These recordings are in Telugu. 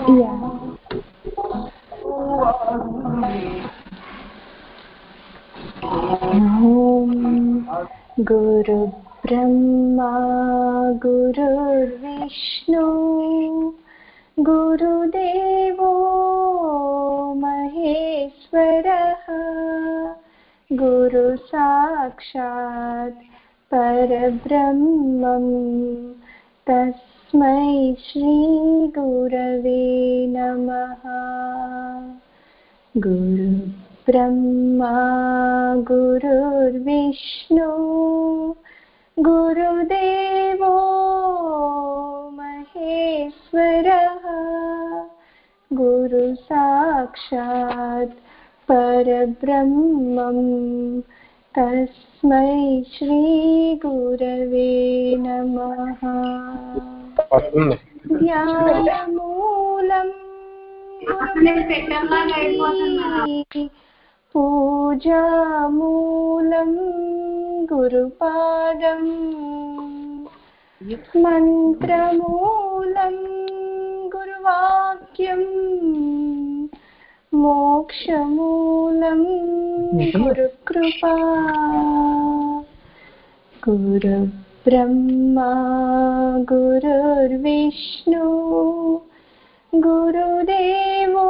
गुरु ब्रह्मा गुरुर्विष्णु गुरुदेवो महेश्वरः गुरु साक्षात् परब्रह्मं तस्मै श्री गुरवे नमः। गुरु ब्रह्मा गुरुर्विष्णु गुरुदेवो महेश्वरः गुरु साक्षात् परब्रह्मं तस्मै श्री गुरवे नमः। ध्यानमूलं पूजामूलं गुरुपादं मन्त्रमूलं गुरुवाक्यं मोक्षमूलं गुरुकृपा। गुरुब्रह्मा गुरुर्विष्णु गुरुदेवो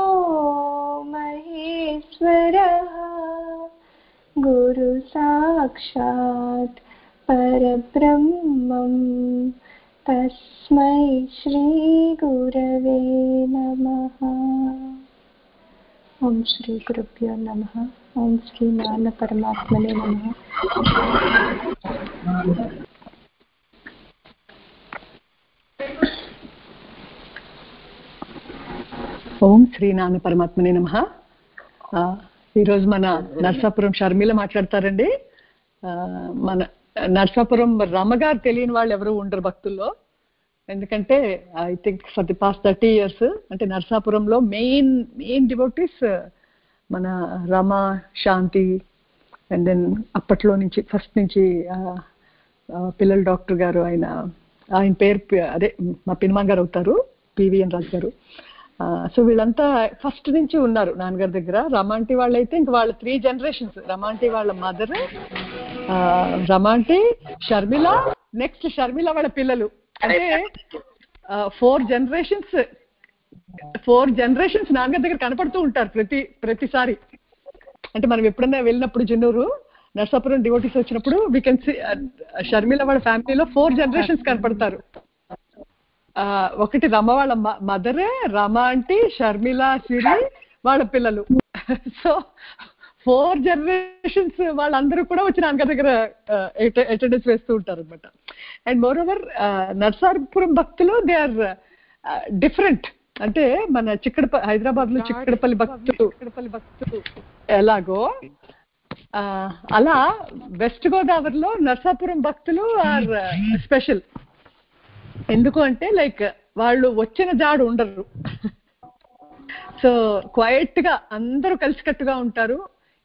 महेश्वरः गुरु साक्षात् परब्रह्मं तस्मै श्री गुरवे नमः। ओम श्री गुरुभ्यो नमः। ओम श्री ज्ञान परमात्मने नमः। ఓం శ్రీ నాన్న పరమాత్మనే నమః. ఈరోజు మన నర్సాపురం షర్మిల మాట్లాడతారండి. మన నర్సాపురం రమగారు తెలియని వాళ్ళు ఎవరు ఉండరు భక్తుల్లో. ఎందుకంటే I think for the past 30 years అంటే నర్సాపురంలో మెయిన్ డివోటీస్ మన రమ, శాంతి, అండ్ దెన్ అప్పట్లో నుంచి ఫస్ట్ నుంచి పిల్లల డాక్టర్ గారు, ఆయన పేరు అదే మా పిన్మా గారు అవుతారు, పివిఎన్ రాజు గారు. సో వీళ్ళంతా ఫస్ట్ నుంచి ఉన్నారు నాన్నగారి దగ్గర. రమాంటి వాళ్ళైతే ఇంక వాళ్ళ 3 generations. రమాంటి వాళ్ళ మదర్, రమాంటి, షర్మిల, నెక్స్ట్ షర్మిల వాళ్ళ పిల్లలు. అంటే 4 generations నాన్నగారి దగ్గర కనపడుతూ ఉంటారు ప్రతిసారి. అంటే మనం ఎప్పుడన్నా వెళ్ళినప్పుడు జిన్నూరు నర్సాపురం డివోటీస్ వచ్చినప్పుడు వీ కెన్ సీ షర్మిల వాళ్ళ ఫ్యామిలీలో 4 generations కనపడతారు. ఒకటి రమ వాళ్ళ మదరే, రమ ఆంటీ, షర్మిల, సిరి వాళ్ళ పిల్లలు. సో 4 generations వాళ్ళందరూ కూడా వచ్చి నాన్నగారి దగ్గర అటెండెన్స్ వేస్తూ ఉంటారు అనమాట. అండ్ మోర్ ఓవర్ నర్సాపురం భక్తులు దే ఆర్ డిఫరెంట్. అంటే మన హైదరాబాద్ లో చిక్కడపల్లి భక్తులు ఎలాగో అలా వెస్ట్ గోదావరిలో నర్సాపురం భక్తులు ఆర్ స్పెషల్. ఎందుకు అంటే లైక్ వాళ్ళు వచ్చిన జాడు ఉండరు. సో క్వైట్ గా అందరూ కలిసికట్టుగా ఉంటారు.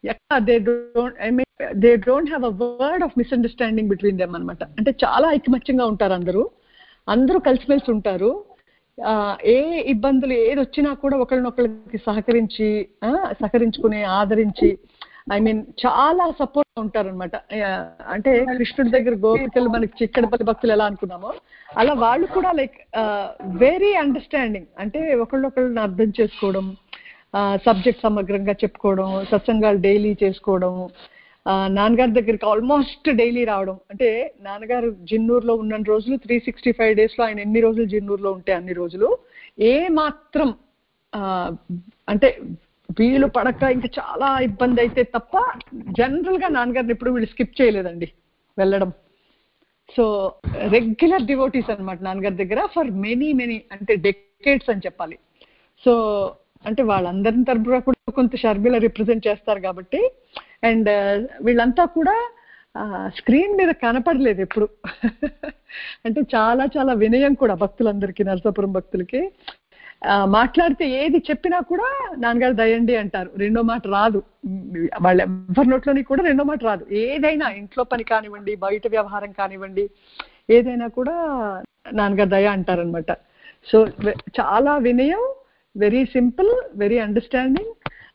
They don't have a word of misunderstanding between them అనమాట. అంటే చాలా ఐకమత్యంగా ఉంటారు, అందరూ కలిసిమెలిసి ఉంటారు. ఏ ఇబ్బందులు ఏది వచ్చినా కూడా ఒకరినొకరికి సహకరించుకుని ఆదరించి చాలా సపోర్ట్ ఉంటారు అనమాట. అంటే కృష్ణుడి దగ్గర గోపికలు మనకి చిక్కడపల్లి భక్తులు ఎలా అనుకున్నామో అలా వాళ్ళు కూడా లైక్ వెరీ అండర్స్టాండింగ్. అంటే ఒకళ్ళొకళ్ళని అర్థం చేసుకోవడం, సబ్జెక్ట్ సమగ్రంగా చెప్పుకోవడం, సత్సంగాలు డైలీ చేసుకోవడం, నాన్నగారి దగ్గరికి ఆల్మోస్ట్ డైలీ రావడం. అంటే నాన్నగారు జిన్నూరులో ఉన్న రోజులు 365 days లో ఆయన ఎన్ని రోజులు జిన్నూరులో ఉంటే అన్ని రోజులు ఏ మాత్రం అంటే వీలు పడక ఇంకా చాలా ఇబ్బంది అయితే తప్ప జనరల్ గా నాన్నగారిని ఎప్పుడు వీళ్ళు స్కిప్ చేయలేదండి వెళ్ళడం. సో రెగ్యులర్ డివోటీస్ అనమాట నాన్నగారి దగ్గర ఫర్ మెనీ అంటే డెకేడ్స్ అని చెప్పాలి. సో అంటే వాళ్ళందరి తరపున కూడా కొంత షర్మిల రిప్రజెంట్ చేస్తారు కాబట్టి. అండ్ వీళ్ళంతా కూడా స్క్రీన్ మీద కనపడలేదు ఎప్పుడు. అంటే చాలా చాలా వినయం కూడా భక్తులందరికీ, నరసాపురం భక్తులకి. మాట్లాడితే ఏది చెప్పినా కూడా నాన్నగారు దయండి అంటారు. రెండో మాట రాదు వాళ్ళ ఎవరి నోట్లోని కూడా, రెండో మాట రాదు. ఏదైనా ఇంట్లో పని కానివ్వండి, బయట వ్యవహారం కానివ్వండి, ఏదైనా కూడా నాన్నగారు దయ అంటారనమాట. సో చాలా వినయం, very simple, very understanding,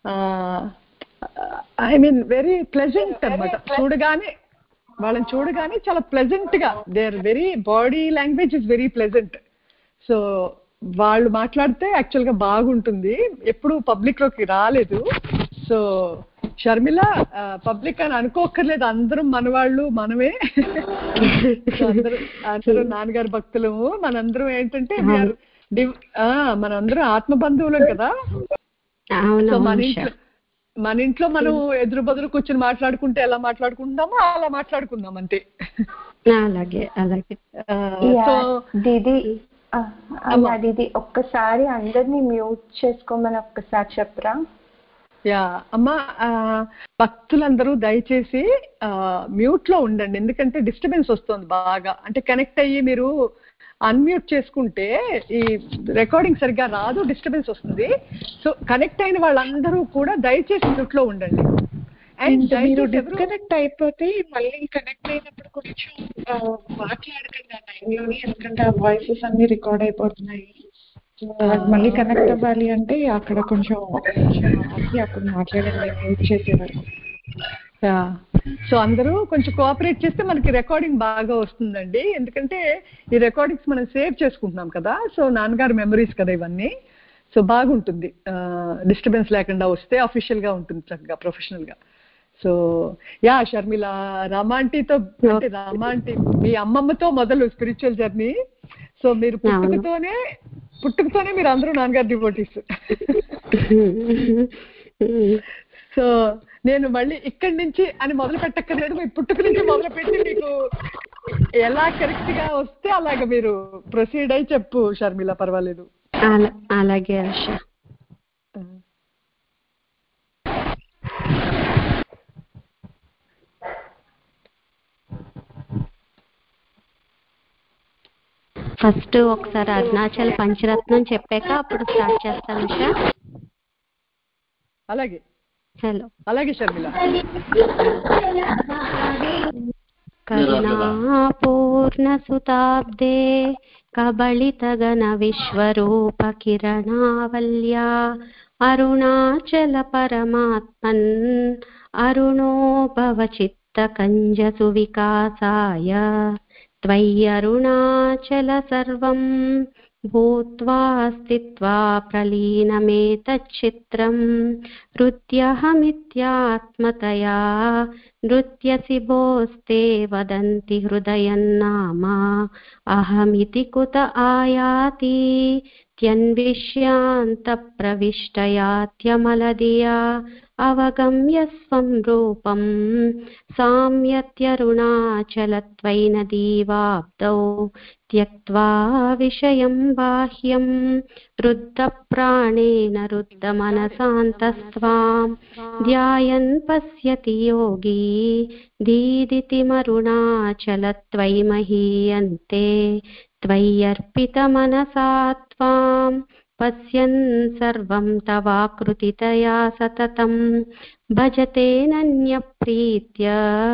I mean very pleasant అనమాట. వాళ్ళని చూడగానే చాలా ప్లెజెంట్ గా, they are very, body language is very pleasant. So వాళ్ళు మాట్లాడితే యాక్చువల్ గా బాగుంటుంది. ఎప్పుడు పబ్లిక్ లోకి రాలేదు. సో షర్మిల పబ్లిక్ అని అనుకోక్కర్లేదు, అందరం మనవాళ్ళు, మనమే. అందరూ నాన్నగారు భక్తులము. మనందరం ఏంటంటే మనందరం ఆత్మ బంధువులం కదా. సో మన ఇంట్లో మనం ఎదురు బదులు కూర్చొని మాట్లాడుకుంటే ఎలా మాట్లాడుకుంటామో అలా మాట్లాడుకుందాం అంతే. అలాగే అలాగే. సో దీది ఒక్కసారి అందరినీ మ్యూట్ చేసుకోమని ఒక్కసారి చెప్పరా? అమ్మా, భక్తులందరూ దయచేసి మ్యూట్ లో ఉండండి, ఎందుకంటే డిస్టర్బెన్స్ వస్తుంది బాగా. అంటే కనెక్ట్ అయ్యి మీరు అన్మ్యూట్ చేసుకుంటే ఈ రికార్డింగ్ సరిగ్గా రాదు, డిస్టర్బెన్స్ వస్తుంది. సో కనెక్ట్ అయిన వాళ్ళందరూ కూడా దయచేసి మ్యూట్ లో ఉండండి. అండ్ మీరు డిస్కనెక్ట్ అయిపోతే మళ్ళీ కనెక్ట్ అయినప్పుడు కొంచెం మాట్లాడకండి ఆ టైంలోని, ఎందుకంటే ఆ వాయిసెస్ అన్ని రికార్డ్ అయిపోతున్నాయి. మళ్ళీ కనెక్ట్ అవ్వాలి అంటే అక్కడ కొంచెం అప్పుడు మాట్లాడండి మ్యూట్ చేసేవారు. సో అందరూ కొంచెం కోఆపరేట్ చేస్తే మనకి రికార్డింగ్ బాగా వస్తుందండి. ఎందుకంటే ఈ రికార్డింగ్స్ మనం సేవ్ చేసుకుంటున్నాం కదా. సో నాన్నగారు మెమరీస్ కదా ఇవన్నీ. సో బాగుంటుంది, డిస్టర్బెన్స్ లేకుండా వస్తే అఫీషియల్ గా ఉంటుంది, చక్కగా ప్రొఫెషనల్ గా. సో షర్మిల, రామాంటీతో, అంటే రామాంటీ మీ అమ్మమ్మతో మొదలు స్పిరిచువల్ జర్నీ. సో మీరు పుట్టుకతోనే మీరు అందరూ నాన్నగారు డివోటీస్. సో నేను మళ్ళీ ఇక్కడి నుంచి అని మొదలు పెట్టక్కర్లేదు, మీ పుట్టుక నుంచి మొదలు పెట్టి మీకు ఎలా కరెక్ట్ గా వస్తే అలాగే మీరు ప్రొసీడ్ అయి చెప్పు షర్మిల, పర్వాలేదు. అలాగే ఆశ. ఫస్ట్ ఒకసారి అరుణాచల్ పంచరత్నం చెప్పాక అప్పుడు స్టార్ట్ చేస్తాను ఉషా. అలాగే. హలో. అలాగే షర్మిల. కరుణాపూర్ణ సుతాబ్దే కబళితగణ విశ్వరూప కిరణావల్యా అరుణాచల పరమాత్మన్ అరుణో భవ చిత్త కంజసు వికాసాయ త్వయ్యరుణాచల సర్వం భూత్వా స్థిత్వా ప్రలీనమేతచ్చిత్రం హృద్యహమిత్యాత్మతయా నృత్యసి భోస్తే వదంతి హృదయన్నామ అహమితి కుత ఆయాతి త్యన్విష్యాంత ప్రవిష్టయాత్యమలదియా అవగమ్య స్వం రూపం సామ్యత్యరుణాచలత్వైన దీవాబ్దౌ త్యక్త్వా విషయం బాహ్యం రుద్ధ ప్రాణేన రుద్ధ మనసాంతస్త్వాం ధ్యాయన్ పశ్యతి యోగి దీదితిమరుణాచలత్వయి మహీయంతే త్వయ్యర్పిత మనసా త్వాం పశ్యన్ సర్వం తవాకృతితయా సతతం భజతేనన్య ప్రీత్య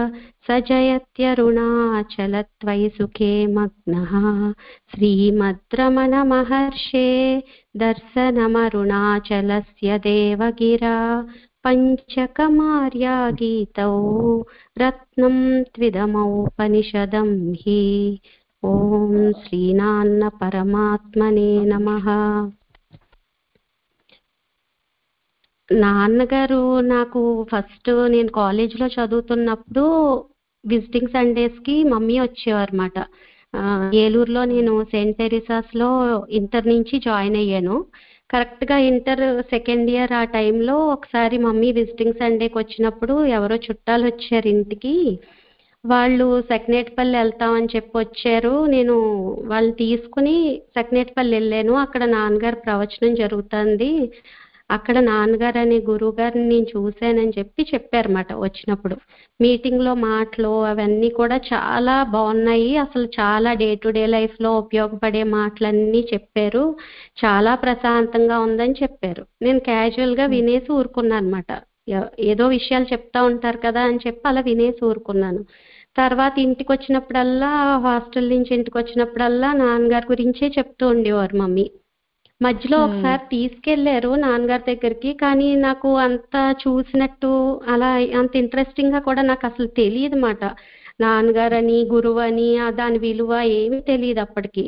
సజయత్యరుణాచలత్వయి సుఖే మగ్నః శ్రీమద్రమణ మహర్షే దర్శనమరుణాచలస్య దేవగిరా పంచకమార్యా గీతౌ రత్నం త్విదమౌపనిషదం హి. ఓం శ్రీనాన్న పరమాత్మనే నమః. నాన్నగారు నాకు ఫస్ట్ నేను కాలేజీలో చదువుతున్నప్పుడు విజిటింగ్ సండేస్ కి మమ్మీ వచ్చేవారు అన్నమాట. ఏలూరులో నేను సెయింట్ టెరిసాస్ లో ఇంటర్ నుంచి జాయిన్ అయ్యాను. కరెక్ట్ గా ఇంటర్ సెకండ్ ఇయర్ ఆ టైంలో ఒకసారి మమ్మీ విజిటింగ్ సండేకి వచ్చినప్పుడు ఎవరో చుట్టాలు వచ్చారు ఇంటికి. వాళ్ళు సకినేటిపల్లి వెళ్తామని చెప్పి వచ్చారు. నేను వాళ్ళని తీసుకుని సకినేటిపల్లి వెళ్ళాను. అక్కడ నాన్నగారు ప్రవచనం జరుగుతుంది, అక్కడ నాన్నగారు అనే గురువు గారిని నేను చూశానని చెప్పారన్నమాట. వచ్చినప్పుడు మీటింగ్ లో మాటలు అవన్నీ కూడా చాలా బాగున్నాయి, అసలు చాలా డే టు డే లైఫ్ లో ఉపయోగపడే మాటలన్నీ చెప్పారు, చాలా ప్రశాంతంగా ఉందని చెప్పారు. నేను క్యాజువల్ గా వినేసి ఊరుకున్నాను అనమాట. ఏదో విషయాలు చెప్తా ఉంటారు కదా అని చెప్పి అలా వినేసి ఊరుకున్నాను. తర్వాత ఇంటికి వచ్చినప్పుడల్లా, హాస్టల్ నుంచి ఇంటికి వచ్చినప్పుడల్లా నాన్నగారి గురించే చెప్తూ ఉండేవారు మమ్మీ. మధ్యలో ఒకసారి తీసుకెళ్లారు నాన్నగారి దగ్గరికి, కానీ నాకు అంత చూసినట్టు అలా అంత ఇంట్రెస్టింగ్ గా కూడా నాకు అసలు తెలియదు మాట. నాన్నగారని, గురువు అని దాని విలువ ఏమీ తెలియదు అప్పటికి.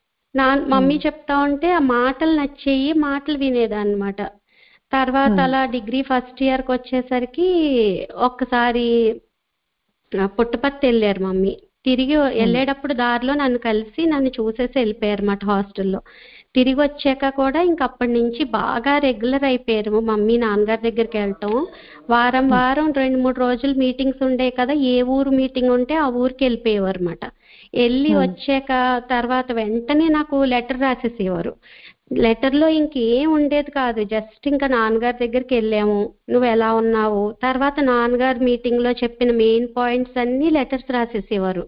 మమ్మీ చెప్తా ఉంటే ఆ మాటలు నచ్చేయి, మాటలు వినేదన్నమాట. తర్వాత అలా డిగ్రీ ఫస్ట్ ఇయర్కి వచ్చేసరికి ఒక్కసారి పుట్టపర్తి వెళ్ళారు మమ్మీ. తిరిగి వెళ్ళేటప్పుడు దారిలో నన్ను కలిసి నన్ను చూసేసి వెళ్ళిపోయారు మాట హాస్టల్లో. తిరిగి వచ్చాక కూడా ఇంక అప్పటి నుంచి బాగా రెగ్యులర్ అయిపోయారు మమ్మీ నాన్నగారి దగ్గరికి వెళ్ళటం. వారం 2-3 రోజులు మీటింగ్స్ ఉండే కదా, ఏ ఊరు మీటింగ్ ఉంటే ఆ ఊరికి వెళ్ళిపోయేవారు అనమాట. వెళ్ళి వచ్చాక తర్వాత వెంటనే నాకు లెటర్ రాసేసేవారు. లెటర్లో ఇంకేం ఉండేది కాదు, జస్ట్ ఇంకా నాన్నగారి దగ్గరికి వెళ్ళాము, నువ్వు ఎలా ఉన్నావు, తర్వాత నాన్నగారు మీటింగ్లో చెప్పిన మెయిన్ పాయింట్స్ అన్నీ లెటర్స్ రాసేసేవారు.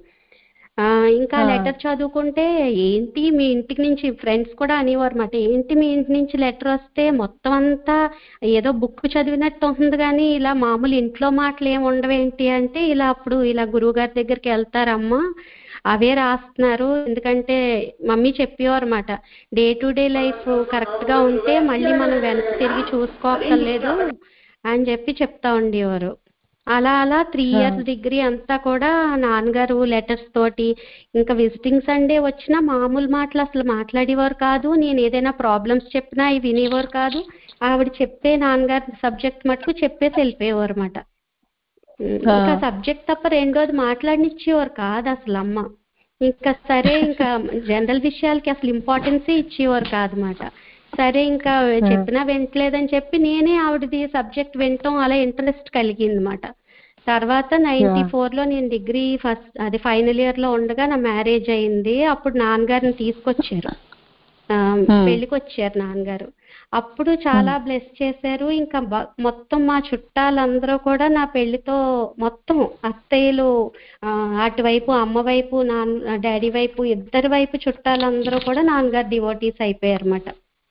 ఇంకా లెటర్ చదువుకుంటే ఏంటి మీ ఇంటికి నుంచి, ఫ్రెండ్స్ కూడా అనేవారు అన్నమాట, ఏంటి మీ ఇంటి నుంచి లెటర్ వస్తే మొత్తం అంతా ఏదో బుక్ చదివినట్టు ఉంటుంది కానీ ఇలా మామూలు ఇంట్లో మాటలు ఏమి ఉండవేంటి అంటే, ఇలా అప్పుడు ఇలా గురువు గారి దగ్గరికి వెళ్తారమ్మా, అవే రాస్తున్నారు. ఎందుకంటే మమ్మీ చెప్పేవారు అన్నమాట, డే టు డే లైఫ్ కరెక్ట్గా ఉంటే మళ్ళీ మనం వెనక్కి తిరిగి చూసుకోక్కర్లేదు అని చెప్పి చెప్తా ఉండేవారు. అలా అలా 3 years డిగ్రీ అంతా కూడా నాన్నగారు లెటర్స్ తోటి, ఇంకా విజిటింగ్ సండే వచ్చినా మామూలు మాటలు అసలు మాట్లాడేవారు కాదు. నేను ఏదైనా ప్రాబ్లమ్స్ చెప్పినా అవి వినేవారు కాదు. ఆవిడ చెప్పే నాన్నగారి సబ్జెక్ట్ మటుకు చెప్పేసి వెళ్ళిపోయేవారు అన్నమాట. ఇంకా సబ్జెక్ట్ తప్ప రెండోది మాట్లాడనిచ్చేవారు కాదు అసలు అమ్మ. ఇంకా సరే ఇంకా జనరల్ విషయాలకి అసలు ఇంపార్టెన్సే ఇచ్చేవారు కాదన్నమాట. సరే ఇంకా చెప్పినా వింటలేదని చెప్పి నేనే ఆవిడది సబ్జెక్ట్ వినటం అలా ఇంట్రెస్ట్ కలిగింది అన్నమాట. తర్వాత 94లో నేను డిగ్రీ ఫైనల్ ఇయర్ లో ఉండగా నా మ్యారేజ్ అయింది. అప్పుడు నాన్నగారిని తీసుకొచ్చారు, పెళ్లికి వచ్చారు నాన్నగారు. అప్పుడు చాలా బ్లెస్ చేశారు. ఇంకా మొత్తం మా చుట్టాలందరూ కూడా నా పెళ్లితో మొత్తం అత్తయ్యలు, అటువైపు అమ్మ వైపు డాడీ వైపు ఇద్దరి వైపు చుట్టాలందరూ కూడా నాన్నగారు డివోటీస్ అయిపోయారు అన్నమాట.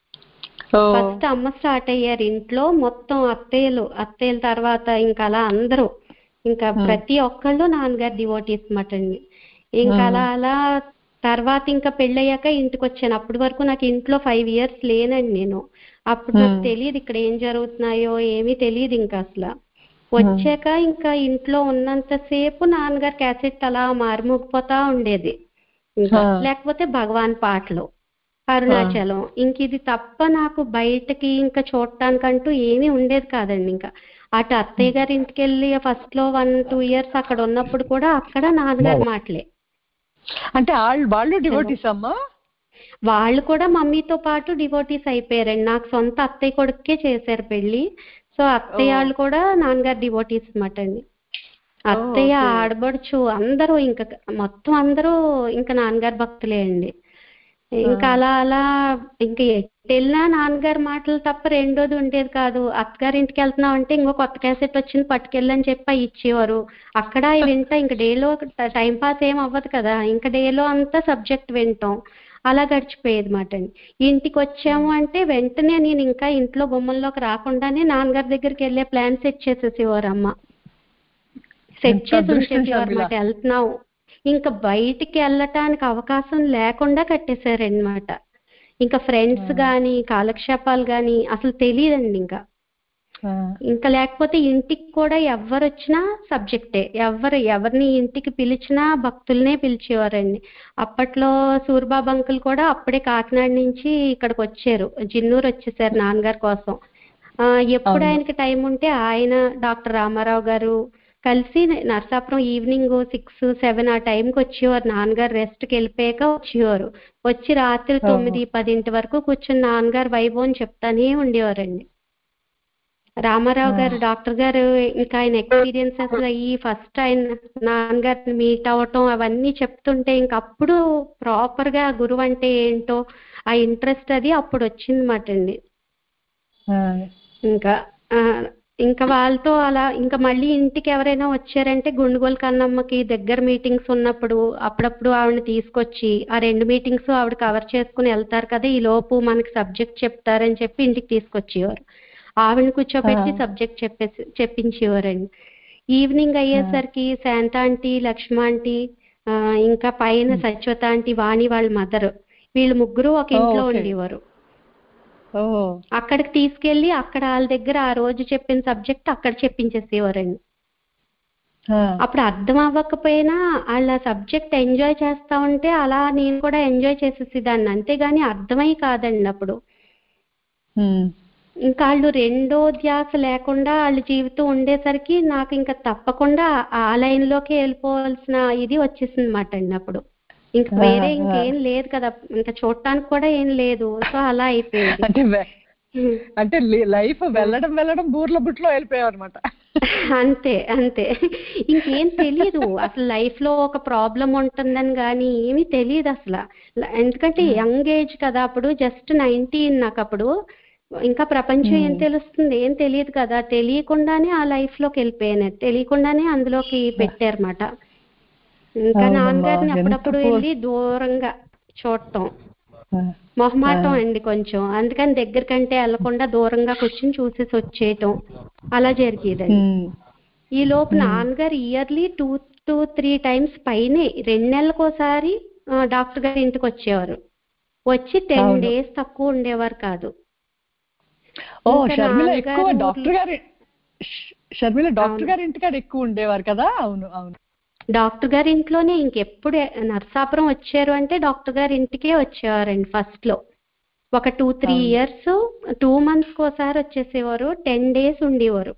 ఫస్ట్ అమ్మ స్టార్ట్ అయ్యారు ఇంట్లో, మొత్తం అత్తయ్యల తర్వాత ఇంకా అలా అందరూ, ఇంకా ప్రతి ఒక్కళ్ళు నాన్నగారు డివోటీస్ అన్నమాట అండి. ఇంకా అలా అలా తర్వాత ఇంకా పెళ్ళయ్యాక ఇంటికి వచ్చాను. అప్పటి వరకు నాకు ఇంట్లో 5 years లేనండి నేను. అప్పుడు నాకు తెలియదు ఇక్కడ ఏం జరుగుతున్నాయో ఏమీ తెలియదు ఇంకా అసలు. వచ్చాక ఇంకా ఇంట్లో ఉన్నంతసేపు నాన్నగారు క్యాసెట్ అలా మారుమోగిపోతా ఉండేది, ఇంకా లేకపోతే భగవాన్ పాటలు, అరుణాచలం, ఇంక ఇది తప్ప నాకు బయటకి ఇంకా చూడటానికంటూ ఏమీ ఉండేది కాదండి. ఇంకా అటు అత్తయ్య గారి ఇంటికి వెళ్ళి ఫస్ట్ లో 1-2 years అక్కడ ఉన్నప్పుడు కూడా అక్కడ నాన్నగారి మాటలే. అంటే వాళ్ళు డివోటీస్ అమ్మా? వాళ్ళు కూడా మమ్మీతో పాటు డివోటీస్ అయిపోయారండి. నాకు సొంత అత్తయ్య కొడుకే చేశారు పెళ్లి. సో అత్తయ్య వాళ్ళు కూడా నాన్నగారు డివోటీస్ అన్నమాట అండి. అత్తయ్య, ఆడబడుచు అందరూ ఇంకా మొత్తం అందరూ ఇంకా నాన్నగారు భక్తులే అండి. ఇంకా అలా అలా ఇంకా వెళ్ళినా నాన్నగారి మాటలు తప్ప రెండోది ఉండేది కాదు. అత్తగారింటికి వెళ్తున్నాం అంటే ఇంకో కొత్త క్యాసెట్ వచ్చింది పట్టుకెళ్ళని చెప్పి ఇచ్చేవారు. అక్కడ వింటా ఇంకా డేలో టైం పాస్ ఏం అవ్వదు కదా, ఇంకా డేలో అంతా సబ్జెక్ట్ వింటాం, అలా గడిచిపోయేది మాట అండి. ఇంటికి వచ్చాము అంటే వెంటనే నేను ఇంకా ఇంట్లో గుమ్మంలోకి రాకుండానే నాన్నగారి దగ్గరికి వెళ్ళే ప్లాన్ సెట్ చేసేసేవారు అమ్మ. సెట్ చేసి ఉంచేసేవారు అన్నమాట. వెళ్తున్నావు ఇంకా బయటికి వెళ్ళటానికి అవకాశం లేకుండా కట్టేశారనమాట. ఇంకా ఫ్రెండ్స్ గాని కాలక్షేపాలు గాని అసలు తెలియదండి. ఇంకా లేకపోతే ఇంటికి కూడా ఎవరు వచ్చినా సబ్జెక్టే, ఎవరిని ఇంటికి పిలిచినా భక్తులనే పిలిచేవారండి. అప్పట్లో సూర్బాబు అంకుల్ కూడా అప్పుడే కాకినాడ నుంచి ఇక్కడికి వచ్చారు, జిన్నూరు వచ్చేసారు నాన్నగారి కోసం. ఎప్పుడు ఆయనకి టైం ఉంటే ఆయన, డాక్టర్ రామారావు గారు కలిసి నర్సాపురం ఈవినింగ్ 6-7 ఆ టైంకి వచ్చేవారు. నాన్నగారు రెస్ట్కి వెళ్ళిపోయాక వచ్చేవారు. వచ్చి రాత్రి 9-10 వరకు కూర్చొని నాన్నగారు వైభవం చెప్తానే ఉండేవారండి. రామారావు గారు, డాక్టర్ గారు ఇంకా ఆయన ఎక్స్పీరియన్సెస్ అయ్యి ఫస్ట్ ఆయన నాన్నగారిని మీట్ అవ్వటం అవన్నీ చెప్తుంటే ఇంక అప్పుడు ప్రాపర్గా గురువు అంటే ఏంటో ఆ ఇంట్రెస్ట్ అది అప్పుడు వచ్చిందన్నమాట అండి. ఇంకా వాళ్ళతో అలా ఇంకా మళ్ళీ ఇంటికి ఎవరైనా వచ్చారంటే గుండుగోలు కన్నమ్మకి దగ్గర మీటింగ్స్ ఉన్నప్పుడు అప్పుడప్పుడు ఆవిడని తీసుకొచ్చి ఆ 2 మీటింగ్స్ ఆవిడ కవర్ చేసుకుని వెళ్తారు కదా, ఈ లోపు మనకి సబ్జెక్ట్ చెప్తారని చెప్పి ఇంటికి తీసుకొచ్చేవారు. ఆవిడని కూర్చోబెట్టి సబ్జెక్ట్ చెప్పించేవారండి. ఈవినింగ్ అయ్యేసరికి శాంత ఆంటీ, లక్ష్మ ఆంటీ, ఇంకా పైన సత్యవత ఆంటీ, వాణి వాళ్ళ మదర్, వీళ్ళు ముగ్గురు ఒక ఇంట్లో ఉండేవారు. అక్కడికి తీసుకెళ్లి అక్కడ వాళ్ళ దగ్గర ఆ రోజు చెప్పిన సబ్జెక్ట్ అక్కడ చెప్పించేసేవారండి. అప్పుడు అర్థం అవ్వకపోయినా వాళ్ళ సబ్జెక్ట్ ఎంజాయ్ చేస్తా ఉంటే అలా నేను కూడా ఎంజాయ్ చేసేసేదాన్ని, అంతేగాని అర్థమై కాదండి. అప్పుడు ఇంకా వాళ్ళు రెండో ధ్యాస లేకుండా వాళ్ళ జీవితం ఉండేసరికి నాకు ఇంకా తప్పకుండా ఆ లైన్లోకి వెళ్ళిపోవాల్సిన ఇది వచ్చేసింది అన్నమాట అండి. అప్పుడు ఇంకా వేరే ఇంకేం లేదు కదా, ఇంకా చూడటానికి కూడా ఏం లేదు. సో అలా అయిపోయింది. అంటే లైఫ్ వెళ్ళడం బూర్ల బుట్లో వెళ్ళిపోయావు అనమాట. అంతే అంతే, ఇంకేం తెలియదు అసలు లైఫ్ లో ఒక ప్రాబ్లం ఉంటుందని కానీ ఏమీ తెలియదు అసలు. ఎందుకంటే యంగ్ ఏజ్ కదా, అప్పుడు జస్ట్ 19 నాకు. అప్పుడు ఇంకా ప్రపంచం ఏం తెలుస్తుంది, ఏం తెలియదు కదా. తెలియకుండానే ఆ లైఫ్ లోకి వెళ్ళిపోయాను, తెలియకుండానే అందులోకి పెట్టారన్నమాట. ఇంకా నాన్నగారిని అప్పుడప్పుడు వెళ్ళి దూరంగా చూడటం, మొహమాటం అండి కొంచెం, అందుకని దగ్గరకంటే వెళ్లకుండా దూరంగా కూర్చుని చూసేసి వచ్చేయటం అలా జరిగేదండి. ఈ లోపు నాన్నగారు ఇయర్లీ 2 to 3 times పైనే 2 నెలలకోసారి డాక్టర్ గారి ఇంటికి వచ్చేవారు. వచ్చి 10 days తక్కువ ఉండేవారు కాదు. డాక్టర్ గారి ఇంటికాడ ఎక్కువ ఉండేవారు కదా. అవును అవును, డాక్టర్ గారి ఇంట్లోనే. ఇంకెప్పుడు నర్సాపురం వచ్చారు అంటే డాక్టర్ గారి ఇంటికే వచ్చేవారండి. ఫస్ట్ లో ఒక 2-3 years 2 months కోసారి వచ్చేసేవారు. 10 days ఉండేవారు.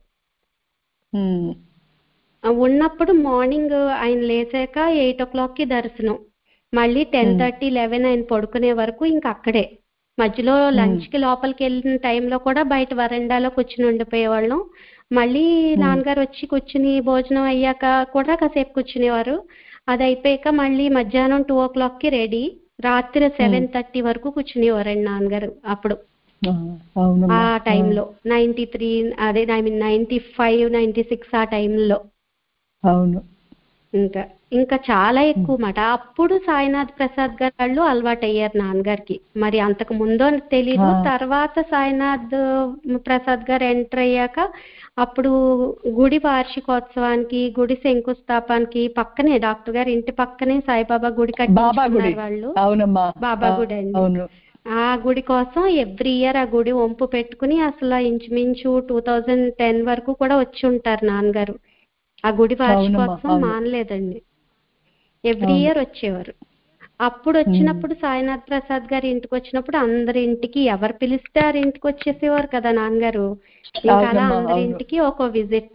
ఉన్నప్పుడు మార్నింగ్ ఆయన లేచాక 8 o'clockకి దర్శనం, మళ్ళీ 10:30, 11 ఆయన పడుకునే వరకు ఇంకా అక్కడే. మధ్యలో లంచ్కి లోపలికి వెళ్ళిన టైంలో కూడా బయట వరండాలో కూర్చుని ఉండిపోయేవాళ్ళం. మళ్ళీ నాన్నగారు వచ్చి కూర్చుని భోజనం అయ్యాక కూడా కాసేపు కూర్చునేవారు. అది అయిపోయాక మళ్ళీ మధ్యాహ్నం 2 o'clockకి రెడీ, రాత్రి 7:30 వరకు కూర్చునేవారండి నాన్నగారు. అప్పుడు ఆ టైంలో 93 అదే 95, 96 ఆ టైంలో. అవును, ఇంకా చాలా ఎక్కువ మాట. అప్పుడు సాయినాథ్ ప్రసాద్ గారు వాళ్ళు అలవాటు అయ్యారు నాన్నగారికి. మరి అంతకు ముందో తెలీదు. తర్వాత సాయినాథ్ ప్రసాద్ గారు ఎంటర్ అయ్యాక అప్పుడు గుడి వార్షికోత్సవానికి, గుడి శంకుస్థాపానికి పక్కనే డాక్టర్ గారి ఇంటి పక్కనే సాయిబాబా గుడి కట్టించుకున్నారు వాళ్ళు. బాబా గుడి అండి. ఆ గుడి కోసం ఎవ్రీ ఇయర్ ఆ గుడి వంపు పెట్టుకుని అసలు ఇంచుమించు 2010 వరకు కూడా వచ్చి ఉంటారు నాన్నగారు. ఆ గుడి వార్షికోత్సవం మానలేదండి, ఎవ్రీ ఇయర్ వచ్చేవారు. అప్పుడు వచ్చినప్పుడు సాయినాథ్ ప్రసాద్ గారి ఇంటికి వచ్చినప్పుడు అందరి ఇంటికి ఎవరు పిలిస్తే వారి ఇంటికి వచ్చేసేవారు కదా నాన్నగారు. ఇంకా అలా అందరి ఇంటికి ఒక విజిట్.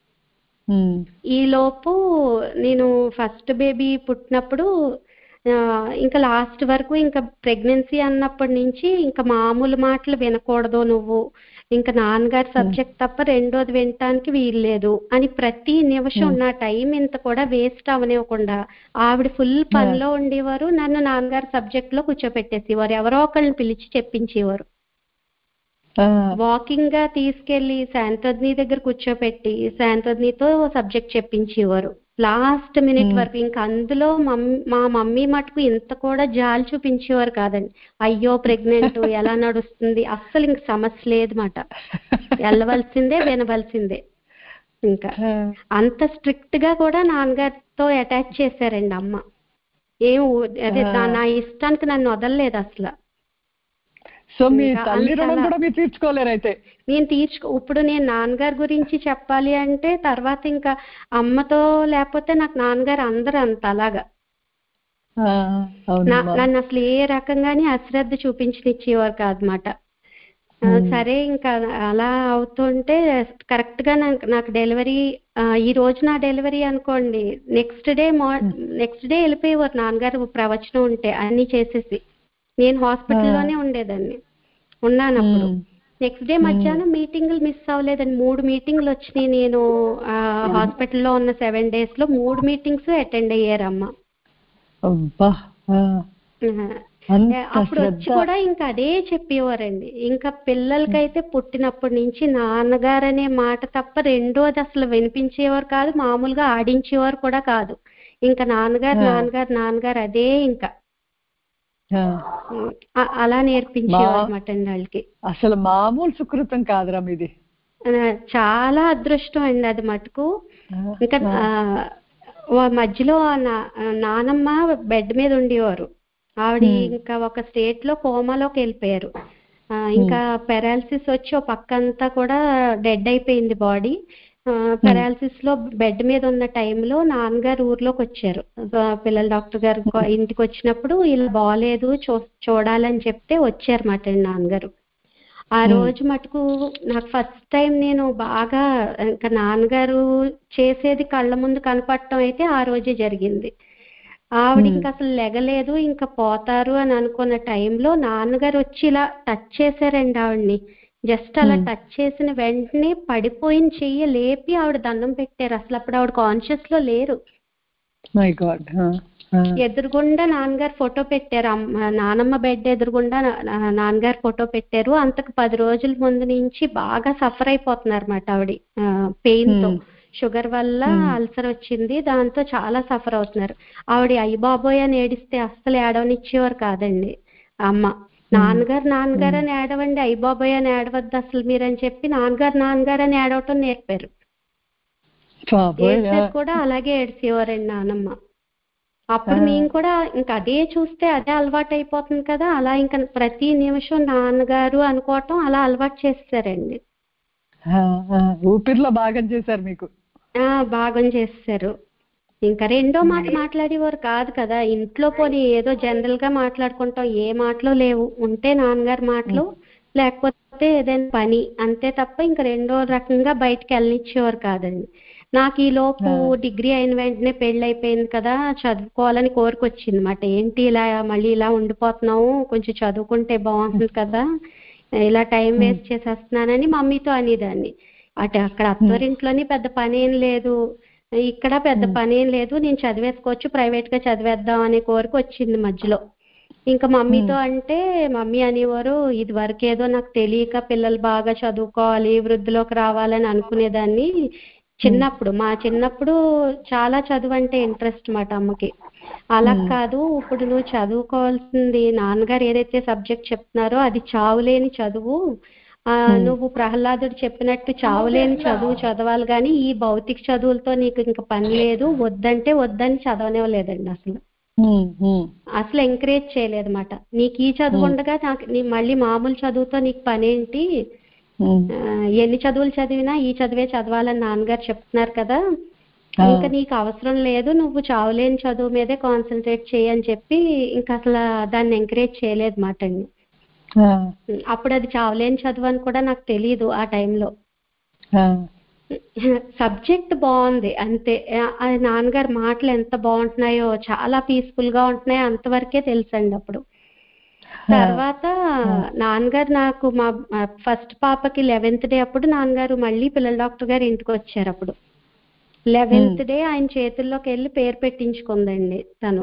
ఈ లోపు నేను ఫస్ట్ బేబీ పుట్టినప్పుడు ఇంకా లాస్ట్ వరకు ఇంకా ప్రెగ్నెన్సీ అన్నప్పటి నుంచి ఇంకా మామూలు మాటలు వినకూడదు నువ్వు, ఇంకా నాన్నగారి సబ్జెక్ట్ తప్ప రెండోది వినటానికి వీల్లేదు అని ప్రతి నిమిషం నా టైం ఇంత కూడా వేస్ట్ అవనివ్వకుండా ఆవిడ ఫుల్ పనిలో ఉండేవారు. నన్ను నాన్నగారి సబ్జెక్ట్ లో కూర్చోపెట్టేసేవారు, ఎవరో ఒకళ్ళని పిలిచి చెప్పించేవారు. వాకింగ్ గా తీసుకెళ్లి శాంతోద్ని దగ్గర కూర్చోపెట్టి శాంతోద్నితో సబ్జెక్ట్ చెప్పించేవారు లాస్ట్ మినిట్ వరకు. ఇంకా అందులో మా మమ్మీ మటుకు ఇంత కూడా జాలి చూపించేవారు కాదండి. అయ్యో ప్రెగ్నెంట్ ఎలా నడుస్తుంది, అస్సలు ఇంక సమస్య లేదు మాట, వెళ్ళవలసిందే వినవలసిందే. ఇంకా అంత స్ట్రిక్ట్ గా కూడా నాన్నగారితో అటాచ్ చేశారండి అమ్మ. ఏం అదే నా ఇష్టానికి నన్ను వదలలేదు అసలు. సో మీ తల్లి రుణం కూడా మీరు తీర్చుకోలేరు అయితే. ఇప్పుడు నేను నాన్నగారి గురించి చెప్పాలి అంటే తర్వాత ఇంకా అమ్మతో లేకపోతే నాకు నాన్నగారు అందరూ అంత అలాగా నన్ను అసలు ఏ రకంగానే అశ్రద్ధ చూపించనిచ్చేవారు కాదన్నమాట. సరే ఇంకా అలా అవుతుంటే కరెక్ట్ గా నాకు డెలివరీ, ఈ రోజు నా డెలివరీ అనుకోండి, నెక్స్ట్ డే వెళ్ళిపోయేవారు నాన్నగారు ప్రవచనం ఉంటే అన్ని చేసేసి. నేను హాస్పిటల్లోనే ఉండేదాన్ని, ఉన్నానప్పుడు. నెక్స్ట్ డే మధ్యాహ్నం మీటింగులు మిస్ అవ్వలేదండి. 3 మీటింగ్లు వచ్చినాయి. నేను హాస్పిటల్లో ఉన్న 7 days లో 3 మీటింగ్స్ అటెండ్ అయ్యారమ్మ. అప్పుడు వచ్చి కూడా ఇంకా అదే చెప్పేవారండి. ఇంకా పిల్లలకైతే పుట్టినప్పటి నుంచి నాన్నగారు అనే మాట తప్ప రెండోది అసలు వినిపించేవారు కాదు, మామూలుగా ఆడించేవారు కూడా కాదు. ఇంకా నాన్నగారు నాన్నగారు నాన్నగారు అదే ఇంకా అలా నేర్పించేవారు అన్నమాట వాళ్ళకి. అసలు మామూలు సుకృతం కాదురా ఇది. చాలా అదృష్టం అండి అది మటుకు. ఇంకా మధ్యలో నానమ్మ బెడ్ మీద ఉండేవారు. ఆవిడ ఇంకా ఒక స్టేట్ లో కోమాలోకి వెళ్ళిపోయారు. ఇంకా పెరాలసిస్ వచ్చి ఒక పక్క అంతా కూడా డెడ్ అయిపోయింది బాడీ. పెరాలసిస్ లో బెడ్ మీద ఉన్న టైంలో నాన్నగారు ఊర్లోకి వచ్చారు. పిల్లల డాక్టర్ గారు ఇంటికి వచ్చినప్పుడు ఇలా బాగాలేదు చూడాలని చెప్తే వచ్చారన్నమాట నాన్నగారు. ఆ రోజు మటుకు నాకు ఫస్ట్ టైం నేను బాగా ఇంకా నాన్నగారు చేసేది కళ్ళ ముందు కనపడటం అయితే ఆ రోజే జరిగింది. ఆవిడ ఇంకా అసలు లెగలేదు, ఇంకా పోతారు అని అనుకున్న టైంలో నాన్నగారు వచ్చి ఇలా టచ్ చేశారండి ఆవిడ్ని. జస్ట్ అలా టచ్ చేసిన వెంటనే పడిపోయిన చెయ్యి లేపి ఆవిడ దండం పెట్టారు. అసలు అప్పుడు ఆవిడ కాన్షియస్ లో లేరు. ఎదురుగుండా నాన్నగారు ఫోటో పెట్టారు. నానమ్మ బెడ్ ఎదురుగుండా నాన్నగారు ఫోటో పెట్టారు. అంతకు 10 రోజుల ముందు నుంచి బాగా సఫర్ అయిపోతున్నారు అన్నమాట ఆవిడ పెయిన్ తో. షుగర్ వల్ల అల్సర్ వచ్చింది, దాంతో చాలా సఫర్ అవుతున్నారు. ఆవిడ అయ్య బాబోయ్ అని ఏడిస్తే అస్సలు ఏడవనిచ్చేవారు కాదండి అమ్మ. నాన్నగారు అని ఏడవండి, అయ్య బాబోయ్ అని ఏడవద్దు అసలు మీరని చెప్పి నాన్నగారు అని ఏడవటం నేర్పారు. ఏడ్చేది కూడా అలాగే ఏడ్చేవారండి నానమ్మ. అప్పుడు మేము కూడా ఇంకా అదే చూస్తే అదే అలవాటు అయిపోతుంది కదా, అలా ఇంకా ప్రతి నిమిషం నాన్నగారు అనుకోవటం అలా అలవాటు చేస్తారండి. ఊపిరిలో భాగం చేశారు మీకు. భాగం చేస్తారు. ఇంకా రెండో మాట మాట్లాడేవారు కాదు కదా ఇంట్లో. పోనీ ఏదో జనరల్ గా మాట్లాడుకుంటాం, ఏ మాటలు లేవు. ఉంటే నాన్నగారు మాటలు, లేకపోతే ఏదైనా పని, అంతే తప్ప ఇంకా రెండో రకంగా బయటకు వెళ్ళనిచ్చేవారు కాదండి. నాకు ఈ లోపు డిగ్రీ అయిన వెంటనే పెళ్ళి అయిపోయింది కదా, చదువుకోవాలని కోరికొచ్చింది అన్నమాట. ఏంటి ఇలా మళ్ళీ ఇలా ఉండిపోతున్నావు, కొంచెం చదువుకుంటే బాగుంటుంది కదా, ఇలా టైం వేస్ట్ చేసేస్తున్నానని మమ్మీతో అనేదాన్ని. అక్కడ అత్తవారింట్లోని పెద్ద పని ఏం లేదు, ఇక్కడ పెద్ద పని ఏం లేదు, నేను చదివేసుకోవచ్చు, ప్రైవేట్ గా చదివేద్దాం అనే కోరిక వచ్చింది మధ్యలో. ఇంకా మమ్మీతో అంటే మమ్మీ అనేవారు, ఇది వరకు ఏదో నాకు తెలియక పిల్లలు బాగా చదువుకోవాలి, వృద్ధిలోకి రావాలని అనుకునేదాన్ని. మా చిన్నప్పుడు చాలా చదువు అంటే ఇంట్రెస్ట్ మాట అమ్మకి. అలా కాదు, ఇప్పుడు నువ్వు చదువుకోవాల్సింది నాన్నగారు ఏదైతే సబ్జెక్ట్ చెప్తున్నారో అది చావులేని చదువు. నువ్వు ప్రహ్లాదుడు చెప్పినట్టు చావులేని చదువు చదవాలి కానీ ఈ భౌతిక చదువులతో నీకు ఇంకా పని లేదు, వద్దంటే వద్దని చదవనివ్వలేదండి అసలు. అసలు ఎంకరేజ్ చేయలేదన్నమాట. నీకు ఈ చదువు ఉండగా మళ్ళీ మామూలు చదువుతో నీకు పనేంటి, ఎన్ని చదువులు చదివినా ఈ చదివే చదవాలని నాన్నగారు చెప్తున్నారు కదా, ఇంకా నీకు అవసరం లేదు, నువ్వు చావులేని చదువు మీదే కాన్సన్ట్రేట్ చేయని చెప్పి ఇంకా అసలు దాన్ని ఎంకరేజ్ చేయలేదు మాట అండి. అప్పుడు అది చావులేని చదువు అని కూడా నాకు తెలియదు ఆ టైంలో. సబ్జెక్ట్ బాగుంది అంతే. అది నాన్నగారు మాటలు ఎంత బాగుంటున్నాయో, చాలా పీస్ఫుల్ గా ఉంటున్నాయో అంతవరకే తెలుసండి అప్పుడు. తర్వాత నాన్నగారు నాకు మా ఫస్ట్ పాపకి 11th డే అప్పుడు నాన్నగారు మళ్ళీ పిల్లల డాక్టర్ గారు ఇంటికి వచ్చారు. అప్పుడు 11th డే ఆయన చేతుల్లోకి వెళ్ళి పేరు పెట్టించుకుందండి తను.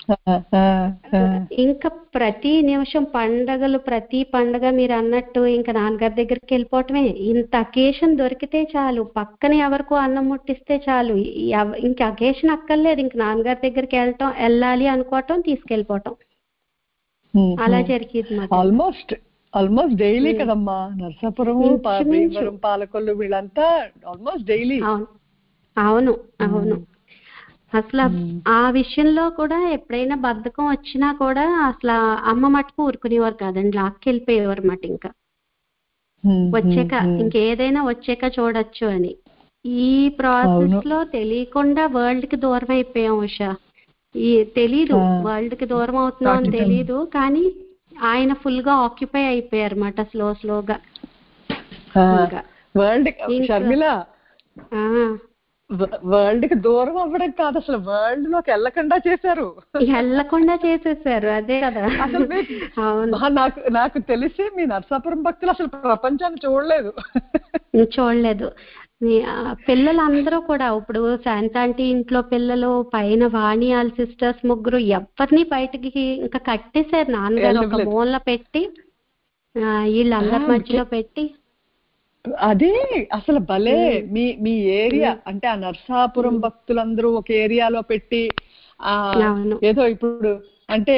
ఇంకా ప్రతి నిమిషం పండగలు, ప్రతి పండగ మీరు అన్నట్టు ఇంకా నాన్నగారి దగ్గరికి వెళ్ళిపోవటమే. ఇంత అకేషన్ దొరికితే చాలు, పక్కన ఎవరికో అన్నం ముట్టిస్తే చాలు, ఇంక అకేషన్ అక్కర్లేదు, ఇంక నాన్నగారి దగ్గరికి వెళ్ళాలి అనుకోవటం, తీసుకెళ్ళిపోవటం, అలా జరిగేది. ఆల్మోస్ట్ డైలీ కదమ్మా నర్సాపురం, పాలకొల్లు వీళ్ళంతా ఆల్మోస్ట్ డైలీ. అవును అసలు ఆ విషయంలో కూడా ఎప్పుడైనా బద్ధకం వచ్చినా కూడా అసలు అమ్మ మటుకు ఊరుకునేవారు కాదండి, లాక్కెళ్ళిపోయేవారు మాట. ఇంకా వచ్చాక ఇంకేదైనా వచ్చాక చూడొచ్చు అని. ఈ ప్రాసెస్ లో తెలియకుండా వరల్డ్ కి దూరం అయిపోయాం ఉషా. తెలీదు వరల్డ్ కి దూరం అవుతున్నాం అని తెలీదు, కానీ ఆయన ఫుల్ గా ఆక్యుపై అయిపోయారు అన్నమాట స్లోగా. వరల్డ్ కి దూరం అవ్వడం కాదు, అసలు వరల్డ్ లోకి వెళ్ళకుండా చేసేసారు. అదే కదా అసలు. నాకు తెలిసి మీ నర్సాపురం భక్తులు అసలు ప్రపంచాన్ని చూడలేదు. పిల్లలందరూ కూడా ఇప్పుడు శాంతాంటీ ఇంట్లో పిల్లలు, పైన వాణి వాళ్ళ సిస్టర్స్ ముగ్గురు, ఎవరిని బయటకి ఇంకా కట్టేశారు నాన్నగారు ఒక మూల పెట్టి, వీళ్ళందరి మధ్యలో పెట్టి. అది అసలు భలే మీ ఏరియా అంటే ఆ నర్సాపురం భక్తులందరూ ఒక ఏరియాలో పెట్టి ఏదో ఇప్పుడు అంటే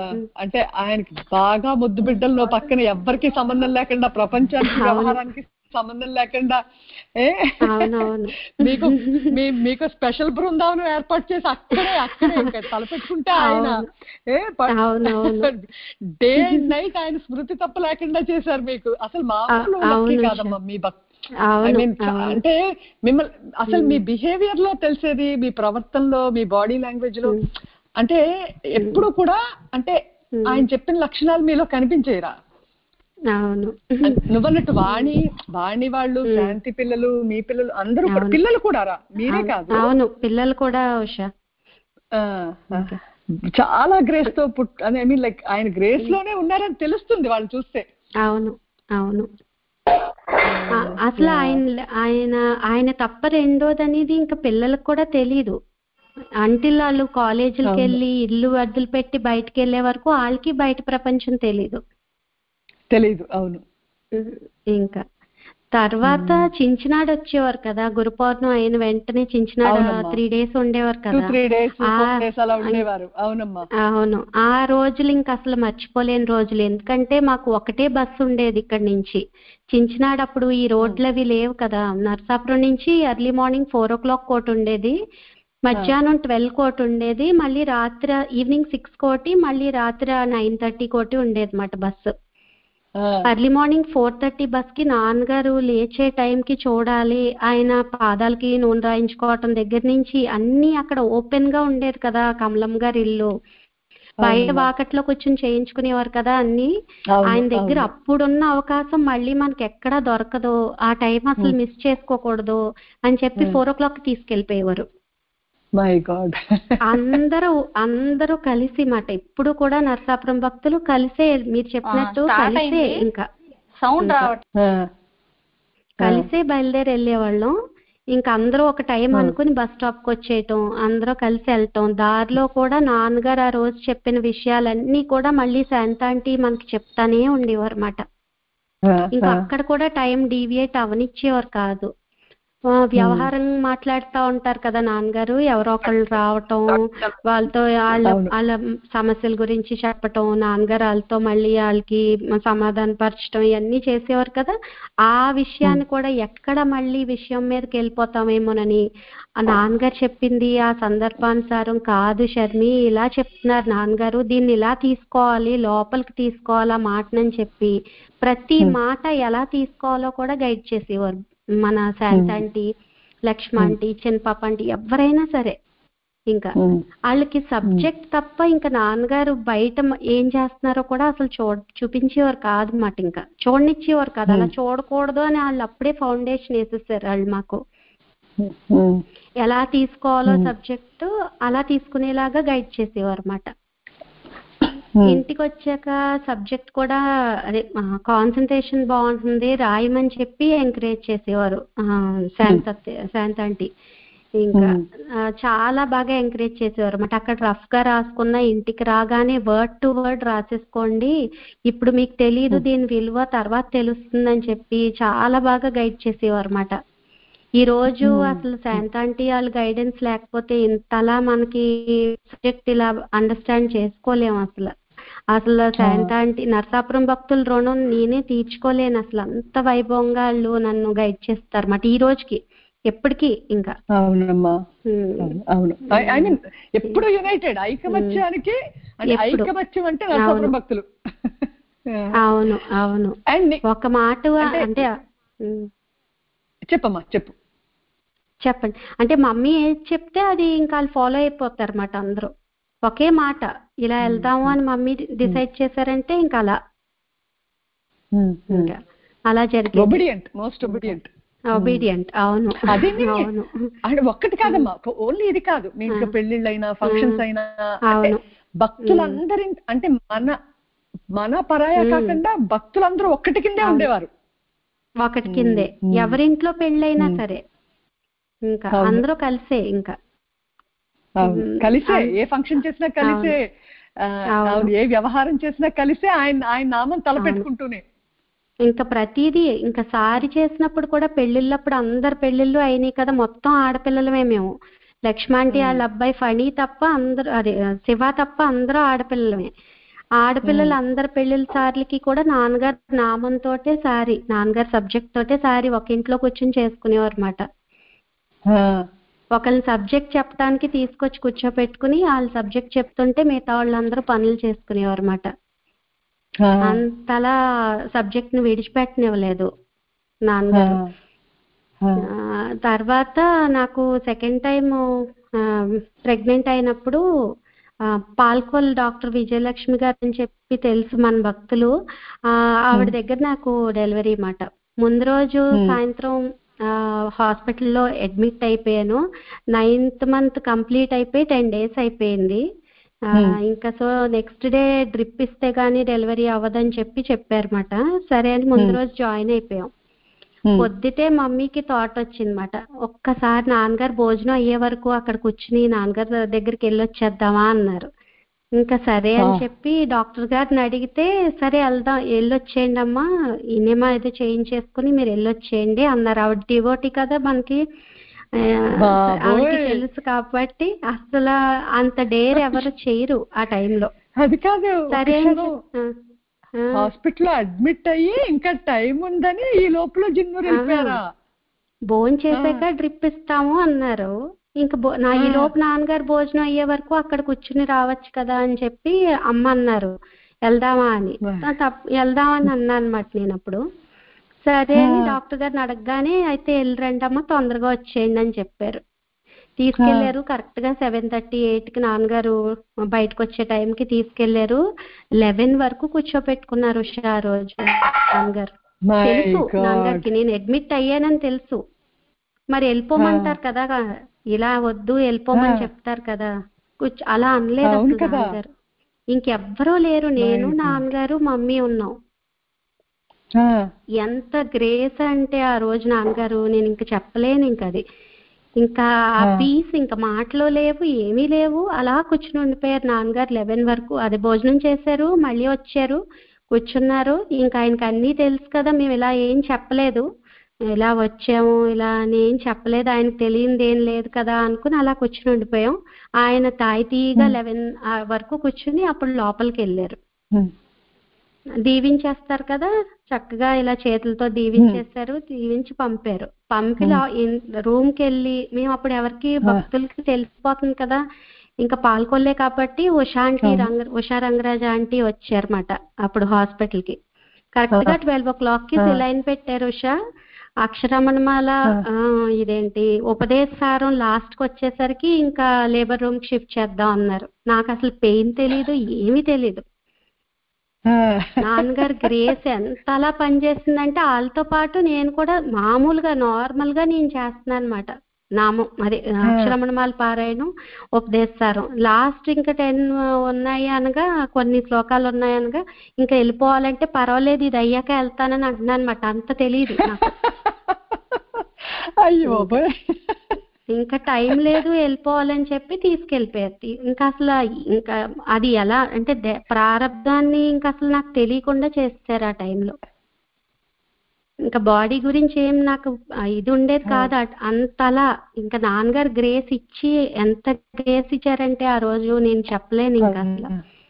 ఆయనకి బాగా ముద్దు బిడ్డల్లో పక్కన ఎవ్వరికి సంబంధం లేకుండా ప్రపంచానికి వ్యవహారానికి సంబంధం లేకుండా ఏ అవునవును. మీకు మీకు స్పెషల్ బృందావనం ఏర్పాటు చేసి అక్కడే ఇంకా తలపెట్టుకుంటే ఆయన అవును. ఏ అవునవును. డే అండ్ నైట్ ఆయన స్మృతి తప్ప లేకుండా చేశారు మీకు. అసలు మామూలు లక్కీ అవును కాదమ్మా మీ ఐ అవును. మీన్ అవును. అంటే మిమ్మల్ని అసలు మీ బిహేవియర్ లో తెలిసేది, మీ ప్రవర్తనలో, మీ బాడీ లాంగ్వేజ్ లో అంటే ఎప్పుడు కూడా అంటే ఆయన చెప్పిన లక్షణాలు మీలో కనిపించేరా? అవును. నువ్వన్నట్టు వాణి వాళ్ళు, శాంతి పిల్లలు, మీ పిల్లలు అందరూ కూడా, పిల్లలు కూడా రా, మీరే కాదు. అవును, పిల్లలు కూడా ఉషా చాలా గ్రేస్ తో ఐ మీన్ లైక్ ఆయన గ్రేస్ లోనే ఉన్నారని తెలుస్తుంది వాళ్ళు చూస్తే. అవును. అవును. అసలు ఆయన తప్ప రెండోది అనేది ఇంకా పిల్లలకు కూడా తెలీదు. అంటిల్ వాళ్ళు కాలేజీలకి వెళ్ళి ఇల్లు వదిలి పెట్టి బయటకు వెళ్ళే వరకు వాళ్ళకి బయట ప్రపంచం తెలీదు. అవును. ఇంకా తర్వాత చించినాడు వచ్చేవారు కదా, గురు పౌర్ణమి అయిన వెంటనే చించినాడు 3 days ఉండేవారు కదా. అవును, ఆ రోజులు ఇంకా అసలు మర్చిపోలేని రోజులు. ఎందుకంటే మాకు ఒకటే బస్సు ఉండేది ఇక్కడ నుంచి చించినాడు. అప్పుడు ఈ రోడ్లు అవి లేవు కదా. నర్సాపురం నుంచి ఎర్లీ మార్నింగ్ 4 o'clock కోటి ఉండేది, మధ్యాహ్నం 12 కోటి ఉండేది, మళ్ళీ రాత్రి ఈవినింగ్ 6 కోటి, మళ్ళీ రాత్రి 9:30 కోటి ఉండేది అన్నమాట బస్సు. ఎర్లీ మార్నింగ్ 4:30 బస్కి నాన్నగారు లేచే టైంకి చూడాలి. ఆయన పాదాలకి నూనె రాయించుకోవటం దగ్గర నుంచి అన్ని అక్కడ ఓపెన్ గా ఉండేది కదా. కమలం గారి ఇల్లు బయట వాకట్లో కూర్చొని చేయించుకునేవారు కదా అన్ని. ఆయన దగ్గర అప్పుడున్న అవకాశం మళ్ళీ మనకి ఎక్కడా దొరకదు. ఆ టైం అసలు మిస్ చేసుకోకూడదు అని చెప్పి 4 o'clock తీసుకెళ్ళిపోయేవారు. అందరూ కలిసి మాట ఎప్పుడు కూడా నరసాపురం భక్తులు కలిసే, మీరు చెప్పినట్టు కలిసే ఇంకా కలిసే బయలుదేరి వెళ్ళేవాళ్ళం. ఇంకా అందరూ ఒక టైం అనుకుని బస్ స్టాప్ కి వచ్చేయటం, అందరూ కలిసి వెళ్ళటం. దారిలో కూడా నాన్నగారు ఆ రోజు చెప్పిన విషయాలన్నీ కూడా మళ్ళీ శాంతాంటీ మనకి చెప్తానే ఉండేవారు అన్నమాట. ఇంకా అక్కడ కూడా టైం డీవియేట్ అవనిచ్చేవారు కాదు. వ్యవహారం మాట్లాడుతూ ఉంటారు కదా నాన్నగారు, ఎవరో ఒకళ్ళు రావటం, వాళ్ళతో వాళ్ళ సమస్యల గురించి చెప్పటం, నాన్నగారు వాళ్ళతో మళ్ళీ వాళ్ళకి సమాధాన పరచడం, ఇవన్నీ చేసేవారు కదా. ఆ విషయాన్ని కూడా ఎక్కడ మళ్ళీ విషయం మీదకి వెళ్ళిపోతామేమోనని ఆ నాన్నగారు చెప్పింది ఆ సందర్భానుసారం కాదు షర్మి, ఇలా చెప్తున్నారు నాన్నగారు, దీన్ని ఇలా తీసుకోవాలి, లోపలికి తీసుకోవాలా మాటనని చెప్పి ప్రతి మాట ఎలా తీసుకోవాలో కూడా గైడ్ చేసేవారు మన శాంతాంటీ, లక్ష్మ ఆంటీ, చిన్నపాప ఆంటీ, ఎవరైనా సరే. ఇంకా వాళ్ళకి సబ్జెక్ట్ తప్ప ఇంకా నాన్నగారు బయట ఏం చేస్తున్నారో కూడా అసలు చూపించేవారు కాదు అన్నమాట. ఇంకా చూడనిచ్చేవారు కాదు. అలా చూడకూడదు అని వాళ్ళు అప్పుడే ఫౌండేషన్ వేసేసారు వాళ్ళు మాకు. ఎలా తీసుకోవాలో సబ్జెక్టు అలా తీసుకునేలాగా గైడ్ చేసేవారు అన్నమాట. ఇంటికి వచ్చాక సబ్జెక్ట్ కూడా అదే కాన్సన్ట్రేషన్ బాగుంటుంది రాయమని చెప్పి ఎంకరేజ్ చేసేవారు శాంతాంటీ. ఇంకా చాలా బాగా ఎంకరేజ్ చేసేవారు అన్నమాట. అక్కడ రఫ్ గా రాసుకున్న ఇంటికి రాగానే వర్డ్ టు వర్డ్ రాసేసుకోండి, ఇప్పుడు మీకు తెలియదు దీని విలువ తర్వాత తెలుస్తుందని చెప్పి చాలా బాగా గైడ్ చేసేవారు అన్నమాట. ఈ రోజు అసలు శాంతాంటీ వాళ్ళ గైడెన్స్ లేకపోతే ఇంతలా మనకి సబ్జెక్ట్ ఇలా అండర్స్టాండ్ చేసుకోలేము. అసలు శాంతాంటీ నరసాపురం భక్తుల రుణం నేనే తీర్చుకోలేను. అసలు అంత వైభవంగా వాళ్ళు నన్ను గైడ్ చేస్తారు అన్నమాట ఈ రోజుకి, ఎప్పటికీ. ఇంకా అవునమ్మా, అవును. ఐ మీన్ ఎప్పుడు యునైటెడ్, ఐకమత్యానికి, ఐకమత్యం అంటే నరసాపురం భక్తులు. అవును. అవును. ఒక మాట అంటే చెప్పమ్మా, చెప్పండి. అంటే మమ్మీ ఏది చెప్తే అది ఇంకా వాళ్ళు ఫాలో అయిపోతారు అన్నమాట. అందరూ ఒకే మాట ఇలా వెళ్దాము అని మమ్మీ డిసైడ్ చేశారంటే ఇంకా అలా జరిగింది. ఒబీడియంట్. అవును. అవును. ఒక్కటి కాదమ్మా, ఓన్లీ ఇది కాదు, మీ ఇంకా పెళ్లిళ్ళైనా ఫంక్షన్స్ అయినా భక్తులందరి అంటే మన పరాయ కాకుండా భక్తులందరూ ఒక్కటి కిందే ఉండేవారు. ఒకటి కిందే ఎవరింట్లో పెళ్ళైనా సరే ఇంకా అందరూ కలిసే. ఇంకా కలిసే ఏ ఫంక్షన్ చేసినా కలిసే, ఏ వ్యవహారం చేసినా కలిసే ఆయన నామం తలపెట్టుకుంటూనే. ఇంకా ప్రతిదీ ఇంకా సారి చేసినప్పుడు కూడా పెళ్లిళ్ళప్పుడు అందరు పెళ్లిళ్ళు అయినాయి కదా, మొత్తం ఆడపిల్లలమే మేము. లక్ష్మాంటి వాళ్ళ అబ్బాయి ఫణి తప్ప అందరూ, అదే శివ తప్ప అందరూ ఆడపిల్లలమే. ఆడపిల్లలు అందరి పెళ్లిళ్ళ సార్లకి కూడా నాన్నగారు నామంతోటే సారీ, నాన్నగారు సబ్జెక్ట్ తోటే సారీ ఒక ఇంట్లో కూర్చొని చేసుకునేవారు అన్నమాట. ఒకళ్ళని సబ్జెక్ట్ చెప్పడానికి తీసుకొచ్చి కూర్చోపెట్టుకుని వాళ్ళ సబ్జెక్ట్ చెప్తుంటే మిగతా వాళ్ళందరూ పనులు చేసుకునేవారు అన్నమాట. అంతలా సబ్జెక్ట్ ని విడిచిపెట్టనివ్వలేదు నాన్నగారు. తర్వాత నాకు సెకండ్ టైం ప్రెగ్నెంట్ అయినప్పుడు పాల్కోల్ డాక్టర్ విజయలక్ష్మి గారు అని చెప్పి తెలుసు మన భక్తులు, ఆవిడ దగ్గర నాకు డెలివరీ అన్నమాట. ముందు రోజు సాయంత్రం హాస్పిటల్లో అడ్మిట్ అయిపోయాను. 9th month కంప్లీట్ అయిపోయి 10 days అయిపోయింది. ఇంకా సో నెక్స్ట్ డే డ్రిప్ ఇస్తే గానీ డెలివరీ అవ్వదని చెప్పారన్నమాట. సరే అని ముందు రోజు జాయిన్ అయిపోయాం. పొద్దుటే మమ్మీకి థాట్ వచ్చిందన్నమాట, ఒక్కసారి నాన్నగారు భోజనం అయ్యే వరకు అక్కడ కూర్చుని నాన్నగారి దగ్గరికి వెళ్ళొచ్చేద్దామా అన్నారు. ఇంకా సరే అని చెప్పి డాక్టర్ గారిని అడిగితే సరే వెళ్దాం, వెళ్ళొచ్చేయండి అమ్మా, ఇనేమా ఏదో చేయించేసుకుని మీరు వెళ్ళొచ్చేయండి అన్నారు. ఆవిడ డివోటీ కదా మనకి, ఆవిడకి తెలుసు కాబట్టి అసలు అంత డేర్ ఎవరు చేయరు ఆ టైంలో. అది కాదు, సరే హాస్పిటల్ అడ్మిట్ అయ్యి ఇంకా టైం ఉందని ఈ లోపల జిన్నూరు వెళ్ళిపోయారా? భోజనం చేసాక డ్రిప్ ఇస్తాము అన్నారు. ఇంకా ఈ లోపు నాన్నగారు భోజనం అయ్యే వరకు అక్కడ కూర్చుని రావచ్చు కదా అని చెప్పి అమ్మ అన్నారు వెళ్దామా అని. వెళ్దామని అన్నా అనమాట నేను అప్పుడు. సరే అని డాక్టర్ గారిని అడగగానే అయితే వెళ్ళరండి అమ్మ, తొందరగా వచ్చేయండి అని చెప్పారు. తీసుకెళ్లారు. కరెక్ట్ గా 7:30, 8కి నాన్నగారు బయటకు వచ్చే టైంకి తీసుకెళ్లారు. 11 వరకు కూర్చోపెట్టుకున్నారు ఉషా ఆ రోజు నాన్నగారు. తెలుసు నాన్నగారికి నేను అడ్మిట్ అయ్యానని తెలుసు. మరి వెళ్ళిపోమంటారు కదా, ఇలా వద్దు వెళ్ళిపోమని చెప్తారు కదా, అలా అనలేదు అసలు నాన్నగారు. ఇంకెవ్వరూ లేరు, నేను నాన్నగారు మమ్మీ ఉన్నాం. ఎంత గ్రేస్ అంటే ఆ రోజు నాన్నగారు, నేను ఇంక చెప్పలేను. ఇంక అది ఇంకా ఆ పీస్ ఇంకా మాటలో లేవు, ఏమీ లేవు. అలా కూర్చుని ఉండిపోయారు నాన్నగారు 11 వరకు. అది భోజనం చేశారు, మళ్ళీ వచ్చారు, కూర్చున్నారు. ఇంకా ఆయనకి అన్నీ తెలుసు కదా, మేము ఇలా ఏం చెప్పలేదు, ఇలా వచ్చాము ఇలా అని ఏం చెప్పలేదు, ఆయనకు తెలియంది ఏం లేదు కదా అనుకుని అలా కూర్చుని ఉండిపోయాం. ఆయన తాయితీగా 11 వరకు కూర్చుని అప్పుడు లోపలికి వెళ్ళారు. దీవించేస్తారు కదా, చక్కగా ఇలా చేతులతో దీవించేస్తారు, దీవించి పంపారు. పంపి రూమ్కి వెళ్ళి మేము అప్పుడు ఎవరికి భక్తులకి తెలిసిపోతుంది కదా, ఇంకా పాల్కొల్లే కాబట్టి ఉషా రంగరాజ ఆంటీ వచ్చారన్నమాట అప్పుడు హాస్పిటల్కి. కరెక్ట్ గా 12 o'clockకి సెలైన్ పెట్టారు ఉషా. అక్షరమణమాల ఇదేంటి ఉపదేశారం లాస్ట్కి వచ్చేసరికి ఇంకా లేబర్ రూమ్ షిఫ్ట్ చేద్దాం అన్నారు. నాకు అసలు పెయిన్ తెలీదు, ఏమీ తెలీదు. నాన్నగారు గ్రేస్ ఎంత అలా పనిచేస్తుందంటే వాళ్ళతో పాటు నేను కూడా మామూలుగా నార్మల్ గా నేను చేస్తున్నాను అనమాట. నామం అదే అక్షరమణమాల పారాయణం, ఉపదేశారం. లాస్ట్ ఇంకా 10 ఉన్నాయి అనగా, కొన్ని శ్లోకాలు ఉన్నాయి అనగా ఇంకా వెళ్ళిపోవాలంటే పర్వాలేదు ఇది అయ్యాక వెళ్తానని అంటున్నాను అనమాట. అంత తెలియదు నాకు. అయ్యో ఇంకా టైం లేదు వెళ్ళిపోవాలని చెప్పి తీసుకెళ్ళిపోయారు. ఇంకా అసలు ఇంకా అది ఎలా అంటే ప్రారంధాన్ని ఇంకా అసలు నాకు తెలియకుండా చేస్తారు ఆ టైంలో. ఇంకా బాడీ గురించి ఏం నాకు ఇది ఉండేది కాదు అంతలా. ఇంకా నాన్నగారు గ్రేస్ ఇచ్చి ఎంత గ్రేస్ ఇచ్చారంటే ఆ రోజు నేను చెప్పలేను. ఇంకా అసలు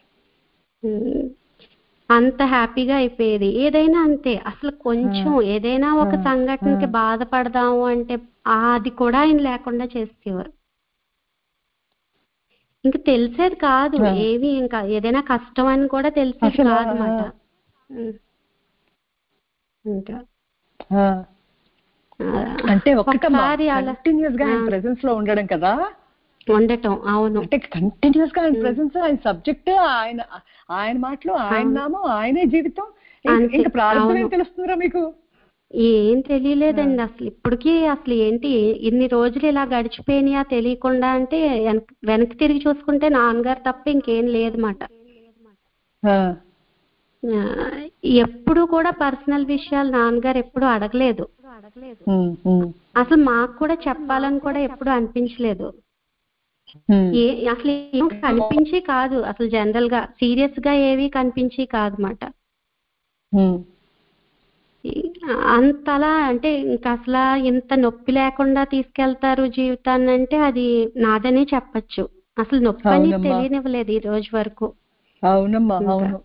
అంత హ్యాపీగా అయిపోయేది. ఏదైనా అంతే, అసలు కొంచెం ఏదైనా ఒక సంఘటనకి బాధపడదాము అంటే అది కూడా ఆయన లేకుండా చేసేవారు. ఇంకా తెలిసేది కాదు ఏవి, ఇంకా ఏదైనా కష్టం అని కూడా తెలిసేది కాదన్నమాట. ఇంకా అంటే ఒకసారి కంటిన్యూస్ గా ఆయన ప్రెసెన్స్ లో ఉండడం కదా, ఉండటం. అవును, అంటే కంటిన్యూస్ గా ఆయన ప్రెసెన్స్, ఆయన సబ్జెక్ట్, ఆయన మాటలు, ఆయన నామం, ఆయనే జీవితం. ఇంకా ప్రారంభం ఏం తెలుస్తుందిరా మీకు? ఏం తెలియలేదండి అసలు ఇప్పటికీ. అసలు ఏంటి ఇన్ని రోజులు ఇలా గడిచిపోయినాయా తెలియకుండా అంటే వెనక్కి తిరిగి చూసుకుంటే నాన్నగారు తప్ప ఇంకేం లేదన్నమాట. ఎప్పుడు కూడా పర్సనల్ విషయాలు నాన్నగారు ఎప్పుడు అడగలేదు. అసలు మాకు కూడా చెప్పాలని కూడా ఎప్పుడు అనిపించలేదు. అసలు ఏం కనిపించి కాదు, అసలు జనరల్ గా సీరియస్ గా ఏవి కనిపించి కాదన్నమాట. అంతలా అంటే ఇంకా అసలు ఇంత నొప్పి లేకుండా తీసుకెళ్తారు జీవితాన్ని అంటే అది నాదనే చెప్పచ్చు. అసలు నొప్పి అనేది తెలియనివ్వలేదు ఈ రోజు వరకు. అవునమ్మా, ఇంకా అవును.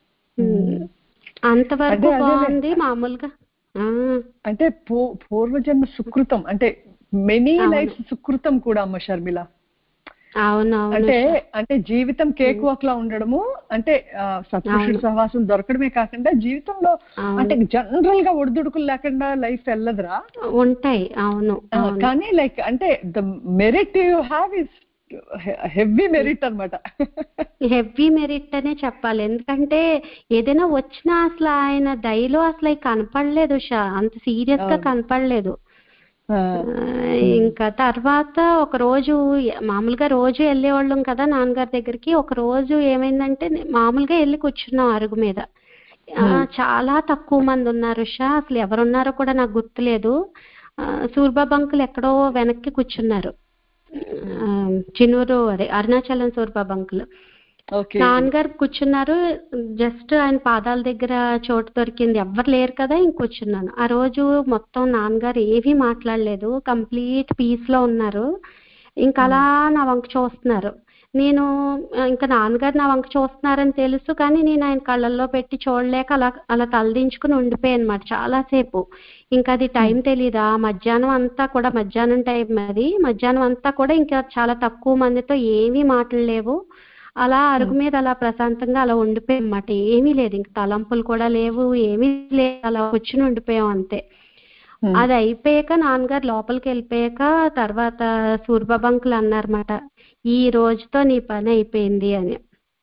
అంతవరకు అదేలే, బాగుంది మామూలుగా. ఆ, అంటే పూర్వజన్మ సుకృతం, అంటే మెనీ అవును లైఫ్ సుకృతం కూడా అమ్మ షర్మిల. అవునవును అంటే ఉషా. అంటే జీవితం కేక్ వాక్ లా ఉండడము, అంటే సత్పురుషుడి అవును సహవాసం దొరకడమే కాకుండా జీవితంలో అంటే అవును జనరల్ గా ఒడిదుడుకులు లేకుండా లైఫ్ వెళ్ళదురా. ఉంటాయి. అవును అవును కానీ లైక్ అంటే the merit you have is heavy merit అన్నమాట. హెవీ మెరిట్ అనే చెప్పాలి. ఎందుకంటే ఏదైనా వచ్చినా అసలు ఆయన దయలో అసలు అవి కనపడలేదు ఉషా, అంత సీరియస్ గా అవును. కనపడలేదు. ఆ, ఇంకా తర్వాత ఒక రోజు మామూలుగా రోజు వెళ్ళేవాళ్ళం కదా నాన్నగారి దగ్గరికి. ఒక రోజు ఏమైందంటే మామూలుగా వెళ్ళి కూర్చున్నాం అరుగు మీద. చాలా తక్కువ మంది ఉన్నారు ఉషా, అసలు ఎవరున్నారో కూడా నాకు గుర్తులేదు. సూర్బాబు అంకుల్ ఎక్కడో వెనక్కి కూర్చున్నారు. చిన్నూరు అదే అరుణాచలం సూర్బాబు అంకుల్. ఓకే. నాన్నగారు కూర్చున్నారు. జస్ట్ ఆయన పాదాల దగ్గర చోటు దొరికింది, ఎవ్వరు లేరు కదా, ఇంక కూర్చున్నాను. ఆ రోజు మొత్తం నాన్నగారు ఏమీ మాట్లాడలేదు, కంప్లీట్ పీస్ లో ఉన్నారు. ఇంకా అలా నా వంక చూస్తున్నారు. నేను ఇంకా నాన్నగారు నా వంక చూస్తున్నారని తెలుసు, కానీ నేను ఆయన కళ్ళల్లో పెట్టి చూడలేక అలా అలా తలదించుకుని ఉండిపోయాను అనమాట చాలాసేపు. ఇంకా అది టైం తెలీదా, మధ్యాహ్నం అంతా కూడా, మధ్యాహ్నం టైం అది, మధ్యాహ్నం అంతా కూడా ఇంకా చాలా తక్కువ మందితో ఏమీ మాట్లాడలేవు. అలా అరుగు మీద అలా ప్రశాంతంగా అలా ఉండిపోయాం అన్నమాట. ఏమీ లేదు, ఇంక తలంపులు కూడా లేవు, ఏమీ లేదు, అలా కూర్చుని ఉండిపోయాం అంతే. అది అయిపోయాక నాన్నగారు లోపలికి వెళ్ళిపోయాక తర్వాత సూర్బాబు అంకుల్ అన్నారన్నమాట, ఈ రోజుతో నీ పని అయిపోయింది అని.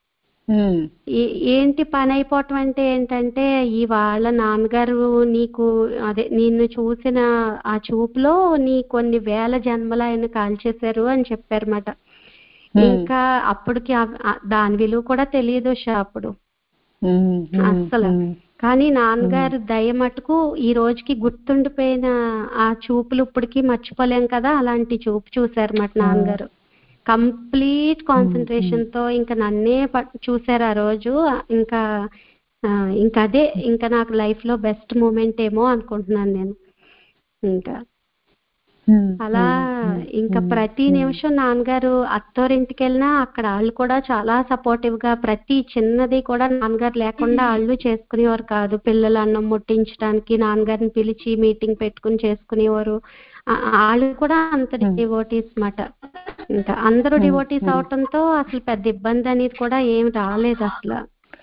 ఏంటి పని అయిపోవటం అంటే ఏంటంటే, ఇవాళ నాన్నగారు నీకు అదే నిన్ను చూసిన ఆ చూపులో నీ కొన్ని వేల జన్మలు ఆయన కాల్చేశారు అని చెప్పారన్నమాట. ఇంకా అప్పటికి దాని విలువ కూడా తెలియదు ఉషా అప్పుడు అస్సలు. కానీ నాన్నగారు దయ మటుకు ఈ రోజుకి గుర్తుండిపోయిన ఆ చూపులు ఇప్పటికీ మర్చిపోలేం కదా, అలాంటి చూపు చూశారు మాట నాన్నగారు. కంప్లీట్ కాన్సన్ట్రేషన్ తో ఇంకా నన్నే చూశారు ఆ రోజు. ఇంకా ఇంకా అదే ఇంకా నాకు లైఫ్ లో బెస్ట్ మూమెంట్ ఏమో అనుకుంటున్నాను నేను. ఇంకా అలా ఇంకా ప్రతి నిమిషం నాన్నగారు అత్తోరింటికి వెళ్ళినా అక్కడ వాళ్ళు కూడా చాలా సపోర్టివ్ గా, ప్రతి చిన్నది కూడా నాన్నగారు లేకుండా వాళ్ళు చేసుకునేవారు కాదు. పిల్లలు అన్నం ముట్టించడానికి నాన్నగారిని పిలిచి మీటింగ్ పెట్టుకుని చేసుకునేవారు. వాళ్ళు కూడా అంత డివోటీస్ మాట. ఇంకా అందరూ డివోటీస్ అవటంతో అసలు పెద్ద ఇబ్బంది అనేది కూడా ఏం రాలేదు అసలు.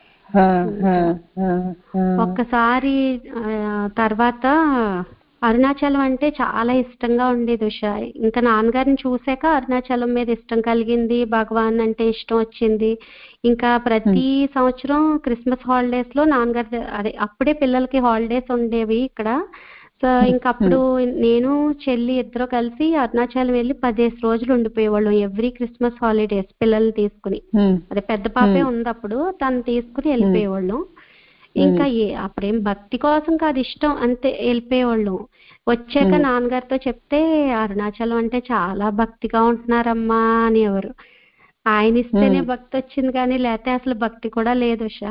ఒక్కసారి తర్వాత అరుణాచలం అంటే చాలా ఇష్టంగా ఉండేది ఉషా. ఇంకా నాన్నగారిని చూసాక అరుణాచలం మీద ఇష్టం కలిగింది, భగవాన్ అంటే ఇష్టం వచ్చింది. ఇంకా ప్రతి సంవత్సరం క్రిస్మస్ హాలిడేస్ లో నాన్నగారి అదే అప్పుడే పిల్లలకి హాలిడేస్ ఉండేవి ఇక్కడ. సో ఇంకా అప్పుడు నేను చెల్లి ఇద్దరు కలిసి అరుణాచలం వెళ్ళి 10 రోజులు ఉండిపోయేవాళ్ళం ఎవ్రీ క్రిస్మస్ హాలిడేస్ పిల్లల్ని తీసుకుని. అదే పెద్ద పాపే ఉంది అప్పుడు, తను తీసుకుని వెళ్ళిపోయేవాళ్ళం. ఇంకా అప్పుడేం భక్తి కోసం కాదు, ఇష్టం అంతే, వెళ్ళిపోయేవాళ్ళం. వచ్చాక నాన్నగారితో చెప్తే అరుణాచలం అంటే చాలా భక్తిగా ఉంటున్నారమ్మా అనేవారు. ఆయన ఇస్తేనే భక్తి వచ్చింది, కానీ లేకపోతే అసలు భక్తి కూడా లేదు ఉషా.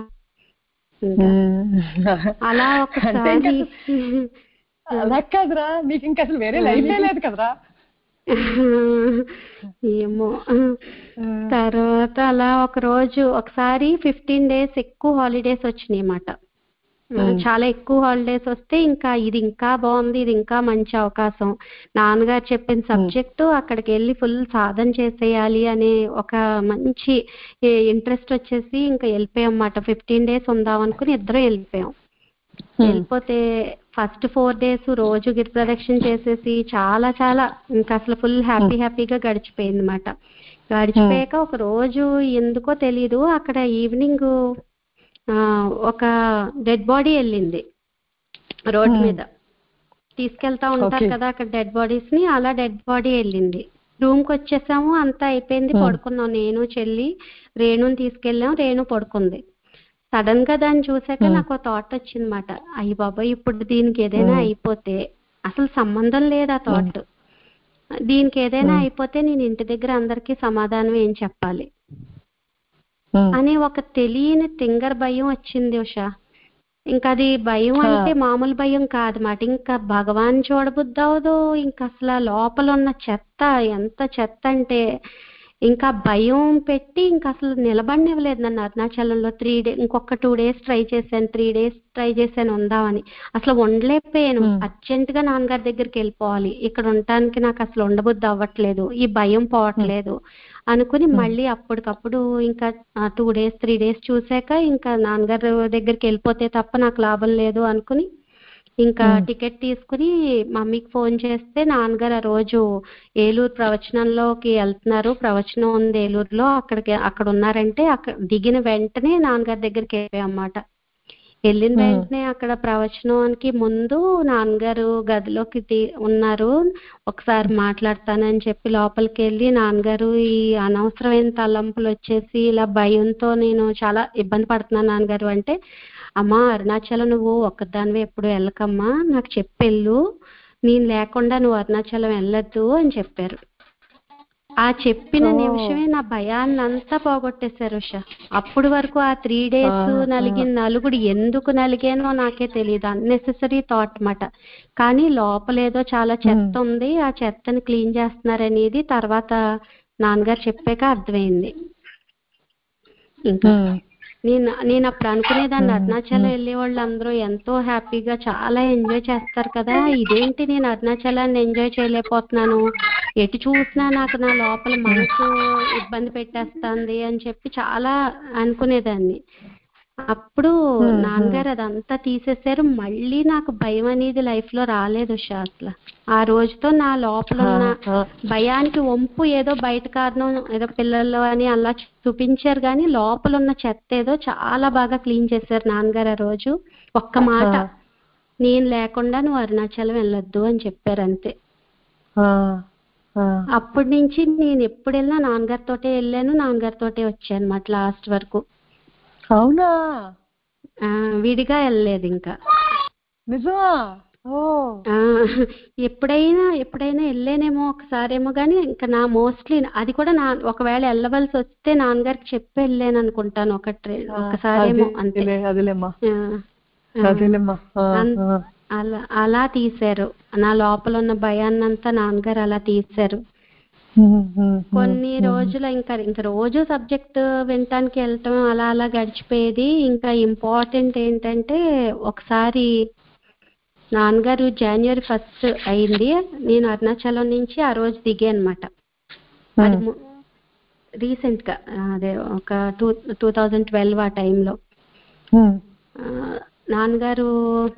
అలా ఒకసారి అలా కాదురా, మీకు ఇంకా అసలు వేరే లైఫే లేదు కదరా. ఏమో. తర్వాత అలా ఒక రోజు ఒకసారి 15 days ఎక్కువ హాలిడేస్ వచ్చినాయి అన్నమాట. చాలా ఎక్కువ హాలిడేస్ వస్తే ఇంకా ఇది ఇంకా బాగుంది, ఇది ఇంకా మంచి అవకాశం, నాన్నగారు చెప్పిన సబ్జెక్టు అక్కడికి వెళ్ళి ఫుల్ సాధన చేసేయాలి అనే ఒక మంచి ఇంట్రెస్ట్ వచ్చేసి ఇంకా వెళ్ళిపోయాం అన్నమాట. 15 days ఉందాం అనుకుని ఇద్దరం వెళ్ళిపోయాం. వెళ్ళిపోతే ఫస్ట్ 4 days రోజు గిరి ప్రదక్షిణ చేసేసి చాలా చాలా ఇంకా అసలు ఫుల్ హ్యాపీగా గడిచిపోయింది అన్నమాట. గడిచిపోయాక ఒక రోజు ఎందుకో తెలీదు, అక్కడ ఈవినింగ్ ఒక డెడ్ బాడీ వెళ్ళింది రోడ్ మీద. తీసుకెళ్తా ఉంటారు కదా అక్కడ డెడ్ బాడీస్ ని, అలా డెడ్ బాడీ వెళ్ళింది. రూమ్ కి వచ్చేసాము, అంతా అయిపోయింది, పడుకున్నాం. నేను చెల్లి రేణుని తీసుకెళ్ళాం, రేణు పడుకుంది. సడన్ గా దాన్ని చూసాక నాకు థాట్ వచ్చిందన్నమాట, అయ్యి బాబాయ్ ఇప్పుడు దీనికి ఏదైనా అయిపోతే, అసలు సంబంధం లేదు ఆ థాట్, దీనికి ఏదైనా అయిపోతే నేను ఇంటి దగ్గర అందరికీ సమాధానం ఏం చెప్పాలి అని ఒక తెలియని తింగర్ భయం వచ్చింది ఉషా. ఇంకా అది భయం అంటే మామూలు భయం కాదన్నమాట. ఇంకా భగవాన్ చూడబుద్ధి అవదు, ఇంకా అసలు లోపల ఉన్న చెత్త ఎంత చెత్త అంటే ఇంకా భయం పెట్టి ఇంకా అసలు నిలబడినివ్వలేదు నన్ను అరుణాచలంలో. 3 ఇంకొక 2 days ట్రై చేశాను, 3 days ట్రై చేశాను ఉందామని. అసలు ఉండలేకపోయాను. అర్జెంటుగా నాన్నగారి దగ్గరికి వెళ్ళిపోవాలి, ఇక్కడ ఉండటానికి నాకు అసలు ఉండబుద్ధి అవ్వట్లేదు, ఈ భయం పోవట్లేదు అనుకుని మళ్ళీ అప్పటికప్పుడు ఇంకా 2 days 3 days చూశాక ఇంకా నాన్నగారు దగ్గరికి వెళ్ళిపోతే తప్ప నాకు లాభం లేదు అనుకుని ఇంకా టికెట్ తీసుకుని మమ్మీకి ఫోన్ చేస్తే నాన్నగారు ఆ రోజు ఏలూరు ప్రవచనంలోకి వెళ్తున్నారు, ప్రవచనం ఉంది ఏలూరులో, అక్కడ ఉన్నారంటే అక్కడ దిగిన వెంటనే నాన్నగారి దగ్గరికి వెళ్ళామన్నమాట. వెళ్ళిన వెంటనే అక్కడ ప్రవచనానికి ముందు నాన్నగారు గదిలోకి ఉన్నారు. ఒకసారి మాట్లాడతానని చెప్పి లోపలికి వెళ్ళి నాన్నగారు ఈ అనవసరమైన తలంపులు వచ్చేసి ఇలా భయంతో నేను చాలా ఇబ్బంది పడుతున్నాను నాన్నగారు అంటే, అమ్మా అరుణాచలం నువ్వు ఒక్కదానివే ఎప్పుడు వెళ్ళకమ్మా, నాకు చెప్పెళ్ళు, నేను లేకుండా నువ్వు అరుణాచలం వెళ్ళొద్దు అని చెప్పారు. ఆ చెప్పిన నిమిషమే నా భయాన్ని అంతా పోగొట్టేశారు ఉష. అప్పుడు వరకు ఆ 3 days నలిగిన నలుగుడు ఎందుకు నలిగానో నాకే తెలియదు, అన్నెసెసరీ థాట్ మాట. కానీ లోపలేదో చాలా చెత్త ఉంది, ఆ చెత్తని క్లీన్ చేస్తున్నారనేది తర్వాత నాన్నగారు చెప్పాక అర్థమైంది. ఇంకా నేను అప్పుడు అనుకునేదాన్ని అరుణాచలం వెళ్ళే వాళ్ళు అందరూ ఎంతో హ్యాపీగా చాలా ఎంజాయ్ చేస్తారు కదా, ఇదేంటి నేను అరుణాచలాన్ని ఎంజాయ్ చేయలేకపోతున్నాను, ఎటు చూసినా నాకు నా లోపల మనసు ఇబ్బంది పెట్టేస్తుంది అని చెప్పి చాలా అనుకునేదాన్ని. అప్పుడు నాన్నగారు అదంతా తీసేశారు. మళ్ళీ నాకు భయం అనేది లైఫ్ లో రాలేదు ఉషా. అసలు ఆ రోజుతో నా లోపల ఉన్న భయానికి వంపు ఏదో బయట కారణం ఏదో పిల్లలు అని అలా చూపించారు, కానీ లోపల ఉన్న చెత్త ఏదో చాలా బాగా క్లీన్ చేశారు నాన్నగారు ఆ రోజు. ఒక్క మాట, నేను లేకుండా నువ్వు అరుణాచలం వెళ్ళొద్దు అని చెప్పారు అంతే. అప్పటి నుంచి నేను ఎప్పుడు వెళ్ళినా నాన్నగారితోటే వెళ్ళాను, నాన్నగారితోటే వచ్చాను అన్నమాట లాస్ట్ వరకు. అవునా? విడిగా వెళ్ళలేదు ఇంకా. నిజమా? ఎప్పుడైనా వెళ్ళేనేమో ఒకసారేమో, కానీ ఇంకా నా మోస్ట్లీ అది కూడా నా ఒకవేళ వెళ్ళవలసి వస్తే నాన్నగారికి చెప్పి వెళ్ళాను అనుకుంటాను ఒకసారేమో అంతే. అలా తీశారు నా లోపల ఉన్న భయాన్నంతా నాన్నగారు అలా తీశారు. కొన్ని రోజులు ఇంకా రోజు సబ్జెక్ట్ వినటానికి వెళ్ళటం అలా అలా గడిచిపోయేది. ఇంకా ఇంపార్టెంట్ ఏంటంటే ఒకసారి నాన్నగారు January 1st అయింది, నేను అరుణాచలం నుంచి ఆ రోజు దిగే అనమాట. అది రీసెంట్ గా అదే ఒక 2012 ఆ టైంలో నాన్నగారు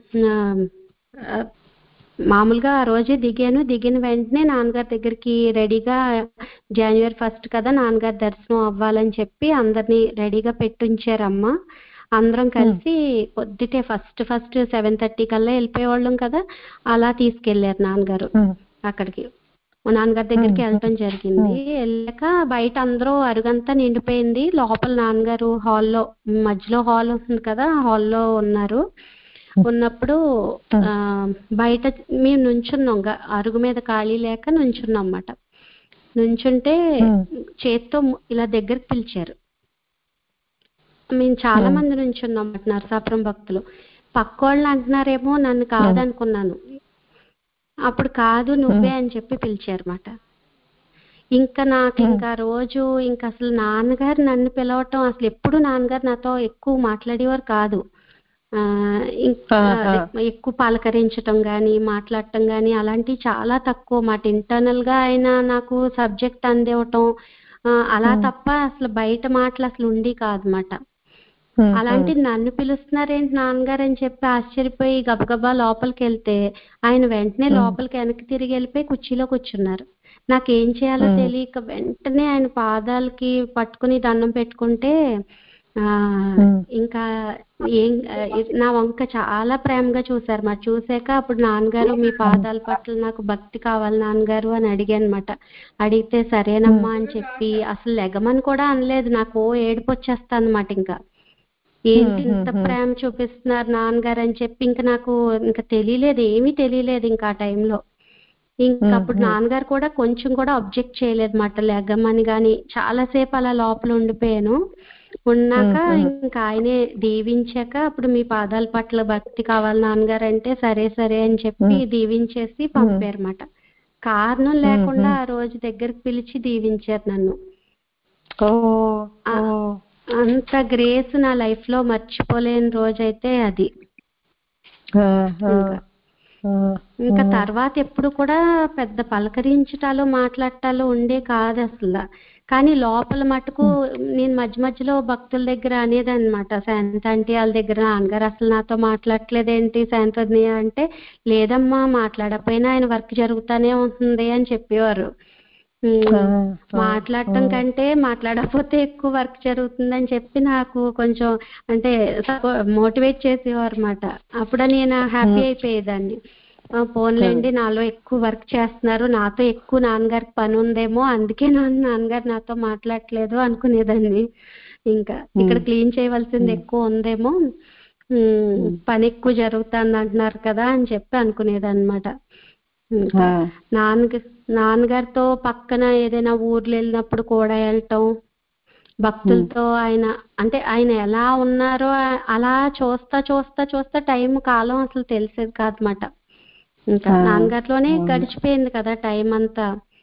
మామూలుగా ఆ రోజే దిగాను. దిగిన వెంటనే నాన్నగారి దగ్గరికి రెడీగా January 1st కదా నాన్నగారి దర్శనం అవ్వాలని చెప్పి అందరినీ రెడీగా పెట్టుంచారమ్మ. అందరం కలిసి పొద్దుటే ఫస్ట్ 7:30 కల్లా వెళ్ళిపోయేవాళ్ళం కదా, అలా తీసుకెళ్లారు నాన్నగారు అక్కడికి. నాన్నగారి దగ్గరికి వెళ్ళటం జరిగింది. వెళ్ళాక బయట అందరూ అరుగంతా నిండిపోయింది, లోపల నాన్నగారు హాల్లో మధ్యలో హాల్ ఉంటుంది కదా, హాల్లో ఉన్నారు. ఉన్నప్పుడు బయట మేము నుంచున్నాం, అరుగు మీద ఖాళీ లేక నుంచున్నాం అన్నమాట. నుంచుంటే చేత్తో ఇలా దగ్గరికి పిలిచారు. మేము చాలా మంది నుంచున్నాం నరసాపురం భక్తులు. పక్కోళ్ళు అంటున్నారేమో నన్ను కాదనుకున్నాను. అప్పుడు కాదు నువ్వే అని చెప్పి పిలిచారన్నమాట. ఇంకా నాకు ఇంకా రోజు ఇంకా అసలు నాన్నగారు నన్ను పిలవటం, అసలు ఎప్పుడు నాన్నగారు నాతో ఎక్కువ మాట్లాడేవారు కాదు. ఇంకా ఎక్కువ పలకరించటం కానీ మాట్లాడటం కానీ అలాంటివి చాలా తక్కువ మాట. ఇంటర్నల్ గా అయినా నాకు సబ్జెక్ట్ అందివ్వటం అలా తప్ప అసలు బయట మాటలు అసలు ఉండి కాదన్నమాట. అలాంటి నన్ను పిలుస్తున్నారేంటి నాన్నగారు అని చెప్పి ఆశ్చర్యపోయి గబగబా లోపలికి వెళ్తే ఆయన వెంటనే లోపలికి వెనక్కి తిరిగి వెళ్ళిపోయి కుర్చీలో కూర్చున్నారు. నాకేం చేయాలో తెలియక వెంటనే ఆయన పాదాలకి పట్టుకుని దండం పెట్టుకుంటే ఇంకా నా వంక చాలా ప్రేమగా చూసారు మరి. చూసాక అప్పుడు నాన్నగారు మీ పాదాల పట్ల నాకు భక్తి కావాలి నాన్నగారు అని అడిగానమాట. అడిగితే సరేనమ్మా అని చెప్పి అసలు లెగమని కూడా అనలేదు. నాకు ఏడుపు వచ్చేస్తా అన్నమాట. ఇంకా ఏంటి ఇంత ప్రేమ చూపిస్తున్నారు నాన్నగారు అని చెప్పి ఇంకా నాకు ఇంకా తెలియలేదు, ఏమీ తెలియలేదు ఇంకా ఆ టైంలో. ఇంకా అప్పుడు నాన్నగారు కూడా కొంచెం కూడా అబ్జెక్ట్ చేయలేదు మాట లెగమని కానీ. చాలాసేపు అలా లోపల ఉండిపోయాను. ఉన్నాక ఇంకా ఆయనే దీవించాక అప్పుడు మీ పాదాల పట్ల భక్తి కావాలి నాన్నగారు అంటే సరే సరే అని చెప్పి దీవించేసి పంపారన్నమాట. కారణం లేకుండా ఆ రోజు దగ్గరికి పిలిచి దీవించారు నన్ను. అంత గ్రేస్ నా లైఫ్ లో మర్చిపోలేని రోజైతే అది. ఇంకా తర్వాత ఎప్పుడు కూడా పెద్ద పలకరించటాలు మాట్లాడటాలు ఉండే కాదు అసలు. కానీ లోపల మటుకు నేను మధ్య మధ్యలో భక్తుల దగ్గర అనేది అనమాట, శాంతి ఆంటీ వాళ్ళ దగ్గర, నాన్నగారు అసలు నాతో మాట్లాడట్లేదేంటి శాంతి అంటే, లేదమ్మా మాట్లాడకపోయినా ఆయన వర్క్ జరుగుతూనే ఉంటుంది అని చెప్పేవారు. మాట్లాడటం కంటే మాట్లాడకపోతే ఎక్కువ వర్క్ జరుగుతుందని చెప్పి నాకు కొంచెం అంటే మోటివేట్ చేసేవారు అనమాట. అప్పుడు నేను హ్యాపీ అయిపోయేదాన్ని, పోన్లేండి నాలో ఎక్కువ వర్క్ చేస్తున్నారు, నాతో ఎక్కువ నాన్నగారికి పని ఉందేమో అందుకే నాన్నగారు నాతో మాట్లాడట్లేదు అనుకునేదాన్ని. ఇంకా ఇక్కడ క్లీన్ చేయవలసింది ఎక్కువ ఉందేమో, పని ఎక్కువ జరుగుతుంది అంటున్నారు కదా అని చెప్పి అనుకునేదాన్ని అనమాట. నాన్నగారితో పక్కన ఏదైనా ఊర్లు వెళ్ళినప్పుడు కూడా వెళ్ళటం, భక్తులతో ఆయన ఎలా ఉన్నారో అలా చూస్తా చూస్తా చూస్తా టైం కాలం అసలు తెలిసేది కాదన్నమాట. ఇంకా నాన్నగారిలోనే గడిచిపోయింది కదా టైం అంతా.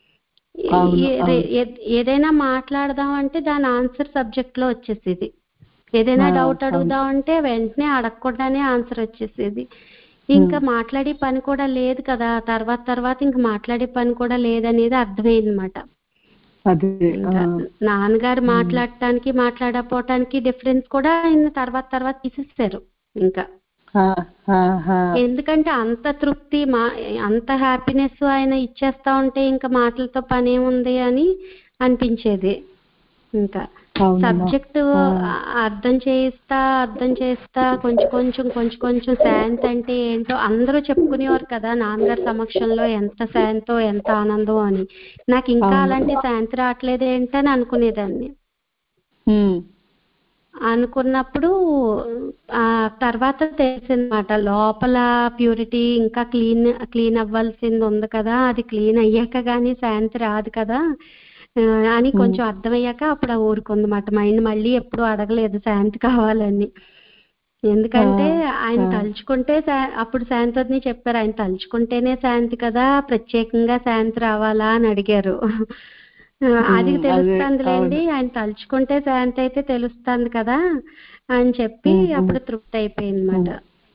ఏదైనా మాట్లాడదాం అంటే దాని ఆన్సర్ సబ్జెక్ట్ లో వచ్చేసేది, ఏదైనా డౌట్ అడుగుదాం అంటే వెంటనే అడగకుండానే ఆన్సర్ వచ్చేసేది. ఇంకా మాట్లాడే పని కూడా లేదు కదా, తర్వాత ఇంకా మాట్లాడే పని కూడా లేదనేది అర్థమైంది అనమాట. నాన్నగారు మాట్లాడటానికి మాట్లాడకపోవటానికి డిఫరెన్స్ కూడా ఆయన తర్వాత తీసేస్తారు. ఇంకా ఎందుకంటే అంత తృప్తి అంత హ్యాపీనెస్ ఆయన ఇచ్చేస్తా ఉంటే ఇంకా మాటలతో పని ఏముంది అని అనిపించేది. ఇంకా సబ్జెక్ట్ అర్థం చేస్తా కొంచెం శాంతి అంటే ఏంటో అందరూ చెప్పుకునేవారు కదా నాన్నగారి సమక్షంలో, ఎంత శాంతో ఎంత ఆనందం అని. నాకు ఇంకా అలాంటి శాంతి రావట్లేదు ఏంటని అనుకునేదాన్ని. అనుకున్నప్పుడు తర్వాత తెలిసిందన్నమాట, లోపల ప్యూరిటీ ఇంకా క్లీన్ అవ్వాల్సింది ఉంది కదా, అది క్లీన్ అయ్యాక గానీ శాంతి రాదు కదా అని కొంచెం అర్థమయ్యాక అప్పుడు ఊరుకుందన్నమాట. మైండ్ మళ్ళీ ఎప్పుడు అడగలేదు శాంతి కావాలని. ఎందుకంటే ఆయన తలుచుకుంటే అప్పుడు శాంతిని చెప్పారు, ఆయన తలుచుకుంటేనే శాంతి కదా, ప్రత్యేకంగా శాంతి రావాలా అని అడిగారు. అది తెలుస్తుందిలేండి, ఆయన తలుచుకుంటే శాంతి అయితే తెలుస్తుంది కదా అని చెప్పి అప్పుడు తృప్తి అయిపోయింది అన్నమాట.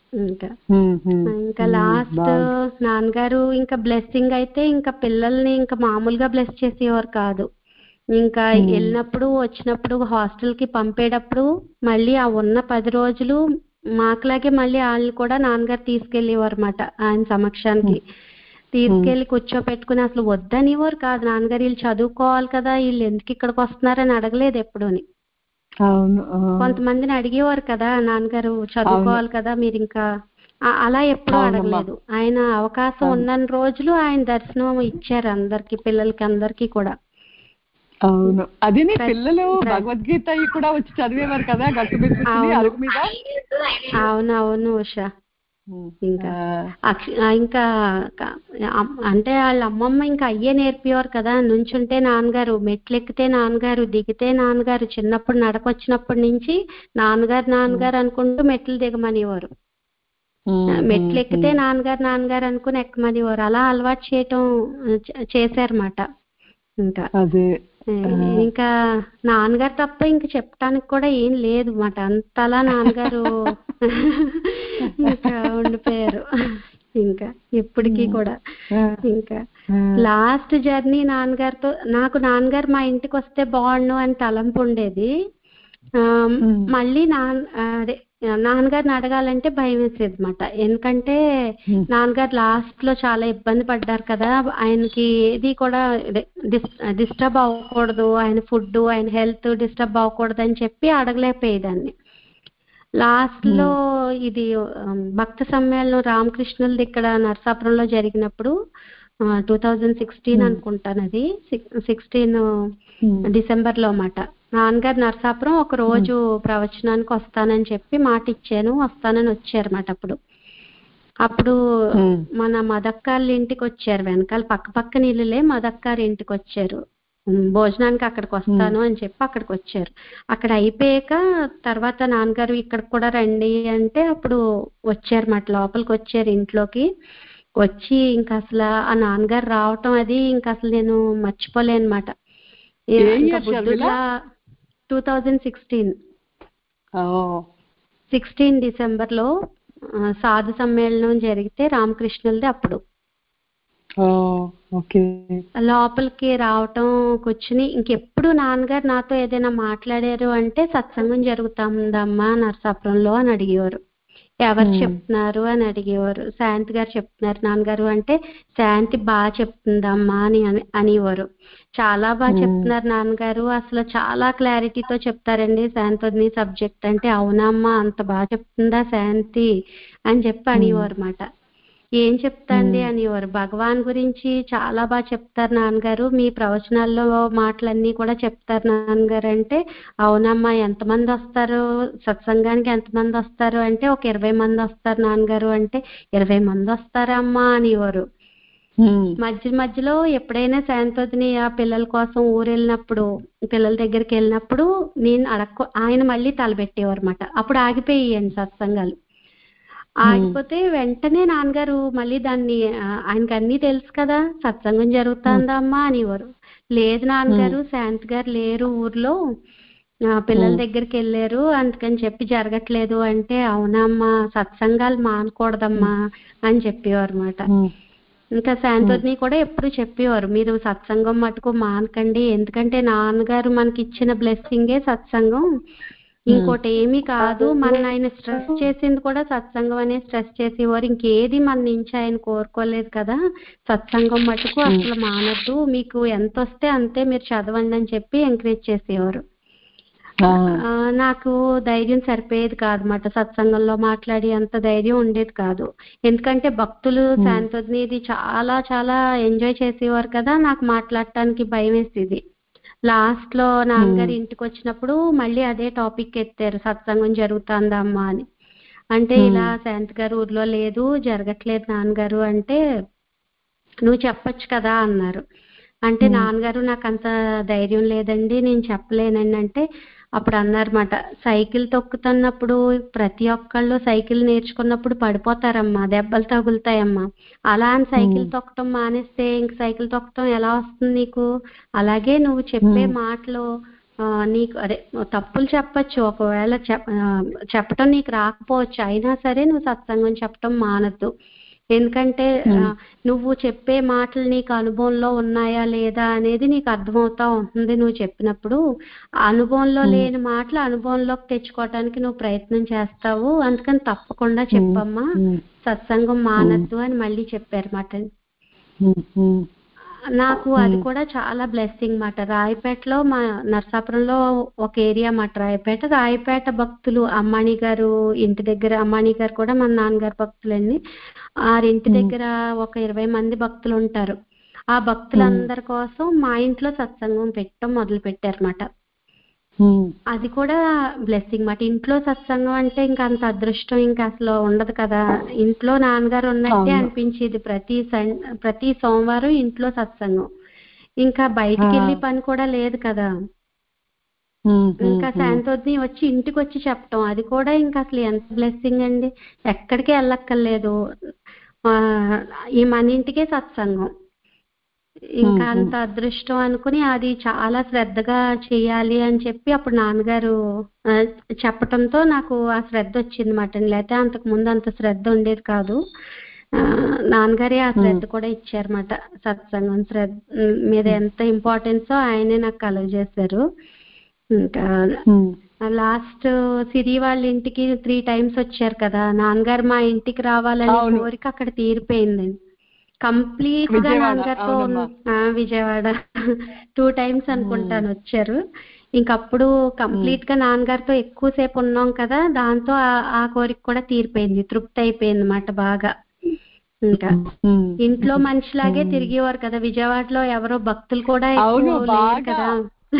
ఇంకా లాస్ట్ నాన్నగారు ఇంకా బ్లెస్సింగ్ అయితే ఇంకా పిల్లల్ని ఇంకా మామూలుగా బ్లెస్ చేసేవారు కాదు. ఇంకా వెళ్ళినప్పుడు వచ్చినప్పుడు హాస్టల్ కి పంపేటప్పుడు మళ్ళీ ఆ ఉన్న 10 రోజులు మాకులాగే మళ్ళీ వాళ్ళని కూడా నాన్నగారు తీసుకెళ్లేవారు అన్నమాట. ఆయన సమక్షానికి తీసుకెళ్లి కూర్చోపెట్టుకుని అసలు వద్దనివారు కాదు నాన్నగారు, వీళ్ళు చదువుకోవాలి కదా, వీళ్ళు ఎందుకు ఇక్కడికి వస్తున్నారని అడగలేదు ఎప్పుడూని. కొంతమందిని అడిగేవారు కదా నాన్నగారు, చదువుకోవాలి కదా మీరు, ఇంకా అలా ఎప్పుడూ అడగలేదు. ఆయన అవకాశం ఉన్న రోజులు ఆయన దర్శనం ఇచ్చారు అందరికి, పిల్లలకి అందరికి కూడా. అవును, అది పిల్లలు భగవద్గీత కూడా వచ్చి చదివేవారు కదా గట్టు మీద. అవునవును ఉషా. ఇంకా అంటే వాళ్ళ అమ్మమ్మ ఇంకా అయ్యే నేర్పేవారు కదా, నుంచుంటే నాన్నగారు, మెట్లెక్కితే నాన్నగారు, దిగితే నాన్నగారు. చిన్నప్పుడు నడకొచ్చినప్పటి నుంచి నాన్నగారు అనుకుంటూ మెట్లు దిగమనేవారు, మెట్లు ఎక్కితే నాన్నగారు అనుకుని ఎక్కమనేవారు. అలా అలవాటు చేశారన్నమాట. ఇంకా నాన్నగారు తప్ప ఇంక చెప్పడానికి కూడా ఏం లేదు అన్నమాట, అంతలా నాన్నగారు ఇంకా ఉండిపోయారు. ఇంకా ఇప్పటికీ కూడా ఇంకా లాస్ట్ జర్నీ నాన్నగారితో, నాకు నాన్నగారు మా ఇంటికి వస్తే బాగుండు అని తలంపు ఉండేది. మళ్ళీ నాన్నగారిని అడగాలంటే భయం వేసేది అన్నమాట. ఎందుకంటే నాన్నగారు లాస్ట్ లో చాలా ఇబ్బంది పడ్డారు కదా, ఆయనకి ఏది కూడా డిస్టర్బ్ అవ్వకూడదు, ఆయన ఫుడ్ ఆయన హెల్త్ డిస్టర్బ్ అవ్వకూడదు అని చెప్పి అడగలేకపోయేదాన్ని. లాస్ట్ లో ఇది భక్త సమ్మేళనం రామకృష్ణులది ఇక్కడ నరసాపురంలో జరిగినప్పుడు 2016 అనుకుంటాను, అది 16 డిసెంబర్ లో అన్నమాట. నాన్నగారు నరసాపురం ఒక రోజు ప్రవచనానికి వస్తానని చెప్పి మాట ఇచ్చాను, వస్తానని వచ్చారన్నమాట. అప్పుడు మన మదక్కాళ్ళ ఇంటికి వచ్చారు, వెనకాల పక్కన ఇల్లులే, మదక్కారి ఇంటికి వచ్చారు భోజనానికి. అక్కడికి వస్తాను అని చెప్పి అక్కడికి వచ్చారు. అక్కడ అయిపోయాక తర్వాత నాన్నగారు ఇక్కడికి కూడా రండి అంటే అప్పుడు వచ్చారన్నమాట, లోపలికి వచ్చారు ఇంట్లోకి. వచ్చి ఇంకా అసలు ఆ నాన్నగారు రావటం అది ఇంకా అసలు నేను మర్చిపోలేనమాట. ఇంకా బుద్ధుల్లా 2016 డిసెంబర్లో సాధు సమ్మేళనం జరిగితే రామకృష్ణులది అప్పుడు లోపలికి రావటం కూర్చుని ఇంకెప్పుడు నాన్నగారు నాతో ఏదైనా మాట్లాడారు అంటే సత్సంగం జరుగుతుందమ్మా నరసాపురంలో అని అడిగేవారు. ఎవరు చెప్తున్నారు అని అడిగేవారు. శాంతి గారు చెప్తున్నారు నాన్నగారు అంటే శాంతి బాగా చెప్తుందమ్మా అని అనేవారు. చాలా బాగా చెప్తున్నారు నాన్నగారు, అసలు చాలా క్లారిటీతో చెప్తారండి శాంతి సబ్జెక్ట్ అంటే. అవునమ్మా అంత బాగా చెప్తుందా శాంతి అని చెప్పి అనేవారు అన్నమాట. ఏం చెప్తాండి అనేవారు. భగవాన్ గురించి చాలా బాగా చెప్తారు నాన్నగారు, మీ ప్రవచనాల్లో మాటలన్నీ కూడా చెప్తారు నాన్నగారు అంటే. అవునమ్మా ఎంతమంది వస్తారు సత్సంగానికి, ఎంతమంది వస్తారు అంటే ఒక 20 మంది వస్తారు నాన్నగారు అంటే. 20 మంది వస్తారమ్మా అనేవారు. మధ్య మధ్యలో ఎప్పుడైనా శాంతోదిని ఆ పిల్లల కోసం ఊరు వెళ్ళినప్పుడు, పిల్లల దగ్గరికి వెళ్ళినప్పుడు నేను ఆయన మళ్ళీ తలపెట్టేవారు అన్నమాట. అప్పుడు ఆగిపోయాయండి సత్సంగాలు. ఆగిపోతే వెంటనే నాన్నగారు మళ్ళీ దాన్ని ఆయనకి అన్నీ తెలుసు కదా, సత్సంగం జరుగుతుందమ్మా అనేవారు. లేదు నాన్నగారు శాంతి గారు లేరు ఊర్లో, పిల్లల దగ్గరికి వెళ్ళారు అందుకని చెప్పి జరగట్లేదు అంటే. అవునమ్మా సత్సంగాలు మానకూడదమ్మా అని చెప్పేవారు అన్నమాట. ఇంకా శాంతోదిని కూడా ఎప్పుడు చెప్పేవారు, మీరు సత్సంగం మటుకు మానకండి, ఎందుకంటే నాన్నగారు మనకి ఇచ్చిన బ్లెస్సింగే సత్సంగం, ఇంకోటి ఏమీ కాదు. మన ఆయన స్ట్రెస్ చేసింది కూడా సత్సంగం అనే స్ట్రెస్ చేసేవారు, ఇంకేది మన నుంచి ఆయన కోరుకోలేదు కదా, సత్సంగం మటుకు అసలు మానద్దు, మీకు ఎంత వస్తే అంతే మీరు చదవండి అని చెప్పి ఎంకరేజ్ చేసేవారు. నాకు ధైర్యం సరిపోయేది కాదన్నమాట, సత్సంగంలో మాట్లాడి అంత ధైర్యం ఉండేది కాదు. ఎందుకంటే భక్తులు శాంతోదినిది చాలా చాలా ఎంజాయ్ చేసేవారు కదా, నాకు మాట్లాడటానికి భయం వేసేది. లాస్ట్ లో నాన్నగారు ఇంటికి వచ్చినప్పుడు మళ్ళీ అదే టాపిక్ ఎత్తారు, సత్సంగం జరుగుతుందమ్మా అని. అంటే ఇలా శాంతి గారు ఊర్లో లేదు, జరగట్లేదు నాన్నగారు అంటే. నువ్వు చెప్పొచ్చు కదా అన్నారు. అంటే నాన్నగారు నాకు అంత ధైర్యం లేదండి నేను చెప్పలేనండి అంటే. అప్పుడు అన్నారన్నమాట, సైకిల్ తొక్కుతున్నప్పుడు ప్రతి ఒక్కళ్ళు సైకిల్ నేర్చుకున్నప్పుడు పడిపోతారమ్మా, దెబ్బలు తగులుతాయమ్మా, అలా అని సైకిల్ తొక్కటం మానేస్తే ఇంక సైకిల్ తొక్కటం ఎలా వస్తుంది నీకు, అలాగే నువ్వు చెప్పే మాటలు నీకు అదే తప్పులు చెప్పచ్చు, ఒకవేళ చెప్పటం నీకు రాకపోవచ్చు, అయినా సరే నువ్వు సత్సంగం చెప్పటం మానద్దు, ఎందుకంటే నువ్వు చెప్పే మాటలు నీకు అనుభవంలో ఉన్నాయా లేదా అనేది నీకు అర్థమవుతా ఉంటుంది. నువ్వు చెప్పినప్పుడు అనుభవంలో లేని మాటలు అనుభవంలోకి తెచ్చుకోవటానికి నువ్వు ప్రయత్నం చేస్తావు, అందుకని తప్పకుండా చెప్పమ్మా, సత్సంగం మానద్దు అని మళ్ళీ చెప్పారన్నమాట. నాకు అది కూడా చాలా బ్లెస్సింగ్ మాట. రాయపేటలో మా నరసాపురంలో ఒక ఏరియా మాట రాయపేట భక్తులు అమ్మాణి గారు ఇంటి దగ్గర, అమ్మాణి గారు కూడా మన నాన్నగారు భక్తులండి, ఇంటి దగ్గర ఒక 20 మంది భక్తులు ఉంటారు. ఆ భక్తులందరి కోసం మా ఇంట్లో సత్సంగం పెట్టడం మొదలు పెట్టారన్నమాట. అది కూడా బ్లెస్సింగ్ మాట. ఇంట్లో సత్సంగం అంటే ఇంకా అంత అదృష్టం ఇంకా అసలు ఉండదు కదా, ఇంట్లో నాన్నగారు ఉన్నట్టే అనిపించేది. ప్రతి సోమవారం ఇంట్లో సత్సంగం, ఇంకా బయటికి వెళ్ళి పని కూడా లేదు కదా. ఇంకా శాంతోదిని వచ్చి ఇంటికి వచ్చి చెప్పటం, అది కూడా ఇంకా అసలు ఎంత బ్లెస్సింగ్ అండి, ఎక్కడికి వెళ్ళక్కర్లేదు, ఈ మన ఇంటికే సత్సంగం. ఇంకా అంత అదృష్టం అనుకుని అది చాలా శ్రద్ధగా చేయాలి అని చెప్పి అప్పుడు నాన్నగారు చెప్పటంతో నాకు ఆ శ్రద్ధ వచ్చింది మాట. లేకపోతే అంతకు ముందు అంత శ్రద్ధ ఉండేది కాదు. నాన్నగారే ఆ శ్రద్ధ కూడా ఇచ్చారన్నమాట. సత్సంగం శ్రద్ధ మీద ఎంత ఇంపార్టెన్సో ఆయనే నాకు కలుగజేశారు. ఇంకా లాస్ట్ సిరి వాళ్ళ ఇంటికి 3 times వచ్చారు కదా, నాన్నగారు మా ఇంటికి రావాలని కోరిక అక్కడ తీరిపోయిందండి కంప్లీట్ గా. నాన్నగారితో విజయవాడ 2 times అనుకుంటాను వచ్చారు. ఇంకప్పుడు కంప్లీట్ గా నాన్నగారితో ఎక్కువసేపు ఉన్నాం కదా, దాంతో ఆ కోరిక కూడా తీరిపోయింది, తృప్తి అయిపోయింది అన్నమాట బాగా. ఇంకా ఇంట్లో మనిషిలాగే తిరిగేవారు కదా, విజయవాడలో ఎవరో భక్తులు కూడా ఎక్కువ లేరు కదా,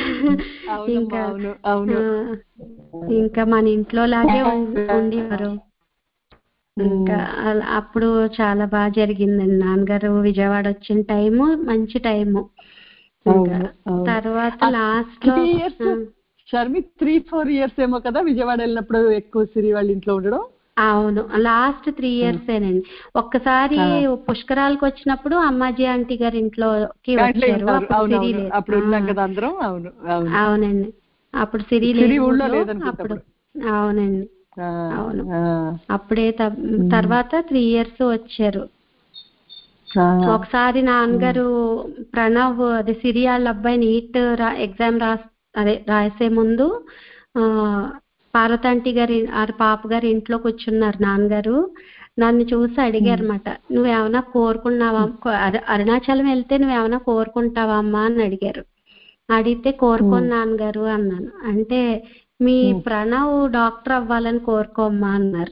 ఇంకా మన ఇంట్లో లాగే ఉండేవారు. ఇంకా అప్పుడు చాలా బాగా జరిగిందండి. నాన్నగారు విజయవాడ వచ్చిన టైము మంచి టైము. తర్వాత లాస్ట్ లో 3-4 years ఏమో కదా విజయవాడ వెళ్ళినప్పుడు ఎక్కువ సిరి వాళ్ళ ఇంట్లో ఉండడం. అవును, లాస్ట్ 3 ఇయర్సేనండి. ఒక్కసారి పుష్కరాలకు వచ్చినప్పుడు అమ్మాజీ ఆంటీ గారి ఇంట్లోకి వచ్చారు. అప్పుడు సిరి లేదు. అప్పుడు ఉన్నాం కదా అందరం. అవును అవును అవునండి, అప్పుడు సిరి లేదు ఊళ్ళో. అప్పుడు అవునండి, అవును. అప్పుడే తర్వాత 3 ఇయర్స్ వచ్చారు. ఒకసారి నాన్నగారు ప్రణవ్ అది సిరి వాళ్ళ అబ్బాయి నీట్ ఎగ్జామ్ రాసే ముందు పార్వతాంటి గారి పాప గారి ఇంట్లో కూర్చున్నారు. నాన్నగారు నన్ను చూసి అడిగారు అన్నమాట, నువ్వేమన్నా కోరుకున్నావా, అరుణాచలం వెళ్తే నువ్వేమన్నా కోరుకుంటావా అమ్మా అని అడిగారు. అడిగితే కోరుకోను నాన్నగారు అన్నాను. అంటే మీ ప్రణవ్ డాక్టర్ అవ్వాలని కోరుకోమ్మా అన్నారు.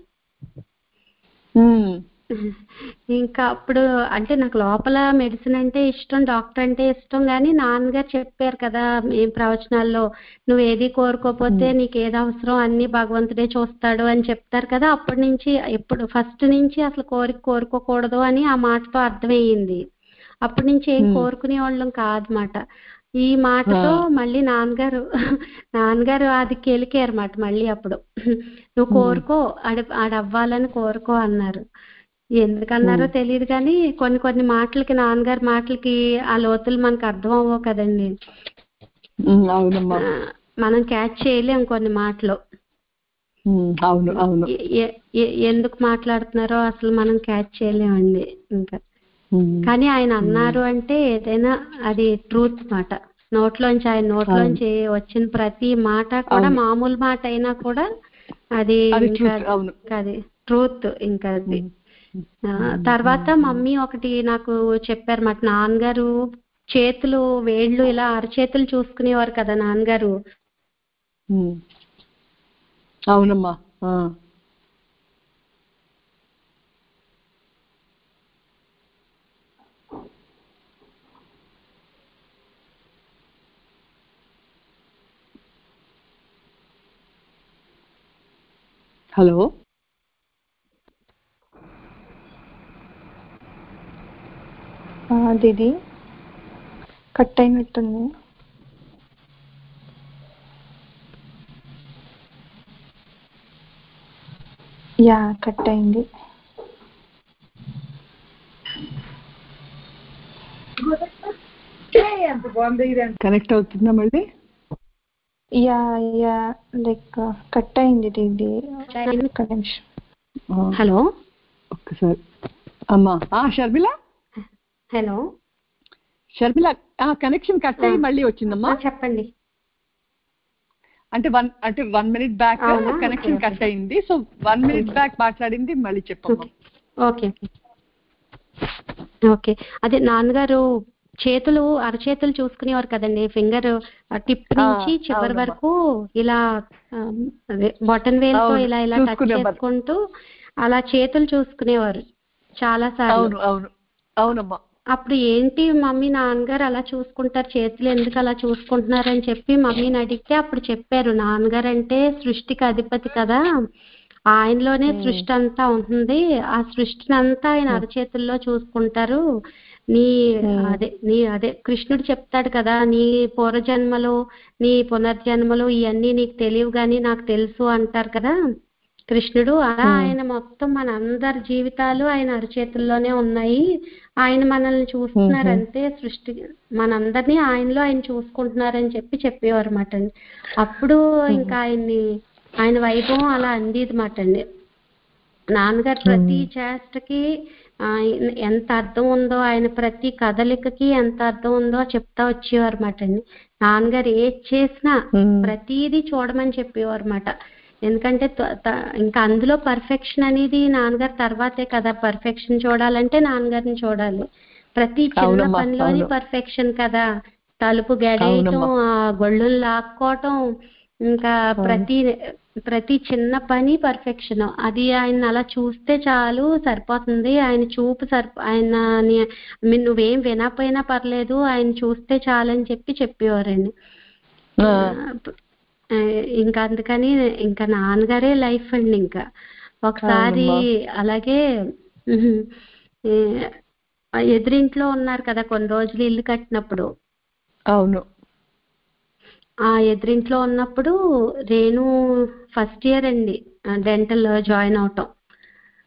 ఇంకా అప్పుడు అంటే నాకు లోపల మెడిసిన్ అంటే ఇష్టం, డాక్టర్ అంటే ఇష్టం, కానీ నాన్నగారు చెప్పారు కదా ఏం ప్రవచనాల్లో, నువ్వు ఏది కోరుకోపోతే నీకు ఏది అవసరం అన్ని భగవంతుడే చూస్తాడు అని చెప్తారు కదా. అప్పటి నుంచి ఫస్ట్ నుంచి అసలు కోరుకోకూడదు అని ఆ మాటతో అర్థమయ్యింది. అప్పటి నుంచి ఏం కోరుకునే వాళ్ళం కాదన్నమాట. ఈ మాటతో మళ్ళీ నాన్నగారు అది కెలికారు మాట. మళ్ళీ అప్పుడు నువ్వు కోరుకో, ఆడవ్వాలని కోరుకో అన్నారు. ఎందుకన్నారో తెలియదు కానీ కొన్ని మాటలకి, నాన్నగారి మాటలకి ఆ లోతులు మనకు అర్థం అవ్వవు కదండి. మనం క్యాచ్ చేయలేం కొన్ని మాటలు. అవును అవును ఎందుకు మాట్లాడుతున్నారో అసలు మనం క్యాచ్ చేయలేమండి. ఇంకా కానీ ఆయన అన్నారు అంటే ఏదైనా అది ట్రూత్ మాట. ఆయన నోట్లోంచి వచ్చిన ప్రతి మాట కూడా మామూలు మాట అయినా కూడా అది ట్రూత్. ఇంకా అది తర్వాత మమ్మీ ఒకటి నాకు చెప్పారు మాట. నాన్నగారు చేతులు వేళ్ళు ఇలా అరచేతులు చూసుకునేవారు కదా నాన్నగారు. అవునమ్మా. హలో దీది కట్ అయినట్టుంది. యా కట్ అయింది. కనెక్ట్ అవుతుందా మళ్ళీ? యా యా లైక్ కట్ అయింది దీది. హలో ఒక్కసారి అమ్మా. Sharmila, hello Sharmila, connection cut అయ్యి మళ్ళీ వచ్చిందమ్మా. చెప్పండి. అంటే 1 minute బ్యాక్ కనెక్షన్ కట్ అయింది. సో 1 minute బ్యాక్ మాట్లాడింది మళ్ళీ చెప్పమ్మా. Okay okay. అదే నాన్నగారు చేతులు అరచేతులు చూసుకునేవారు కదండి. ఫింగర్ టిప్ నుంచి చివరి వరకు ఇలా అదే బటన్ వేలుతో ఇలా ఇలా టచ్ చేసుకుంటూ అలా చేతులు చూసుకునేవారు చాలా సార్లు. అవునమ్మా. అప్పుడు ఏంటి మమ్మీ, నాన్నగారు అలా చూసుకుంటారు, చేతులు ఎందుకు అలా చూసుకుంటున్నారని చెప్పి మమ్మీని అడిగితే అప్పుడు చెప్పారు, నాన్నగారు అంటే సృష్టికి అధిపతి కదా, ఆయనలోనే సృష్టి అంతా ఉంటుంది, ఆ సృష్టిని అంతా ఆయన అరచేతుల్లో చూసుకుంటారు. అదే కృష్ణుడు చెప్తాడు కదా, నీ పూర్వజన్మలో నీ పునర్జన్మలో ఇవన్నీ నీకు తెలియవు కానీ నాకు తెలుసు అంటారు కదా కృష్ణుడు. అలా ఆయన మొత్తం మన అందరి జీవితాలు ఆయన అరచేతుల్లోనే ఉన్నాయి. ఆయన మనల్ని చూస్తున్నారు అంతే, సృష్టి మనందరినీ ఆయనలో ఆయన చూసుకుంటున్నారని చెప్పేవారు మాట అండి. అప్పుడు ఇంకా ఆయన వైభవం అలా అందేది మాట అండి. నాన్నగారు ప్రతి చేష్టకి ఎంత అర్థం ఉందో, ఆయన ప్రతి కదలికకి ఎంత అర్థం ఉందో చెప్తా వచ్చేవారు మాట అండి. నాన్నగారు ఏది చేసినా ప్రతిదీ చూడమని చెప్పేవారు మాట. ఎందుకంటే ఇంకా అందులో పర్ఫెక్షన్ అనేది నాన్నగారు తర్వాతే కదా. పర్ఫెక్షన్ చూడాలంటే నాన్నగారిని చూడాలి. ప్రతి చిన్న పనిలోని పర్ఫెక్షన్ కదా. తలుపు గడేయటం, గొళ్ళులు లాక్కోవటం, ఇంకా ప్రతి చిన్న పని పర్ఫెక్షన్. అది ఆయన అలా చూస్తే చాలు సరిపోతుంది. ఆయన చూపు ఆయన నువ్వేం వినకపోయినా పర్లేదు, ఆయన చూస్తే చాలని చెప్పేవారండి. ఇంకా అందుకని ఇంకా నాన్నగారే లైఫ్ అండి. ఇంకా ఒకసారి అలాగే ఎదురింట్లో ఉన్నారు కదా కొన్ని రోజులు ఇల్లు కట్టినప్పుడు. అవును. ఆ ఎదురింట్లో ఉన్నప్పుడు రేణు ఫస్ట్ ఇయర్ అండి డెంటల్ జాయిన్ అవటం.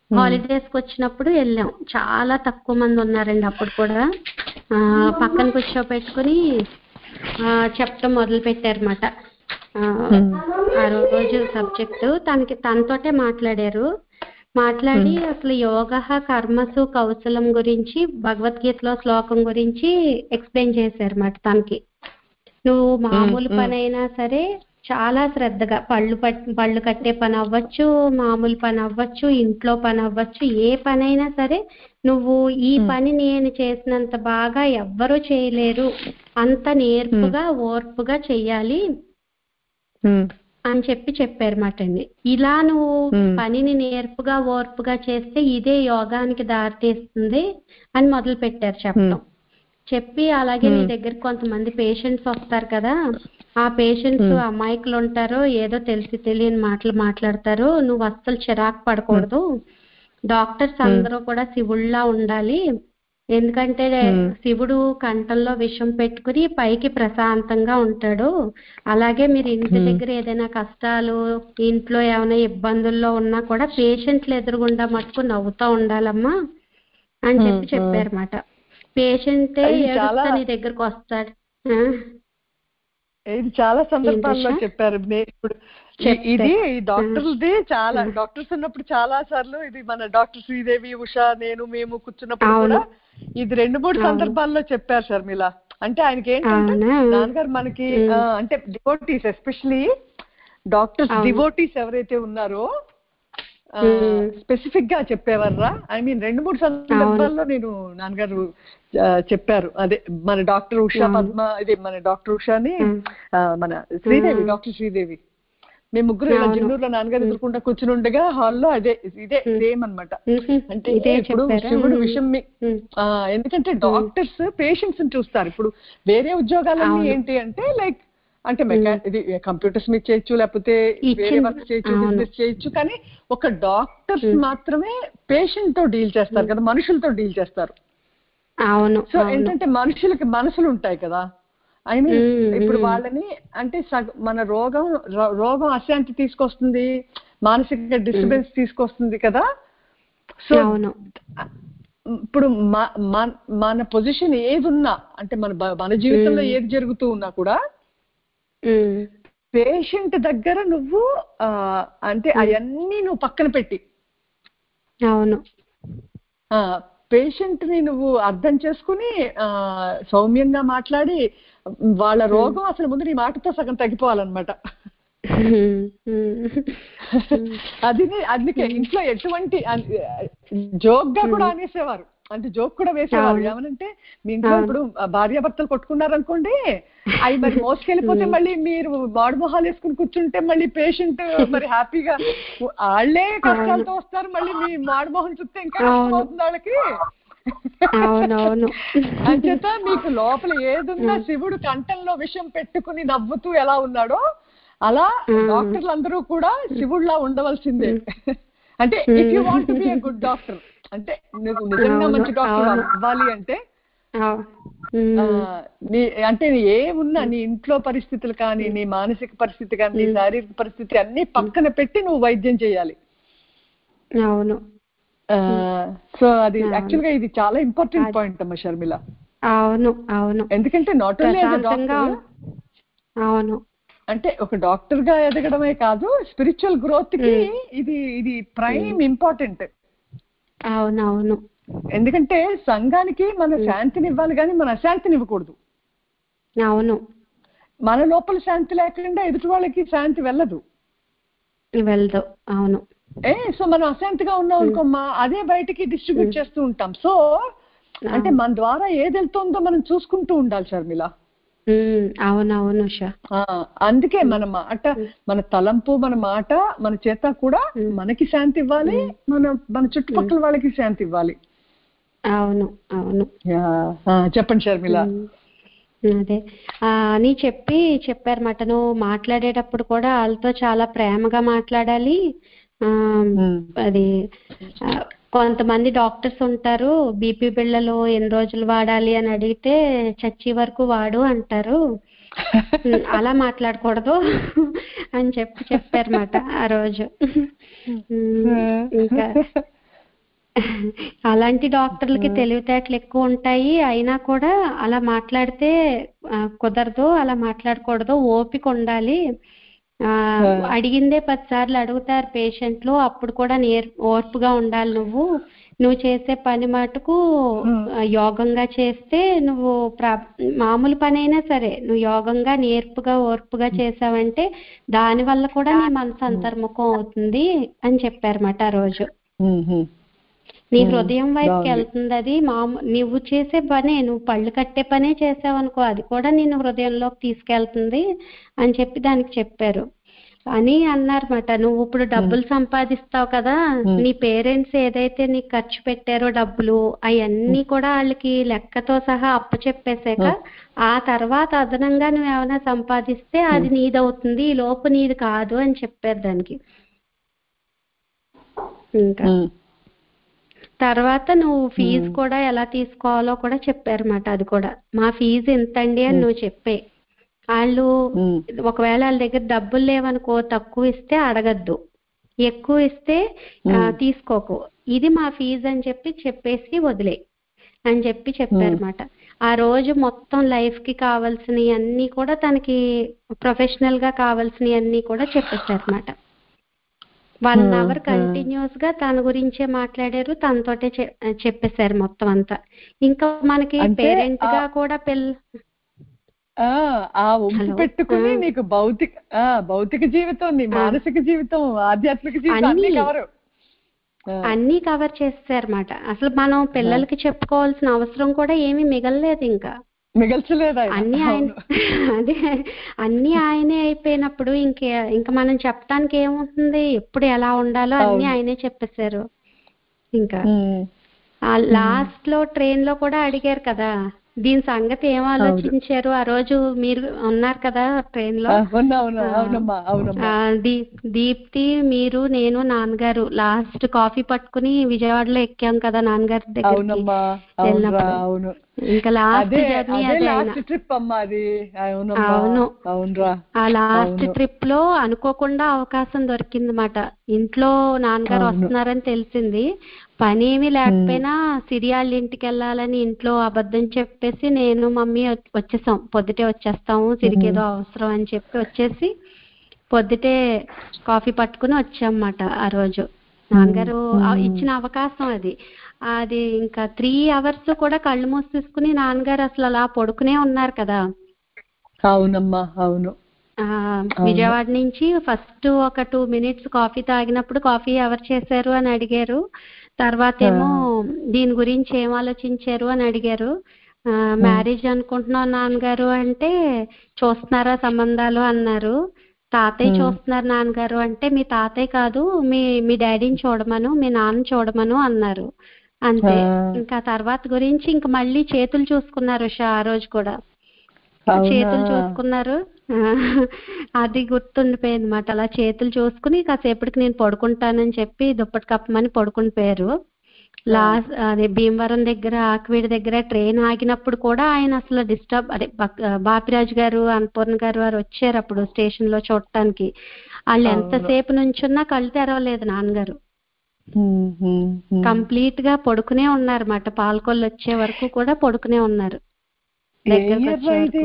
హాలిడేస్కి వచ్చినప్పుడు వెళ్ళాం. చాలా తక్కువ మంది ఉన్నారండి అప్పుడు కూడా. పక్కన కూర్చోపెట్టుకుని చెప్పడం మొదలు పెట్టారన్నమాట. ఆ రోజు సబ్జెక్టు తనతోటే మాట్లాడారు. మాట్లాడి అసలు యోగ కర్మసు కౌశలం గురించి భగవద్గీతలో శ్లోకం గురించి ఎక్స్ప్లెయిన్ చేశారన్నమాట తనకి. నువ్వు మామూలు పని అయినా సరే చాలా శ్రద్ధగా పళ్ళు కట్టే పని అవ్వచ్చు, మామూలు పని అవ్వచ్చు, ఇంట్లో పని అవ్వచ్చు, ఏ పని అయినా సరే నువ్వు ఈ పని నేను చేసినంత బాగా ఎవ్వరూ చేయలేరు, అంత నేర్పుగా ఓర్పుగా చెయ్యాలి అని చెప్పారన్నమాట అండి. ఇలా నువ్వు పనిని నేర్పుగా ఓర్పుగా చేస్తే ఇదే యోగానికి దారితీస్తుంది అని మొదలు పెట్టారు చెప్పడం. చెప్పి అలాగే నీ దగ్గర కొంతమంది పేషెంట్స్ వస్తారు కదా, ఆ పేషెంట్స్ అమాయకులు ఉంటారు, ఏదో తెలిసి తెలియని మాటలు మాట్లాడతారు, నువ్వు అస్సలు చిరాకు పడకూడదు, డాక్టర్స్ అందరూ కూడా శివుళ్ళలా ఉండాలి, ఎందుకంటే శివుడు కంఠంలో విషం పెట్టుకుని పైకి ప్రశాంతంగా ఉంటాడు, అలాగే మీరు ఇంటి దగ్గర ఏదైనా కష్టాలు ఇంట్లో ఏమైనా ఇబ్బందుల్లో ఉన్నా కూడా పేషెంట్లు ఎదురుగుండా మటుకు నవ్వుతూ ఉండాలమ్మా అని చెప్పారన్నమాట. పేషెంటే ఏడుస్తా నీ దగ్గరకు వస్తాడు. ఇది చాలా సందర్భాల్లో చెప్పారు. ఇప్పుడు ఇది డాక్టర్ది చాలా డాక్టర్స్ ఉన్నప్పుడు చాలా సార్లు ఇది మన డాక్టర్ శ్రీదేవి, ఉషా, మేము కూర్చున్నప్పుడు కూడా ఇది 2-3 సందర్భాల్లో చెప్పారు షర్మిల. అంటే ఆయనకి ఏంటంటే నాన్నగారు మనకి అంటే డివోటీస్, ఎస్పెషలీ డాక్టర్స్ డివోటీస్ ఎవరైతే ఉన్నారో స్పెసిఫిక్ గా చెప్పేవారా. ఐ మీన్ 2-3 సందర్భాల్లో నేను నాన్నగారు చెప్పారు. అదే మన డాక్టర్ ఉషా పద్మ, ఇది మన డాక్టర్ ఉషాని మన శ్రీదేవి, డాక్టర్ శ్రీదేవి, మేము ముగ్గురు ఇలా జిన్నూరులో నాన్నగారు ఎదుర్కొంటా కూర్చుని ఉండగా హాల్లో ఇదే సేమ్ అనమాట. అంటే ఇప్పుడు శివుడు విషయం ఎందుకంటే డాక్టర్స్ పేషెంట్స్ ని చూస్తారు. ఇప్పుడు వేరే ఉద్యోగాలన్నీ ఏంటి అంటే లైక్ అంటే ఇది కంప్యూటర్స్ మీద చేయొచ్చు, లేకపోతే వేరే వర్క్ చేయొచ్చు, బిజినెస్ చేయొచ్చు, కానీ ఒక డాక్టర్స్ మాత్రమే పేషెంట్ తో డీల్ చేస్తారు కదా, మనుషులతో డీల్ చేస్తారు. సో ఏంటంటే మనుషులకి మనసులు ఉంటాయి కదా. ఐ మీన్ ఇప్పుడు వాళ్ళని అంటే మన రోగం అశాంతి తీసుకొస్తుంది, మానసిక డిస్టర్బెన్స్ తీసుకొస్తుంది కదా. సో ఇప్పుడు మన పొజిషన్ ఏది ఉన్నా అంటే మన జీవితంలో ఏది జరుగుతూ ఉన్నా కూడా పేషెంట్ దగ్గర నువ్వు అంటే అవన్నీ నువ్వు పక్కన పెట్టి పేషెంట్ ని నువ్వు అర్థం చేసుకుని సౌమ్యంగా మాట్లాడి వాళ్ళ రోగం అసలు ముందు నీ మాటతో సగం తగ్గిపోవాలన్నమాట. అందుకే ఇంట్లో ఎటువంటి జోక్ గా కూడా అనేసేవారు, అంటే జోక్ కూడా వేసేవారు. ఏమనంటే మీ ఇంట్లో ఇప్పుడు భార్యాభర్తలు కొట్టుకున్నారనుకోండి, అవి మరి మోసుకెళ్ళిపోతే మళ్ళీ మీరు మాడుమొహాలు వేసుకుని కూర్చుంటే మళ్ళీ పేషెంట్ మరి హ్యాపీగా వాళ్ళే కష్టాలతో వస్తారు, మళ్ళీ మీ మాడుమొహం చూస్తే ఇంకా కష్టం అవుతుంది వాళ్ళకి. అంచేత మీకు లోపల ఏదున్నా శివుడు కంఠంలో విషం పెట్టుకుని నవ్వుతూ ఎలా ఉన్నాడో అలా డాక్టర్లు అందరూ కూడా శివుడిలా ఉండవలసిందే. అంటే if you want to be a good doctor, అంటే నువ్వు నిజంగా మంచి డాక్టర్ అవ్వాలి అంటే అంటే ఏమున్నా నీ ఇంట్లో పరిస్థితులు కానీ, నీ మానసిక పరిస్థితి కానీ, నీ శారీరక పరిస్థితి అన్ని పక్కన పెట్టి నువ్వు వైద్యం చేయాలి. అవును. సో అది యాక్చువల్ గా ఇది చాలా ఇంపార్టెంట్ పాయింట్ అమ్మా షర్మిల. అవును అవును. ఎందుకంటే not only as a doctor, అవును, అంటే ఒక డాక్టర్ గా ఎదగడమే కాదు, స్పిరిచువల్ గ్రోత్ కి ఇది ప్రైమ్ ఇంపార్టెంట్. అవునవును. ఎందుకంటే సంఘానికి మన శాంతిని ఇవ్వాలి కానీ మన అశాంతిని ఇవ్వకూడదు. అవును. మన లోపల శాంతి లేకుండా ఎదుటి వాళ్ళకి శాంతి వెళ్ళదు. అవును. సో మనం అశాంతిగా ఉన్నాం అనుకోమ్మా, అదే బయటికి డిస్ట్రిబ్యూట్ చేస్తూ ఉంటాం. సో అంటే మన ద్వారా ఏది వెళ్తుందో మనం చూసుకుంటూ ఉండాలి షర్మిల. అవునవును. అందుకే మన మాట, మన తలంపు, మన మాట, మన చేత కూడా మనకి శాంతి ఇవ్వాలి, మన చుట్టుపక్కల వాళ్ళకి శాంతి ఇవ్వాలి. అవును అవును. చెప్పండి షర్మిల. అదే అని చెప్పారన్నమాట. నువ్వు మాట్లాడేటప్పుడు కూడా వాళ్ళతో చాలా ప్రేమగా మాట్లాడాలి. అది కొంతమంది డాక్టర్స్ ఉంటారు, బీపీ బిళ్ళలు ఎన్ని రోజులు వాడాలి అని అడిగితే చచ్చి వరకు వాడు అంటారు, అలా మాట్లాడకూడదు అని చెప్పారన్నమాట ఆ రోజు. ఇంకా అలాంటి డాక్టర్లకి తెలివితేటలు ఎక్కువ ఉంటాయి. అయినా కూడా అలా మాట్లాడితే కుదరదు, అలా మాట్లాడకూడదు, ఓపిక ఉండాలి. అడిగిందే 10 సార్లు అడుగుతారు పేషెంట్లు, అప్పుడు కూడా ఓర్పుగా ఉండాలి. నువ్వు చేసే పని మటుకు యోగంగా చేస్తే నువ్వు మామూలు పని అయినా సరే నువ్వు యోగంగా నేర్పుగా ఓర్పుగా చేసావంటే దానివల్ల కూడా నీ మనసు అంతర్ముఖం అవుతుంది అని చెప్పారన్నమాట ఆ రోజు. నీ హృదయం వైపుకి వెళ్తుంది అది. నువ్వు చేసే పనే, నువ్వు పళ్ళు కట్టే పనే చేసావనుకో, అది కూడా నేను హృదయంలోకి తీసుకెళ్తుంది అని చెప్పి దానికి చెప్పారు అని అన్నారన్నమాట. నువ్వు ఇప్పుడు డబ్బులు సంపాదిస్తావు కదా, నీ పేరెంట్స్ ఏదైతే నీకు ఖర్చు పెట్టారో డబ్బులు అవన్నీ కూడా వాళ్ళకి లెక్కతో సహా అప్పచెప్పేసాక ఆ తర్వాత అదనంగా నువ్వు ఏమైనా సంపాదిస్తే అది నీదవుతుంది, ఈ లోపు నీది కాదు అని చెప్పారు దానికి. ఇంకా తర్వాత నువ్వు ఫీజు కూడా ఎలా తీసుకోవాలో కూడా చెప్పారన్నమాట. అది కూడా మా ఫీజు ఎంతండి అని నువ్వు చెప్పే. వాళ్ళు ఒకవేళ వాళ్ళ దగ్గర డబ్బులు లేవనుకో, తక్కువ ఇస్తే అడగద్దు, ఎక్కువ ఇస్తే తీసుకోకు, ఇది మా ఫీజు అని చెప్పేసి వదిలే అని చెప్పారన్నమాట. ఆ రోజు మొత్తం లైఫ్ కి కావాల్సినవి అన్ని కూడా తనకి ప్రొఫెషనల్ గా కావాల్సినవి అన్ని కూడా చెప్పేశారన్నమాట. 1 hour కంటిన్యూస్ గా తన గురించే మాట్లాడారు, తనతోటే చెప్పేశారు మొత్తం అంతా. ఇంకా మనకి పేరెంట్ గా కూడా పెట్టుకుని నీకు భౌతిక జీవితం, నీ మానసిక జీవితం, ఆధ్యాత్మిక జీవితం అన్ని కవర్ చేసేసారన్నమాట. అసలు మనం పిల్లలకి చెప్పుకోవాల్సిన అవసరం కూడా ఏమీ మిగలలేదు, ఇంకా మిగల్చలేదు. అన్ని ఆయనే అయిపోయినప్పుడు ఇంకా మనం చెప్పడానికి ఏముంటుంది, ఎప్పుడు ఎలా ఉండాలో అన్ని ఆయనే చెప్పేశారు. ఇంకా లాస్ట్ లో ట్రైన్ లో కూడా అడిగారు కదా, దీని సంగతి ఏం ఆలోచించారు, ఆ రోజు మీరు ఉన్నారు కదా ట్రైన్ లో. దీప్తి, మీరు, నేను, నాన్నగారు లాస్ట్ కాఫీ పట్టుకుని విజయవాడలో ఎక్కాం కదా నాన్నగారి దగ్గరికి వెళ్ళినప్పుడు. ఇంకా లాస్ట్ జర్నీ అవును. ఆ లాస్ట్ ట్రిప్ లో అనుకోకుండా అవకాశం దొరికిందన్నమాట. ఇంట్లో నాన్నగారు వస్తున్నారని తెలిసింది, పని ఏమీ లేకపోయినా సిరియాళ్ళ ఇంటికి వెళ్ళాలని ఇంట్లో అబద్ధం చెప్పేసి నేను మమ్మీ వచ్చేసాం. పొద్దుటే వచ్చేస్తాము, సిరికేదో అవసరం అని చెప్పి వచ్చేసి పొద్దుటే కాఫీ పట్టుకుని వచ్చామన్నమాట. ఆ రోజు నాన్నగారు ఇచ్చిన అవకాశం అది ఇంకా 3 hours కూడా కళ్ళు మూసేసుకుని నాన్నగారు అసలు అలా పడుకునే ఉన్నారు కదా. అవునమ్మా, అవును. విజయవాడ నుంచి ఫస్ట్ ఒక 2 minutes కాఫీ తాగినప్పుడు కాఫీ ఎవరు చేశారు అని అడిగారు. తర్వాత ఏమో దీని గురించి ఏం ఆలోచించారు అని అడిగారు. మ్యారేజ్ అనుకుంటున్నాం నాన్నగారు అంటే, చూస్తున్నారా సంబంధాలు అన్నారు. తాతయ్య చూస్తున్నారు నాన్నగారు అంటే, మీ తాతయ్య కాదు, మీ డాడీని చూడమను, మీ నాన్న చూడమను అన్నారు. అంతే. ఇంకా తర్వాత గురించి ఇంక మళ్ళీ చేతులు చూసుకున్నారు ఆ రోజు కూడా. చేతులు చూసుకున్నారు, అది గుర్తుండిపోయింది అన్నమాట. అలా చేతులు చూసుకుని కాసేపటికి నేను పడుకుంటానని చెప్పి దుప్పటి కప్పమని పడుకుని పోయారు. అదే భీమవరం దగ్గర ఆకివీడి దగ్గర ట్రైన్ ఆగినప్పుడు కూడా ఆయన అసలు బాపిరాజు గారు, అన్నపూర్ణ గారు వారు వచ్చారు అప్పుడు స్టేషన్ లో చూడటానికి. వాళ్ళు ఎంతసేపు నుంచున్నా కళ్ళు తెరవలేదు నాన్నగారు. కంప్లీట్ గా పడుకునే ఉన్నారు అన్నమాట. పాలకొల్లు వచ్చే వరకు కూడా పడుకునే ఉన్నారు. దగ్గరకు వచ్చే వరకు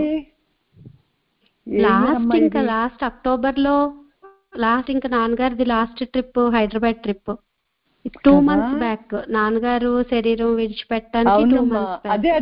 లాస్ట్ అక్టోబర్ లో ఇంకా నాన్నగారిది last trip Hyderabad trip. 2 months back నాన్నగారు శరీరం విడిచిపెట్టడానికి 2 months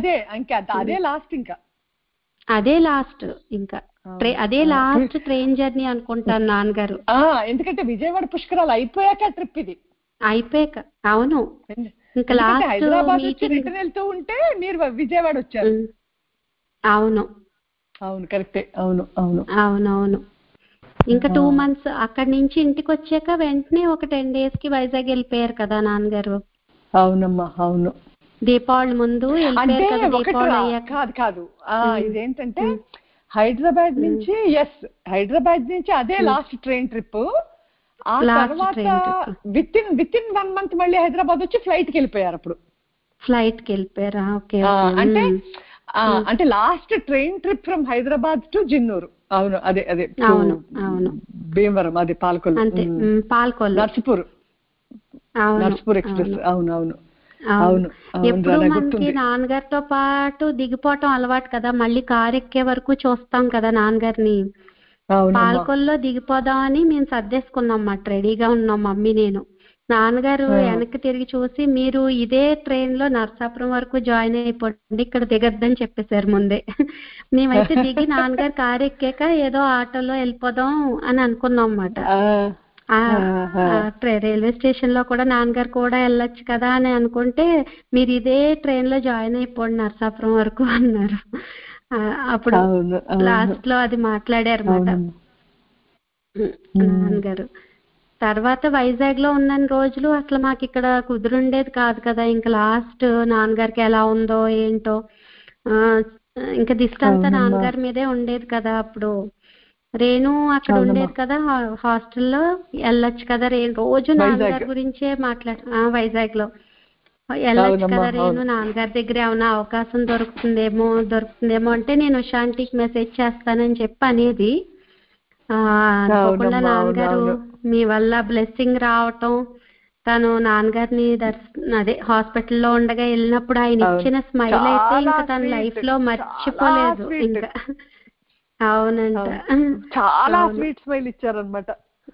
అదే లాస్ట్ ఇంకా అదే లాస్ట్ ట్రైన్ జర్నీ అనుకుంటాను నాన్నగారు. ఎందుకంటే విజయవాడ పుష్కరాలు అయిపోయాక ట్రిప్ ఇది అయిపోయాక. అవును, ఇంకా లాస్ట్ హైదరాబాద్ రిటర్న్ వెళ్తూ ఉంటే మీరు విజయవాడ వచ్చారు. అవును అవును, కరెక్టే. అవును. ఇంకా 2 months అక్కడి నుంచి ఇంటికి వచ్చాక వెంటనే ఒక 10 days కి వైజాగ్ వెళ్ళిపోయారు కదా నాన్నగారు. అవునమ్మా, అవును. దీపావళి ముందు వెళ్ళిపోయారు కదా. దీపావళి అయ్యాక కాదు. ఇదేంటంటే హైదరాబాద్ నుంచి అదే లాస్ట్ ట్రైన్ ట్రిప్. ఆ తర్వాత విత్ ఇన్ 1 month మళ్ళీ హైదరాబాద్ వచ్చి ఫ్లైట్ కి వెళ్ళిపోయారు. అప్పుడు ఫ్లైట్ కి వెళ్ళిపోయారా? ఓకే. అంటే last train trip from Hyderabad to Jinnuru. అవును, అదే అవును భీమవరం, అది పాలకొల్లు, పాలకొల్లు, నర్సపూర్. అవును నర్స్పూర్ ఎక్స్ప్రెస్. అవును అవును అవును ఎప్పుడు మనకి గుర్తుంది. నాన్నగారితో పాటు దిగిపోవటం అలవాటు కదా, మళ్ళీ కారు ఎక్కే వరకు చూస్తాం కదా నాన్నగారిని. అవునమ్మా. పాలకొల్లో దిగిపోదామని మేము సర్దేసుకున్నాం మాట, రెడీగా ఉన్నాం మమ్మీ నేను. నాన్నగారు వెనక్కి తిరిగి చూసి, మీరు ఇదే ట్రైన్ లో నర్సాపురం వరకు జాయిన్ అయిపోండి, ఇక్కడ దిగద్దని చెప్పేశారు ముందే. మేమైతే దిగి నాన్నగారు కారు ఎక్కాక ఏదో ఆటోలో వెళ్ళిపోదాం అని అనుకున్నాం అన్నమాట. రైల్వే స్టేషన్ లో కూడా నాన్నగారు కూడా వెళ్ళొచ్చు కదా అని అనుకుంటే, మీరు ఇదే ట్రైన్ లో జాయిన్ అయిపోండి నర్సాపురం వరకు అన్నారు. అప్పుడు లాస్ట్ లో అది మాట్లాడారు మాట నాన్నగారు. తర్వాత వైజాగ్ లో ఉన్న రోజులు అసలు మాకు ఇక్కడ కుదురుండేది కాదు కదా. ఇంకా లాస్ట్ నాన్నగారికి ఎలా ఉందో ఏంటో, ఇంకా దిష్టి అంతా నాన్నగారి మీదే ఉండేది కదా. అప్పుడు రేణు అక్కడ ఉండేది కదా హాస్టల్లో, వెళ్ళొచ్చు కదా రేణు, రోజు నాన్నగారి గురించే వైజాగ్ లో వెళ్ళొచ్చు కదా రేణు, నాన్నగారి దగ్గర ఏమైనా అవకాశం దొరుకుతుందేమో అంటే నేను ఉషాంటికి మెసేజ్ చేస్తానని చెప్పి అనేది. అనుకోకుండా నాన్నగారు మీ వల్ల బ్లెస్సింగ్ రావటం, తను నాన్నగారిని అదే హాస్పిటల్లో ఉండగా వెళ్ళినప్పుడు ఆయన ఇచ్చిన స్మైల్ అయితే ఇంకా తన లైఫ్ లో మర్చిపోలేదు ఇంకా. అవునంట, చాలా స్వీట్ స్మైల్ ఇచ్చారన్నమాట.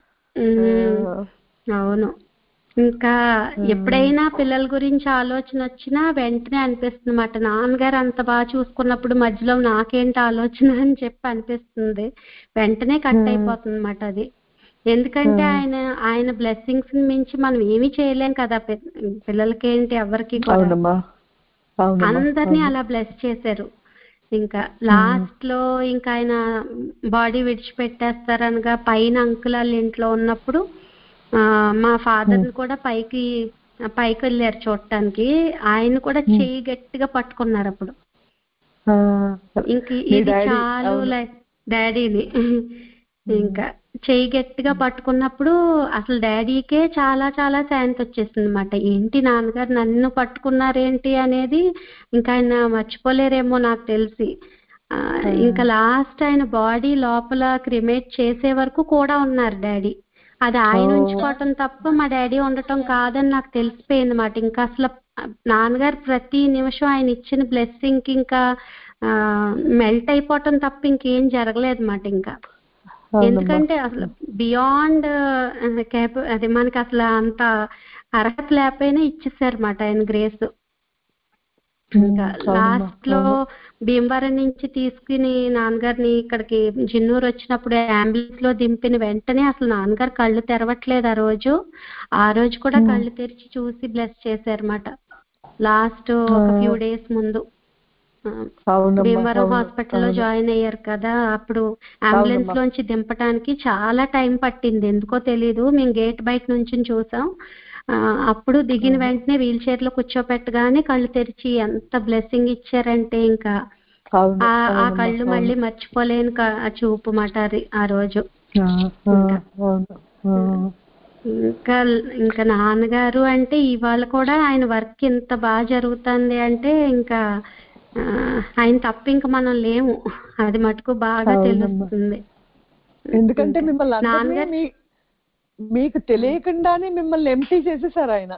అవును. ఇంకా ఎప్పుడైనా పిల్లల గురించి ఆలోచన వచ్చినా వెంటనే అనిపిస్తుంది మాట, నాన్నగారు అంత బాగా చూసుకున్నప్పుడు మధ్యలో నాకేంటి ఆలోచన అని చెప్పి అనిపిస్తుంది. వెంటనే కట్ అయిపోతుంది అన్నమాట అది. ఎందుకంటే ఆయన బ్లెస్సింగ్స్ మించి మనం ఏమీ చేయలేం కదా. పిల్లలకేంటి ఎవరికి కూడా అందరినీ అలా బ్లెస్ చేశారు. ఇంకా లాస్ట్ లో ఇంకా ఆయన బాడీ విడిచిపెట్టేస్తారనగా పైన అంకుల్ వాళ్ళ ఇంట్లో ఉన్నప్పుడు మా ఫాదర్ కూడా పైకి వెళ్ళారు చూడటానికి. ఆయన కూడా చెయ్యి గట్టిగా పట్టుకున్నారు అప్పుడు. ఇంక ఇది చాలు డాడీని ఇంకా చెయ్యి గట్టిగా పట్టుకున్నప్పుడు అసలు డాడీకే చాలా చాలా శాంతి వచ్చేసింది అన్నమాట. ఏంటి నాన్నగారు నన్ను పట్టుకున్నారేంటి అనేది ఇంకా ఆయన మర్చిపోలేరేమో నాకు తెలిసి. ఇంకా లాస్ట్ ఆయన బాడీ లోపల క్రిమేట్ చేసే వరకు కూడా ఉన్నారు డాడీ. అది ఆయన ఉంచుకోవటం తప్ప మా డాడీ ఉండటం కాదని నాకు తెలిసిపోయింది మాట. ఇంకా అసలు నాన్నగారు ప్రతి నిమిషం ఆయన ఇచ్చిన బ్లెస్సింగ్ కి ఇంకా మెల్ట్ అయిపోవటం తప్ప ఇంకేం జరగలేదు మాట. ఇంకా ఎందుకంటే అసలు బియాండ్ అది మనకి అసలు అంత అర్హత లేకపోయినా ఇచ్చేసారు మాట ఆయన గ్రేస్. ఇంకా లాస్ట్ లో భీమవరం నుంచి తీసుకుని నాన్నగారిని ఇక్కడికి జిన్నూరు వచ్చినప్పుడు అంబులెన్స్ లో దింపిన వెంటనే అసలు నాన్నగారు కళ్ళు తెరవట్లేదు ఆ రోజు కూడా కళ్ళు తెరిచి చూసి బ్లెస్ చేశారన్నమాట. లాస్ట్ ఒక ఫ్యూ డేస్ ముందు భీమవరం హాస్పిటల్లో జాయిన్ అయ్యారు కదా, అప్పుడు అంబులెన్స్ లోంచి దింపడానికి చాలా టైం పట్టింది. ఎందుకో తెలీదు, మేము గేట్ బయట నుంచి చూసాం. అప్పుడు దిగిన వెంటనే వీల్ చైర్ లో కూర్చోపెట్టగానే కళ్ళు తెరిచి ఎంత బ్లెస్సింగ్ ఇచ్చారంటే ఇంకా ఆ కళ్ళు మళ్ళీ మర్చిపోలేని చూపు మాట ఆ రోజు. ఇంకా నాన్నగారు అంటే ఇవాళ కూడా ఆయన వర్క్ ఇంత బాగా జరుగుతుంది అంటే ఇంకా ఆయన తప్ప ఇంకా మనం లేము, అది మటుకు బాగా తెలుస్తుంది. ఎందుకంటే మిమ్మల్ని మీకు తెలియకుండానే మిమ్మల్ని ఎంటీ చేసేసారు ఆయన.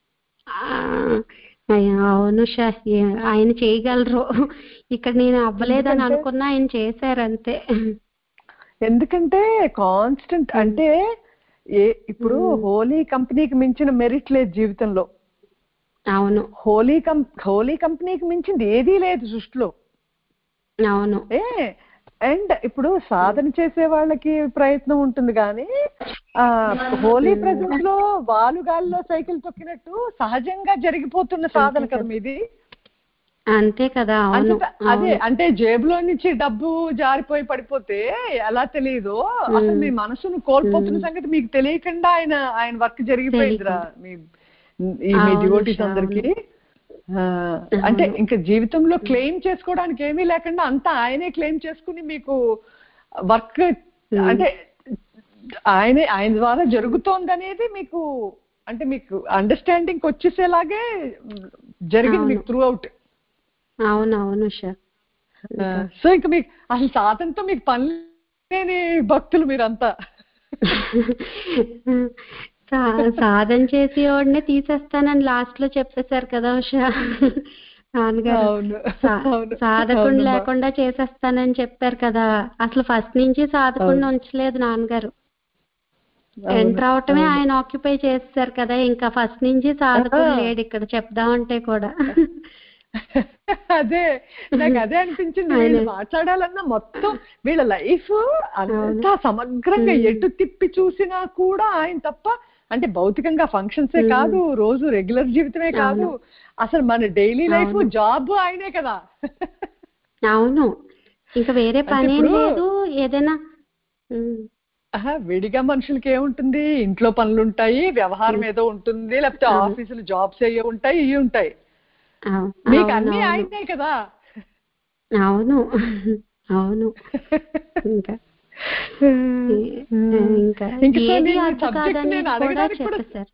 అవును షా, ఆయన చేయగలరు. ఇక్కడ నేను అవ్వలేదని అనుకున్నా ఆయన చేశారు అంతే. ఎందుకంటే కాన్స్టెంట్ అంటే ఇప్పుడు హోలీ కంపెనీకి మించిన మెరిట్ లేదు జీవితంలో. అవును, హోలీ కంపెనీకి మించింది ఏదీ లేదు సృష్టిలో. అవును. అండ్ ఇప్పుడు సాధన చేసే వాళ్ళకి ప్రయత్నం ఉంటుంది కానీ హోలీ ప్రెజెన్స్ లో వాలుగాల్లో సైకిల్ తొక్కినట్టు సహజంగా జరిగిపోతున్న సాధన కదా మీది. అంతే కదా. అదే అంటే జేబులో నుంచి డబ్బు జారిపోయి పడిపోతే ఎలా తెలియదు, అసలు మీ మనసును కోల్పోతున్న సంగతి మీకు తెలియకుండా ఆయన వర్క్ జరిగిపోయిందిరా మీ డివోటీస్ అందరికి. అంటే ఇంకా జీవితంలో క్లెయిమ్ చేసుకోవడానికి ఏమీ లేకుండా అంతా ఆయనే క్లెయిమ్ చేసుకుని మీకు వర్క్ అంటే ఆయన ద్వారా జరుగుతోంది అనేది మీకు అంటే మీకు అండర్స్టాండింగ్ వచ్చేసేలాగే జరిగింది మీకు త్రూ అవుట్. అవునవును సార్. సో ఇంకా మీకు అసలు సాధనతో మీకు పని లేని భక్తులు మీరంతా. సాధన చేసేవాడినే తీసేస్తానని లాస్ట్ లో చెప్పేశారు కదా ఉషా నాన్నగారు. సాధకుడు లేకుండా చేసేస్తానని చెప్పారు కదా, అసలు ఫస్ట్ నుంచి సాధకుండా ఉంచలేదు నాన్నగారు. ఎంటర్ అవటమే ఆయన ఆక్యుపై చేస్తారు కదా, ఇంకా ఫస్ట్ నుంచి సాధకుడు లేడు ఇక్కడ చెప్దామంటే కూడా. అదే నాకు అదే అనిపించింది. వీళ్ళు మాట్లాడాలన్నా మొత్తం వీళ్ళ లైఫ్ అంతా సమగ్రంగా ఎటు తిప్పి చూసినా కూడా ఆయన తప్ప, అంటే భౌతికంగా ఫంక్షన్సే కాదు, రోజు రెగ్యులర్ జీవితమే కాదు, అసలు మన డైలీ లైఫ్ జాబ్ ఆయనే కదా. అవును, ఇంకా వేరే పని లేదు. ఏదైనా విడిగా మనుషులకి ఏముంటుంది, ఇంట్లో పనులు ఉంటాయి, వ్యవహారం ఏదో ఉంటుంది, లేకపోతే ఆఫీసులు జాబ్స్ అయ్యే ఉంటాయి, ఇవి ఉంటాయి. మీకు అన్ని ఆయనే కదా. అవును అవును. ఇంకా ఏది అడ్డు కాదని కూడా చెప్పేశారు.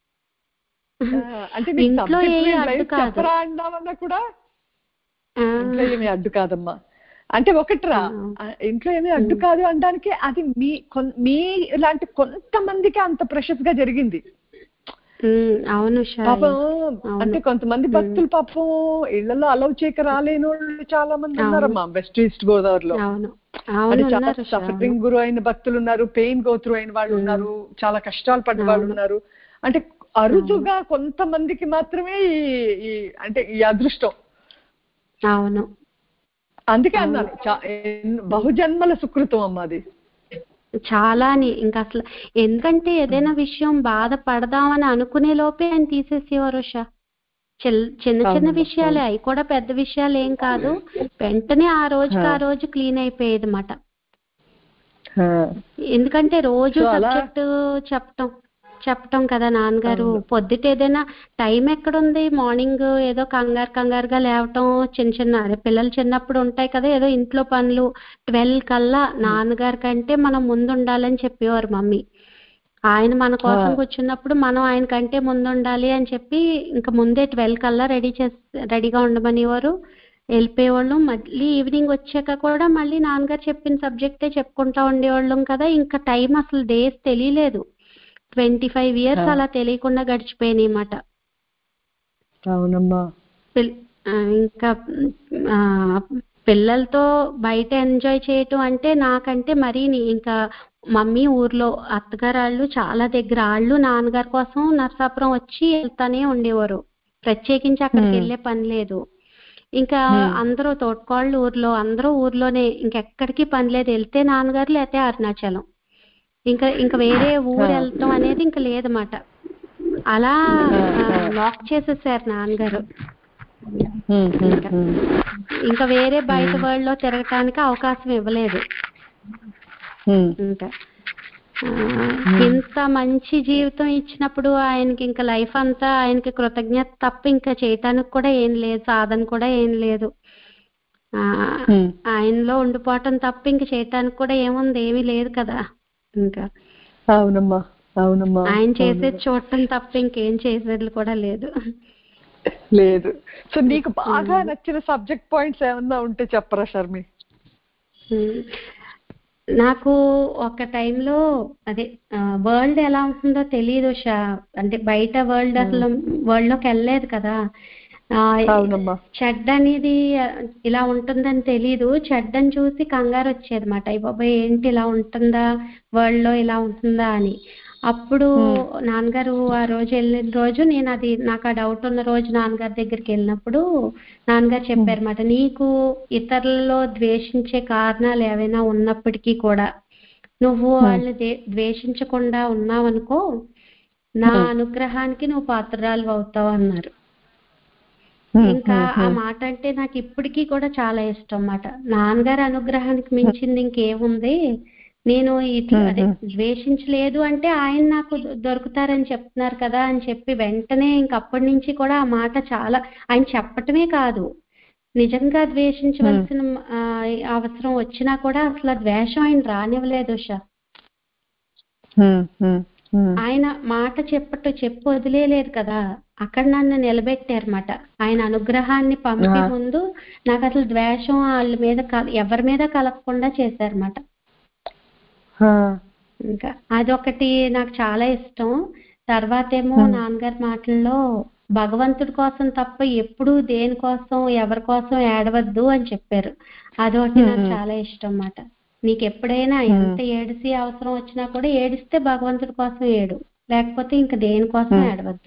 అంటే ఇంట్లో చెప్పరా అన్నామన్నా కూడా ఇంట్లో ఏమీ అడ్డు కాదమ్మా అంటే ఒకట్రా, ఇంట్లో ఏమీ అడ్డు కాదు అనడానికి అది మీ ఇలాంటి కొంతమందికి అంత ప్రెషస్ గా జరిగింది. అవును పాపం, అంటే కొంతమంది భక్తులు పాపం ఇళ్లలో అలౌ చేయక రాలేని వాళ్ళు చాలా మంది ఉన్నారమ్మా వెస్ట్ ఈస్ట్ గోదావరిలో. అంటే చాలా సఫరింగ్ గురు అయిన భక్తులు ఉన్నారు, పెయిన్ గోత్రు అయిన వాళ్ళు ఉన్నారు, చాలా కష్టాలు పడ్డ వాళ్ళు ఉన్నారు. అంటే అరుదుగా కొంతమందికి మాత్రమే అంటే ఈ అదృష్టం. అవును, అందుకే అన్నాను బహుజన్మల సుకృతం అమ్మ అది. చాలా అని ఇంకా అసలు ఎందుకంటే ఏదైనా విషయం బాధపడదామని అనుకునే లోపే ఆయన తీసేసేవారు ఉషా. చిన్న చిన్న విషయాలే, అవి కూడా పెద్ద విషయాలు ఏం కాదు, వెంటనే ఆ రోజు క్లీన్ అయిపోయేది మాట. ఎందుకంటే రోజు సబ్జెక్ట్ చెప్పటం కదా నాన్నగారు. పొద్దుట ఏదైనా టైం ఎక్కడుంది, మార్నింగ్ ఏదో కంగారుగా లేవటం, చిన్న పిల్లలు చిన్నప్పుడు ఉంటాయి కదా, ఏదో ఇంట్లో పనులు 12 కల్లా నాన్నగారి కంటే మనం ముందు ఉండాలని చెప్పేవారు మమ్మీ. ఆయన మన కోసం కూర్చున్నప్పుడు మనం ఆయన కంటే ముందు ఉండాలి అని చెప్పి ఇంకా ముందే 12 కల్లా రెడీగా ఉండమనేవారు. వెళ్ళిపోయేవాళ్ళం. మళ్ళీ ఈవినింగ్ వచ్చాక కూడా మళ్ళీ నాన్నగారు చెప్పిన సబ్జెక్టే చెప్పుకుంటా ఉండేవాళ్ళం కదా. ఇంకా టైం అసలు డేస్ తెలియలేదు. 25 years అలా తెలియకుండా గడిచిపోయినాయి అన్నమాట. అవునమ్మా. ఇంకా పిల్లలతో బయట ఎంజాయ్ చేయటం అంటే నాకంటే మరీ ఇంకా మమ్మీ ఊర్లో అత్తగారు వాళ్ళు చాలా దగ్గర, వాళ్ళు నాన్నగారి కోసం నరసాపురం వచ్చి వెళ్తానే ఉండేవారు. ప్రత్యేకించి అక్కడికి వెళ్ళే పని లేదు. ఇంకా అందరూ తోటకోళ్ళు ఊర్లో, అందరూ ఊర్లోనే, ఇంకెక్కడికి పని లేదు. వెళ్తే నాన్నగారు లేకపోతే అరుణాచలం, ఇంకా వేరే ఊరు వెళ్తాం అనేది ఇంకా లేదన్నమాట. అలా లాక్ చేసేసారు నాన్నగారు. ఇంకా వేరే బయట వరల్డ్ లో తిరగటానికి అవకాశం ఇవ్వలేదు. ఇంకా ఇంత మంచి జీవితం ఇచ్చినప్పుడు ఆయనకి ఇంకా లైఫ్ అంతా ఆయనకి కృతజ్ఞత తప్ప ఇంకా చేయటానికి కూడా ఏం లేదు, సాధన కూడా ఏం లేదు. ఆయనలో ఉండిపోవటం తప్ప ఇంక చేయటానికి కూడా ఏముంది, ఏమీ లేదు కదా. ఇంకా అవునమ్మా అవునమ్మా, ఆయన చేసేది చూడటం తప్ప ఇంకేం చేసేది కూడా లేదు. సో నీకు బాగా నచ్చిన సబ్జెక్ట్ పాయింట్స్ ఏమన్నా ఉంటే చెప్పరా షర్మి? నాకు ఒక టైంలో అదే వరల్డ్ ఎలా ఉంటుందో తెలియదు ఉషా. అంటే బయట వరల్డ్ అసలు వరల్డ్ లోకి వెళ్ళలేదు కదా. చెడ్డ అనేది ఇలా ఉంటుందని తెలీదు. చెడ్డని చూసి కంగారు వచ్చేది మాట. అయ్య బాబాయ్ ఏంటి ఇలా ఉంటుందా, వరల్డ్ లో ఇలా ఉంటుందా అని. అప్పుడు నాన్నగారు ఆ రోజు వెళ్ళిన రోజు నేను నాకు ఆ డౌట్ ఉన్న రోజు నాన్నగారి దగ్గరికి వెళ్ళినప్పుడు నాన్నగారు చెప్పారన్నమాట, నీకు ఇతరులలో ద్వేషించే కారణాలు ఏవైనా ఉన్నప్పటికీ కూడా నువ్వు వాళ్ళని ద్వేషించకుండా ఉన్నావనుకో, నా అనుగ్రహానికి నువ్వు పాత్రరాలు అవుతావు అన్నారు. ఇంకా ఆ మాట అంటే నాకు ఇప్పటికీ కూడా చాలా ఇష్టం అన్నమాట. నాన్నగారి అనుగ్రహానికి మించింది ఇంకేముంది, నేను ఇట్లా అదే ద్వేషించలేదు అంటే ఆయన నాకు దొరుకుతారని చెప్తున్నారు కదా అని చెప్పి వెంటనే ఇంకప్పటి నుంచి కూడా ఆ మాట చాలా, ఆయన చెప్పటమే కాదు, నిజంగా ద్వేషించవలసిన అవసరం వచ్చినా కూడా అసలు ద్వేషం ఆయన రానివ్వలేదు ఉషా. ఆయన మాట చెప్పి వదిలేలేదు కదా, అక్కడ నన్ను నిలబెట్టారన్నమాట. ఆయన అనుగ్రహాన్ని పంపి ముందు నాకు అసలు ద్వేషం వాళ్ళ మీద ఎవరి మీద కలగకుండా చేశారన్నమాట. ఇంకా అదొకటి నాకు చాలా ఇష్టం. తర్వాత ఏమో నాన్నగారి మాటల్లో భగవంతుడి కోసం తప్ప ఎప్పుడు దేనికోసం ఎవరి కోసం ఏడవద్దు అని చెప్పారు. అదొకటి నాకు చాలా ఇష్టం అన్నమాట. నీకు ఎప్పుడైనా ఎంత ఏడిసి అవసరం వచ్చినా కూడా ఏడిస్తే భగవంతుడి కోసం ఏడు, లేకపోతే ఇంకా దేనికోసం ఏడవద్దు.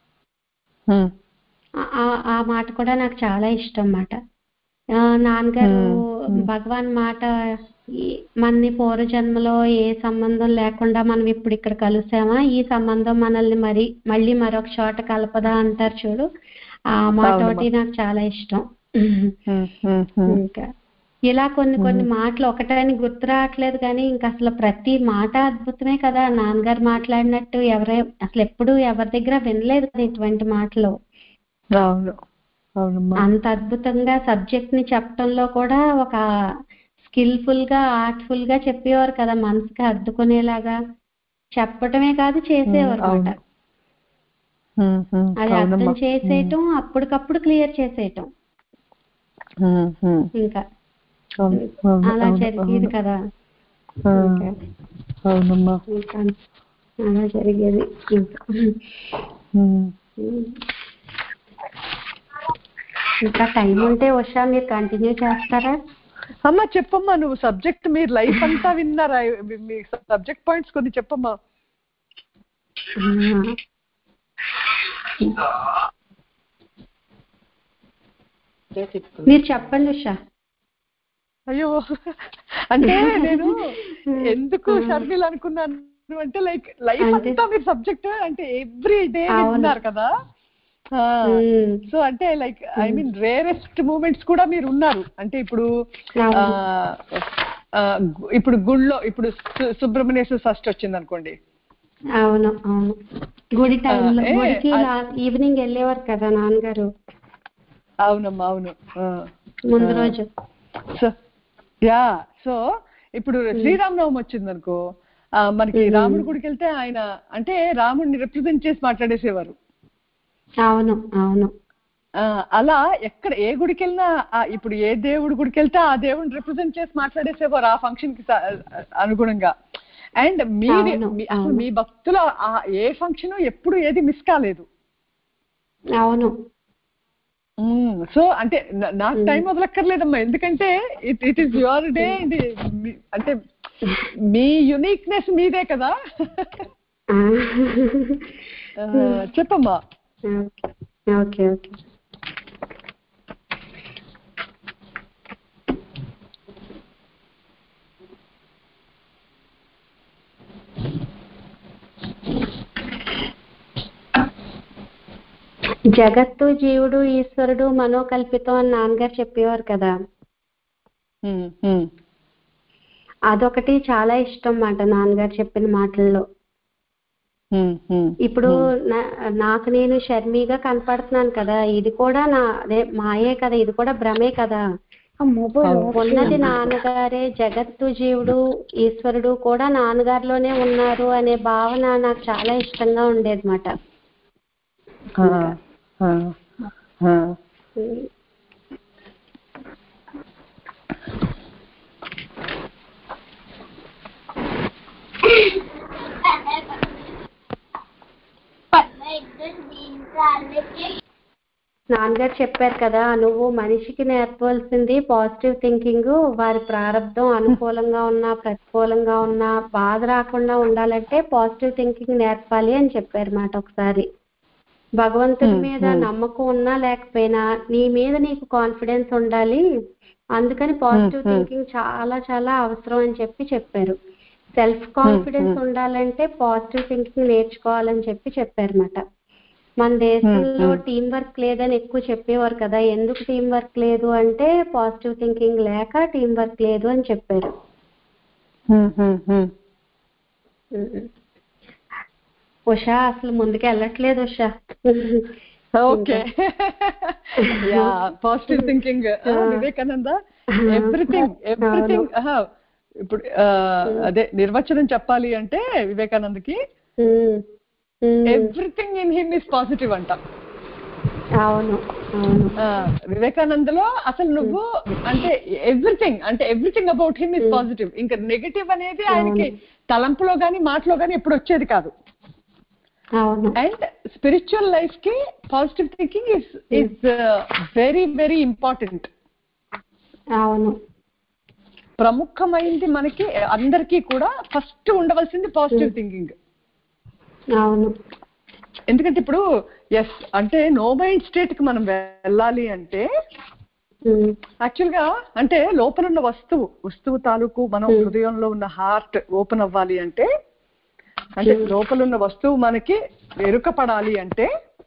ఆ మాట కూడా నాకు చాలా ఇష్టం అన్నమాట. నాన్నగారు భగవాన్ మాట, మనని పూర్వజన్మలో ఏ సంబంధం లేకుండా మనం ఇప్పుడు ఇక్కడ కలిసామా, ఈ సంబంధం మనల్ని మళ్ళీ మరొక చోట కలపదా అంటారు చూడు, ఆ మాట ఒకటి నాకు చాలా ఇష్టం. ఇంకా ఇలా కొన్ని మాటలు ఒకటని గుర్తు రావట్లేదు, కానీ ఇంకా అసలు ప్రతి మాట అద్భుతమే కదా. నాన్నగారు మాట్లాడినట్టు అసలు ఎప్పుడు ఎవరి దగ్గర వినలేదు కదా ఇటువంటి మాటలు. అంత అద్భుతంగా సబ్జెక్ట్ ని చెప్పడంలో కూడా ఒక స్కిల్ఫుల్ గా ఆర్ట్ఫుల్ గా చెప్పేవారు కదా, మనసుకి హత్తుకునేలాగా చెప్పటమే కాదు చేసేవారు అన్నమాట. అది అర్థం చేసేయటం, అప్పటికప్పుడు క్లియర్ చేసేయటం, ఇంకా అలా జరిగేది కదా. అలా జరిగేది. ఇంకా టైం ఉంటే ఉషా మీరు కంటిన్యూ చేస్తారా? అమ్మా చెప్పమ్మా, నువ్వు సబ్జెక్ట్ మీరు లైఫ్ అంతా విన్నారా, మీ సబ్జెక్ట్ పాయింట్స్ కొన్ని చెప్పమ్మా. మీరు చెప్పండి ఉషా. అయ్యో, అంటే నేను ఎందుకు షర్మిల్ అనుకున్నాను అంటే లైఫ్ అంతా మీరు సబ్జెక్ట్ అంటే ఎవ్రీ డే విన్నారు కదా. సో అంటే ఐ మీన్ రేరెస్ట్ మూమెంట్స్ కూడా మీరు ఉన్నారు. అంటే ఇప్పుడు గుళ్ళో ఇప్పుడు సుబ్రహ్మణ్యేశ్వర షష్ఠి వచ్చింది అనుకోండి. అవును అవును, గుడి టైంలో గుడికి ఈవినింగ్ వెళ్ళేవారు కదా నాన్నగారు. అవునమ్మా అవును, ముందు రోజు. సో ఇప్పుడు శ్రీరామనవమి వచ్చింది అనుకో, మనకి రాముడి గుడికి వెళ్తే ఆయన అంటే రాముడిని రిప్రజెంట్ చేసి మాట్లాడేసేవారు. అవును అవును, అలా ఎక్కడ ఏ గుడికి వెళ్ళినా ఇప్పుడు ఏ దేవుడి గుడికి వెళ్తే ఆ దేవుడిని రిప్రజెంట్ చేసి మాట్లాడేసేవారు ఆ ఫంక్షన్ కి అనుగుణంగా. అండ్ అసలు మీ భక్తుల ఏ ఫంక్షన్ ఎప్పుడు ఏది మిస్ కాలేదు. అవును. సో అంటే నాకు టైం వదలక్కర్లేదమ్మా, ఎందుకంటే ఇట్ ఈస్ యువర్ డే. అంటే మీ యునిక్నెస్ మీదే కదా. చెప్పమ్మా. Okay okay. జగత్తు జీవుడు ఈశ్వరుడు మనోకల్పితం అని నాన్నగారు చెప్పేవారు కదా. అదొకటి చాలా ఇష్టం మాట నాన్నగారు చెప్పిన మాటల్లో. ఇప్పుడు నాకు నేను షర్మిగా కనపడుతున్నాను కదా, ఇది కూడా అదే మాయే కదా, ఇది కూడా భ్రమే కదా. ఉన్నది నాన్నగారే, జగత్తు జీవుడు ఈశ్వరుడు కూడా నాన్నగారిలోనే ఉన్నారు అనే భావన నాకు చాలా ఇష్టంగా ఉండేది మాట. నాన్నగారు చెప్పారు కదా, నువ్వు మనిషికి నేర్పవలసింది పాజిటివ్ థింకింగ్, వారి ప్రారంభం అనుకూలంగా ఉన్నా ప్రతికూలంగా ఉన్నా బాధ రాకుండా ఉండాలంటే పాజిటివ్ థింకింగ్ నేర్పాలి అని చెప్పారు మాట. ఒకసారి భగవంతుడి మీద నమ్మకం ఉన్నా లేకపోయినా నీ మీద నీకు కాన్ఫిడెన్స్ ఉండాలి, అందుకని పాజిటివ్ థింకింగ్ చాలా చాలా అవసరం అని చెప్పారు. సెల్ఫ్ కాన్ఫిడెన్స్ ఉండాలంటే పాజిటివ్ థింకింగ్ నేర్చుకోవాలని చెప్పారు మాట. మన దేశంలో టీం వర్క్ లేదని ఎక్కువ చెప్పేవారు కదా, ఎందుకు టీం వర్క్ లేదు అంటే పాజిటివ్ థింకింగ్ లేక టీం వర్క్ లేదు అని చెప్పారు. ఉషా అసలు ముందుకు వెళ్ళట్లేదు Usha. Okay, positive thinking Vivekananda everything. ఇప్పుడు అదే నిర్వచనం చెప్పాలి అంటే వివేకానందకి everything in him is positive అంట. అవును. వివేకానందలో అసలు నువ్వు అంటే everything about him is positive. ఇంకా నెగటివ్ అనేది ఆయనకి తలంపులో కానీ మాటలో కానీ ఎప్పుడు వచ్చేది కాదు. అండ్ స్పిరిచువల్ లైఫ్ కి positive thinking is very very important. అవును, ప్రముఖమైంది మనకి అందరికీ కూడా ఫస్ట్ ఉండవలసింది పాజిటివ్ థింకింగ్. అవును, ఎందుకంటే ఇప్పుడు అంటే నో మైండ్ స్టేట్ కి మనం వెళ్ళాలి అంటే యాక్చువల్ గా అంటే లోపల ఉన్న వస్తువు తాలూకు మనం హృదయంలో ఉన్న హార్ట్ ఓపెన్ అవ్వాలి అంటే లోపల ఉన్న వస్తువు మనకి ఎరుకపడాలి అంటే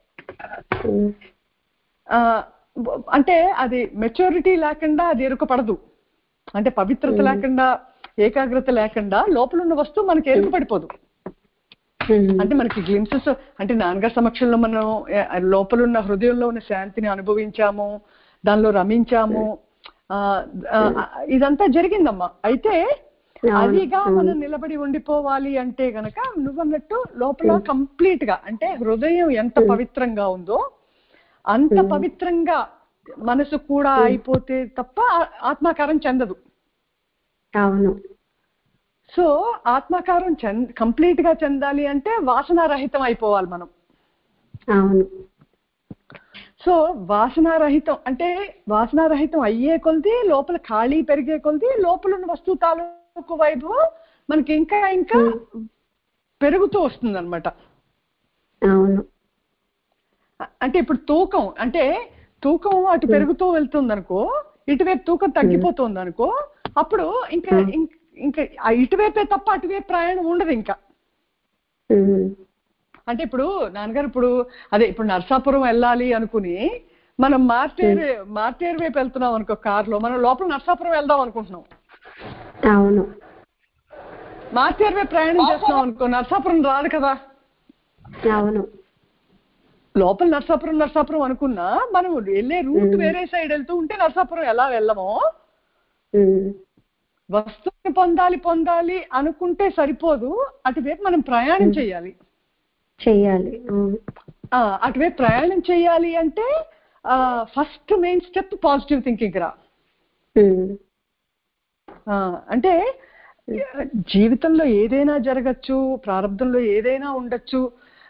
అంటే అది మెచ్యూరిటీ లేకుండా అది ఎరుకపడదు. అంటే పవిత్రత లేకుండా, ఏకాగ్రత లేకుండా లోపల ఉన్న వస్తువు మనకి ఎరుకపడిపోదు. అంటే మనకి గ్లింప్సెస్ అంటే నాన్నగారి సమక్షంలో మనం లోపల ఉన్న హృదయంలో ఉన్న శాంతిని అనుభవించాము, దానిలో రమించాము, ఇదంతా జరిగిందమ్మా. అయితే అదిగా మనం నిలబడి ఉండిపోవాలి అంటే గనక నువ్వన్నట్టు లోపల కంప్లీట్ గా అంటే హృదయం ఎంత పవిత్రంగా ఉందో అంత పవిత్రంగా మనసు కూడా అయిపోతే తప్ప ఆత్మాకారం చెందదు. అవును. సో ఆత్మాకారం కంప్లీట్ గా చెందాలి అంటే వాసనారహితం అయిపోవాలి మనం. అవును. సో వాసనారహితం అంటే వాసనారహితం అయ్యే కొలది లోపల ఖాళీ పెరిగే కొలది లోపల ఉన్న వస్తువు తాలూకు వైభవం మనకి ఇంకా ఇంకా పెరుగుతూ వస్తుంది అనమాట. అవును. అంటే ఇప్పుడు తూకం అటు పెరుగుతూ వెళ్తుంది అనుకో, ఇటువైపు తూకం తగ్గిపోతుంది అనుకో, అప్పుడు ఇంకా ఇంకా ఇటువైపే తప్ప అటువైపు ప్రయాణం ఉండదు ఇంకా. అంటే ఇప్పుడు నాన్నగారు ఇప్పుడు నర్సాపురం వెళ్ళాలి అనుకుని మనం మార్టేరు వైపు వెళ్తున్నాం అనుకో కారులో, మనం లోపల నర్సాపురం వెళ్దాం అనుకుంటున్నాం. అవును. మార్టేరు వైపు ప్రయాణం చేస్తున్నాం అనుకో, నర్సాపురం రాదు కదా. అవును. లోపల నర్సాపురం అనుకున్నా మనం వెళ్ళే రూట్ వేరే సైడ్ వెళ్తూ ఉంటే నర్సాపురం ఎలా వెళ్ళమో, వస్తువుని పొందాలి అనుకుంటే సరిపోదు, అటువైపు మనం ప్రయాణం చేయాలి. అటువైపు ప్రయాణం చేయాలి అంటే first main step positive thinking రా. అంటే జీవితంలో ఏదైనా జరగచ్చు, ప్రారంభంలో ఏదైనా ఉండొచ్చు.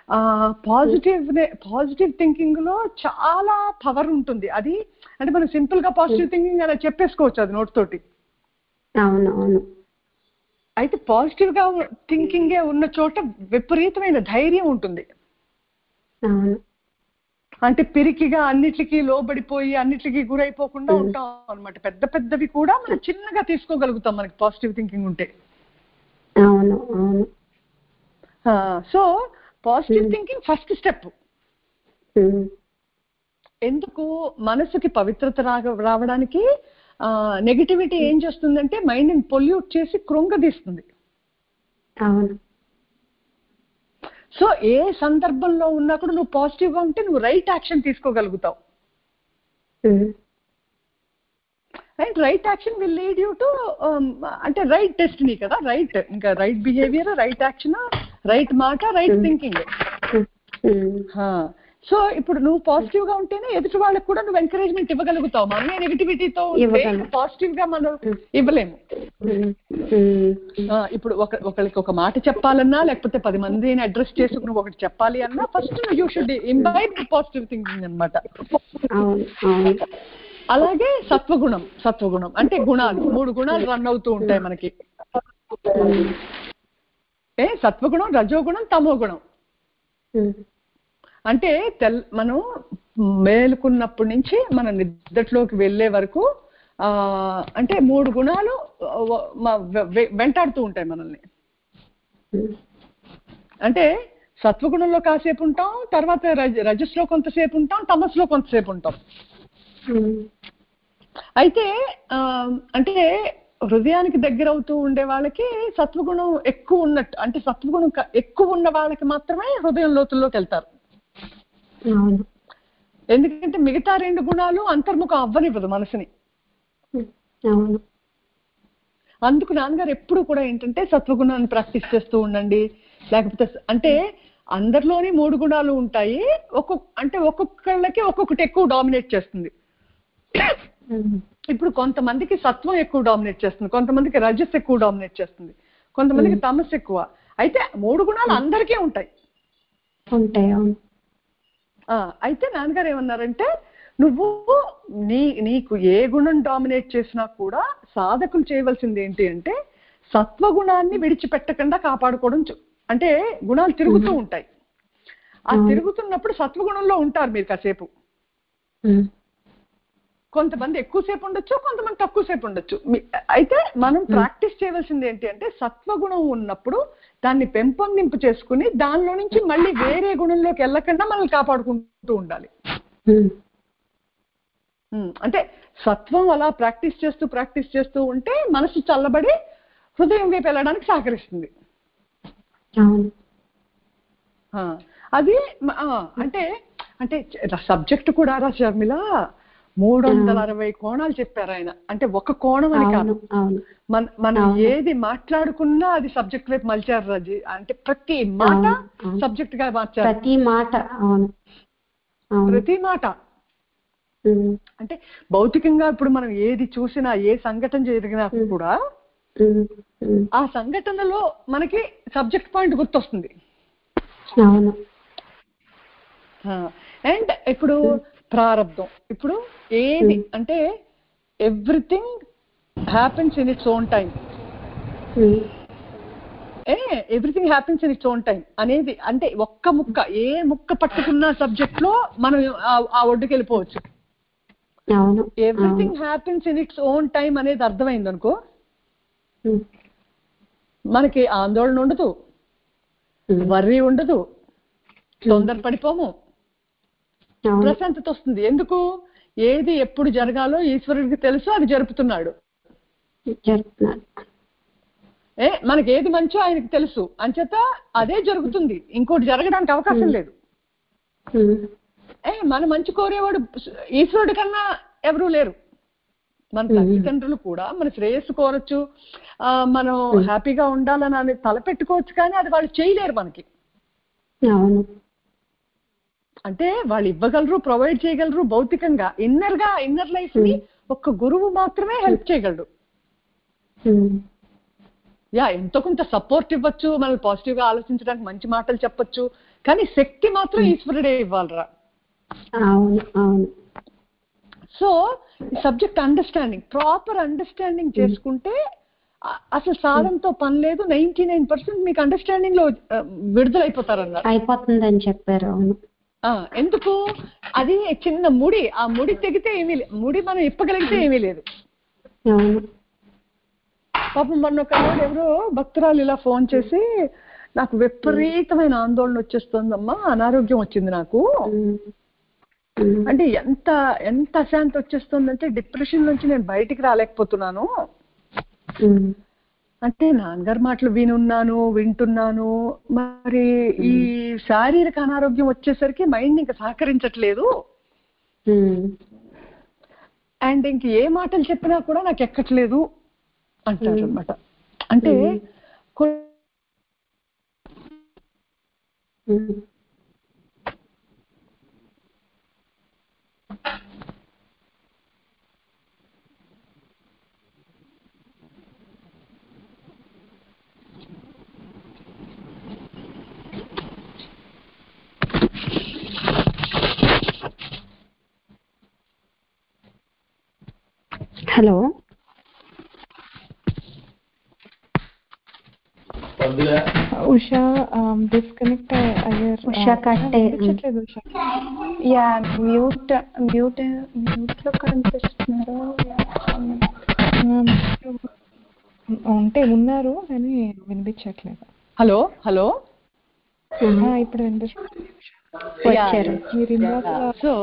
పాజిటివ్ థింకింగ్ లో చాలా పవర్ ఉంటుంది. అది అంటే మనం సింపుల్ గా పాజిటివ్ థింకింగ్ అలా చెప్పేసుకోవచ్చు అది నోటితోటి. అవునవును. అయితే పాజిటివ్ గా థింకింగే ఉన్న చోట విపరీతమైన ధైర్యం ఉంటుంది. అంటే పిరికిగా అన్నిటికీ లోబడిపోయి అన్నిటికీ గురైపోకుండా ఉంటాం అనమాట. పెద్ద పెద్దవి కూడా మనం చిన్నగా తీసుకోగలుగుతాం మనకి పాజిటివ్ థింకింగ్ ఉంటే. So positive thinking first step. ఎందుకు మనసుకి పవిత్రత రావడానికి నెగిటివిటీ ఏం చేస్తుందంటే మైండ్ ని పొల్యూట్ చేసి కృంగదీస్తుంది. సో ఏ సందర్భంలో ఉన్నా కూడా నువ్వు పాజిటివ్ గా ఉంటే నువ్వు రైట్ యాక్షన్ తీసుకోగలుగుతావు. And right action will lead you to అంటే రైట్ డెస్టినీ కదా. ఇంకా right behaviour, right action, right మాట, రైట్ థింకింగ్. సో ఇప్పుడు నువ్వు పాజిటివ్ గా ఉంటేనే ఎదుటి వాళ్ళకి కూడా నువ్వు ఎంకరేజ్మెంట్ ఇవ్వగలుగుతావు. మనమే నెగిటివిటీతో పాజిటివ్ గా మనం ఇవ్వలేము. ఇప్పుడు ఒకరికి ఒక మాట చెప్పాలన్నా లేకపోతే 10 మందిని అడ్రస్ చేసి నువ్వు ఒకటి చెప్పాలి అన్నా first you should imbibe the positive thinking అనమాట. అలాగే సత్వగుణం అంటే గుణాలు 3 గుణాలు రన్ అవుతూ ఉంటాయి మనకి. సత్వగుణం, రజోగుణం, తమోగుణం. అంటే మనం మేలుకున్నప్పటి నుంచి మన నిద్రలోకి వెళ్ళే వరకు అంటే 3 గుణాలు వెంటాడుతూ ఉంటాయి మనల్ని. అంటే సత్వగుణంలో కాసేపు ఉంటాం, తర్వాత రజస్లో కొంతసేపు ఉంటాం, తమస్లో కొంతసేపు ఉంటాం. అయితే అంటే హృదయానికి దగ్గర అవుతూ ఉండే వాళ్ళకి సత్వగుణం ఎక్కువ ఉన్నట్టు, అంటే సత్వగుణం ఎక్కువ ఉన్న వాళ్ళకి మాత్రమే హృదయం లోతుల్లోకి వెళ్తారు. ఎందుకంటే మిగతా 2 గుణాలు అంతర్ముఖం అవ్వనివ్వదు మనసుని. అందుకు నాన్నగారు ఎప్పుడు కూడా ఏంటంటే సత్వగుణాన్ని ప్రాక్టీస్ చేస్తూ ఉండండి. లేకపోతే అంటే అందరిలోని 3 గుణాలు ఉంటాయి, అంటే ఒక్కొక్కళ్ళకి ఒక్కొక్కటి ఎక్కువ డామినేట్ చేస్తుంది. ఇప్పుడు కొంతమందికి సత్వం ఎక్కువ డామినేట్ చేస్తుంది, కొంతమందికి రజస్ ఎక్కువ డామినేట్ చేస్తుంది, కొంతమందికి తమస్సు ఎక్కువ. అయితే 3 గుణాలు అందరికీ ఉంటాయి. అయితే నాన్నగారు ఏమన్నారంటే, నువ్వు నీకు ఏ గుణం డామినేట్ చేసినా కూడా సాధకులు చేయవలసింది ఏంటి అంటే సత్వగుణాన్ని విడిచిపెట్టకుండా కాపాడుకోవడం. అంటే గుణాలు తిరుగుతూ ఉంటాయి, ఆ తిరుగుతున్నప్పుడు సత్వగుణంలో ఉంటారు మీరు కాసేపు. కొంతమంది ఎక్కువసేపు ఉండొచ్చు, కొంతమంది తక్కువసేపు ఉండొచ్చు. అయితే మనం ప్రాక్టీస్ చేయవలసింది ఏంటి అంటే సత్వగుణం ఉన్నప్పుడు దాన్ని పెంపొందింపు చేసుకుని దానిలో నుంచి మళ్ళీ వేరే గుణంలోకి వెళ్ళకుండా మనల్ని కాపాడుకుంటూ ఉండాలి. అంటే సత్వం అలా ప్రాక్టీస్ చేస్తూ ఉంటే మనసు చల్లబడి హృదయం వైపు వెళ్ళడానికి సహకరిస్తుంది. అది అంటే అంటే సబ్జెక్ట్ కూడా షర్మిల 360 కోణాలు చెప్పారు ఆయన. అంటే ఒక కోణం అని కాదు, మనం ఏది మాట్లాడుకున్నా అది సబ్జెక్ట్ వైపు మలిచారు రాజీ. అంటే ప్రతి మాట సబ్జెక్ట్ గా మార్చారు, ప్రతి మాట. అంటే భౌతికంగా ఇప్పుడు మనం ఏది చూసినా, ఏ సంఘటన జరిగినా కూడా ఆ సంఘటనలో మనకి సబ్జెక్ట్ పాయింట్ గుర్తొస్తుంది. అండ్ ఇప్పుడు ప్రారంభం, ఇప్పుడు ఏది అంటే everything happens in its own time. Everything happens in its own time అనేది అంటే ఒక్క ముక్క, ఏ ముక్క పట్టుకున్న సబ్జెక్ట్ లో మనం ఆ ఒడ్డుకి వెళ్ళిపోవచ్చు. Everything happens in its own time అనేది అర్థమైంది అనుకో, మనకి ఆందోళన ఉండదు, వర్రీ ఉండదు, తొందర పడిపోము, ప్రశాంతత వస్తుంది. ఎందుకు? ఏది ఎప్పుడు జరగాలో ఈశ్వరుడికి తెలుసు, అది జరుపుతున్నాడు. మనకి ఏది మంచో ఆయనకి తెలుసు, అంచేత అదే జరుగుతుంది, ఇంకోటి జరగడానికి అవకాశం లేదు. మన మంచి కోరేవాడు ఈశ్వరుడి కన్నా ఎవరూ లేరు. మన తల్లిదండ్రులు కూడా మన శ్రేయస్సు కోరచ్చు, మనం హ్యాపీగా ఉండాలని తలపెట్టుకోవచ్చు, కానీ అది వాళ్ళు చేయలేరు మనకి. అంటే వాళ్ళు ఇవ్వగలరు, ప్రొవైడ్ చేయగలరు భౌతికంగా. ఇన్నర్ లైఫ్ ని ఒక్క గురువు మాత్రమే హెల్ప్ చేయగలరు. ఎంతో కొంత సపోర్ట్ ఇవ్వచ్చు, మనల్ని పాజిటివ్ గా ఆలోచించడానికి మంచి మాటలు చెప్పొచ్చు, కానీ శక్తి మాత్రం ఈశ్వరుడే ఇవ్వాలరా. So subject understanding, proper understanding చేసుకుంటే అసలు సాధనతో పని లేదు. 99% మీకు అండర్స్టాండింగ్ లో విడుదలైపోతారన్నారు, అయిపోతుందని చెప్పారు. ఎందుకు? అది చిన్న ముడి, ఆ ముడి తెగితే ఏమీ లేదు, ముడి మనం ఇప్పగలిగితే ఏమీ లేదు. పాపం మొన్న ఒక ఎవరో భక్తురాలు ఇలా ఫోన్ చేసి, నాకు విపరీతమైన ఆందోళన వచ్చేస్తుందమ్మా, అనారోగ్యం వచ్చింది నాకు అంటే ఎంత అశాంతి వచ్చేస్తుందంటే డిప్రెషన్ నుంచి నేను బయటికి రాలేకపోతున్నాను. అంటే నాన్నగారి మాటలు వింటున్నాను, మరి ఈ శారీరక అనారోగ్యం వచ్చేసరికి మైండ్ ఇంకా సహకరించట్లేదు, అండ్ ఇంక ఏ మాటలు చెప్పినా కూడా నాకు ఎక్కట్లేదు అంటారు అనమాట. అంటే హలో ఉషా, డిస్కనెక్ట్ అయ్యారు. ఉషా కట్టే. యా, మ్యూట్ లో కనిపిస్తున్నారు. ఉంటే ఉన్నారు కానీ వినిపించట్లేదు. హలో ఇప్పుడు వినిపిస్తుంది. సో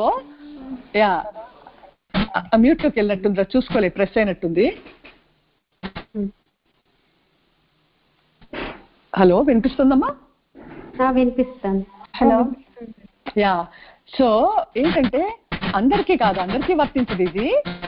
మ్యూట్ లోకి వెళ్ళినట్టుందిరా, చూసుకోలేదు, ప్రెస్ అయినట్టుంది. హలో, వినిపిస్తుందమ్మా? వినిపిస్తుంది. హలో. సో ఏంటంటే అందరికీ కాదు, అందరికీ వర్తించదు ఇది.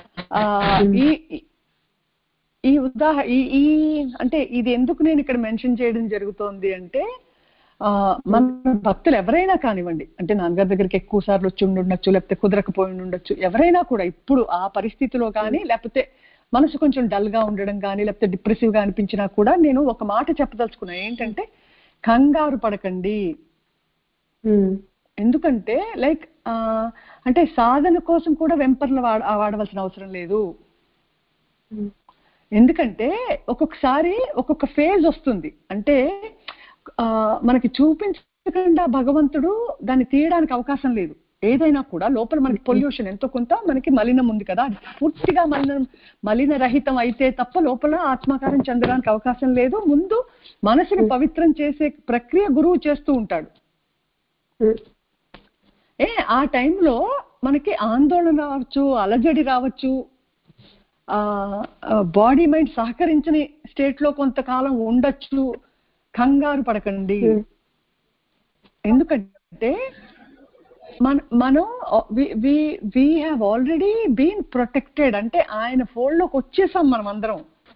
ఈ ఈ అంటే ఇది ఎందుకు నేను ఇక్కడ మెన్షన్ చేయడం జరుగుతోంది అంటే, మన భక్తులు ఎవరైనా కానివ్వండి, అంటే నాన్నగారి దగ్గరికి ఎక్కువ సార్లు వచ్చి ఉండొచ్చు, లేకపోతే కుదరకపోయి ఉండొచ్చు, ఎవరైనా కూడా ఇప్పుడు ఆ పరిస్థితిలో కానీ లేకపోతే మనసు కొంచెం డల్గా ఉండడం కానీ లేకపోతే డిప్రెసివ్గా అనిపించినా కూడా నేను ఒక మాట చెప్పదలుచుకున్నా, ఏంటంటే కంగారు పడకండి. ఎందుకంటే లైక్ అంటే సాధన కోసం కూడా వెంపర్లు వాడవలసిన అవసరం లేదు. ఎందుకంటే ఒక్కొక్కసారి ఒక్కొక్క ఫేజ్ వస్తుంది, అంటే మనకి చూపించకుండా భగవంతుడు దాన్ని తీయడానికి అవకాశం లేదు. ఏదైనా కూడా లోపల మనకి పొల్యూషన్ ఎంతో కొంత మనకి మలినం ఉంది కదా, పూర్తిగా మలిన రహితం అయితే తప్ప లోపల ఆత్మకారం చెందడానికి అవకాశం లేదు. ముందు మనసుని పవిత్రం చేసే ప్రక్రియ గురువు చేస్తూ ఉంటాడు. ఆ టైంలో మనకి ఆందోళన రావచ్చు, అలజడి రావచ్చు, బాడీ మైండ్ సహకరించని స్టేట్ లో కొంతకాలం ఉండొచ్చు. కంగారు పడకండి. ఎందుకంటే మనం we have already been protected, అంటే ఆయన ఫోల్డ్ లోకి వచ్చేసాం మనం అందరం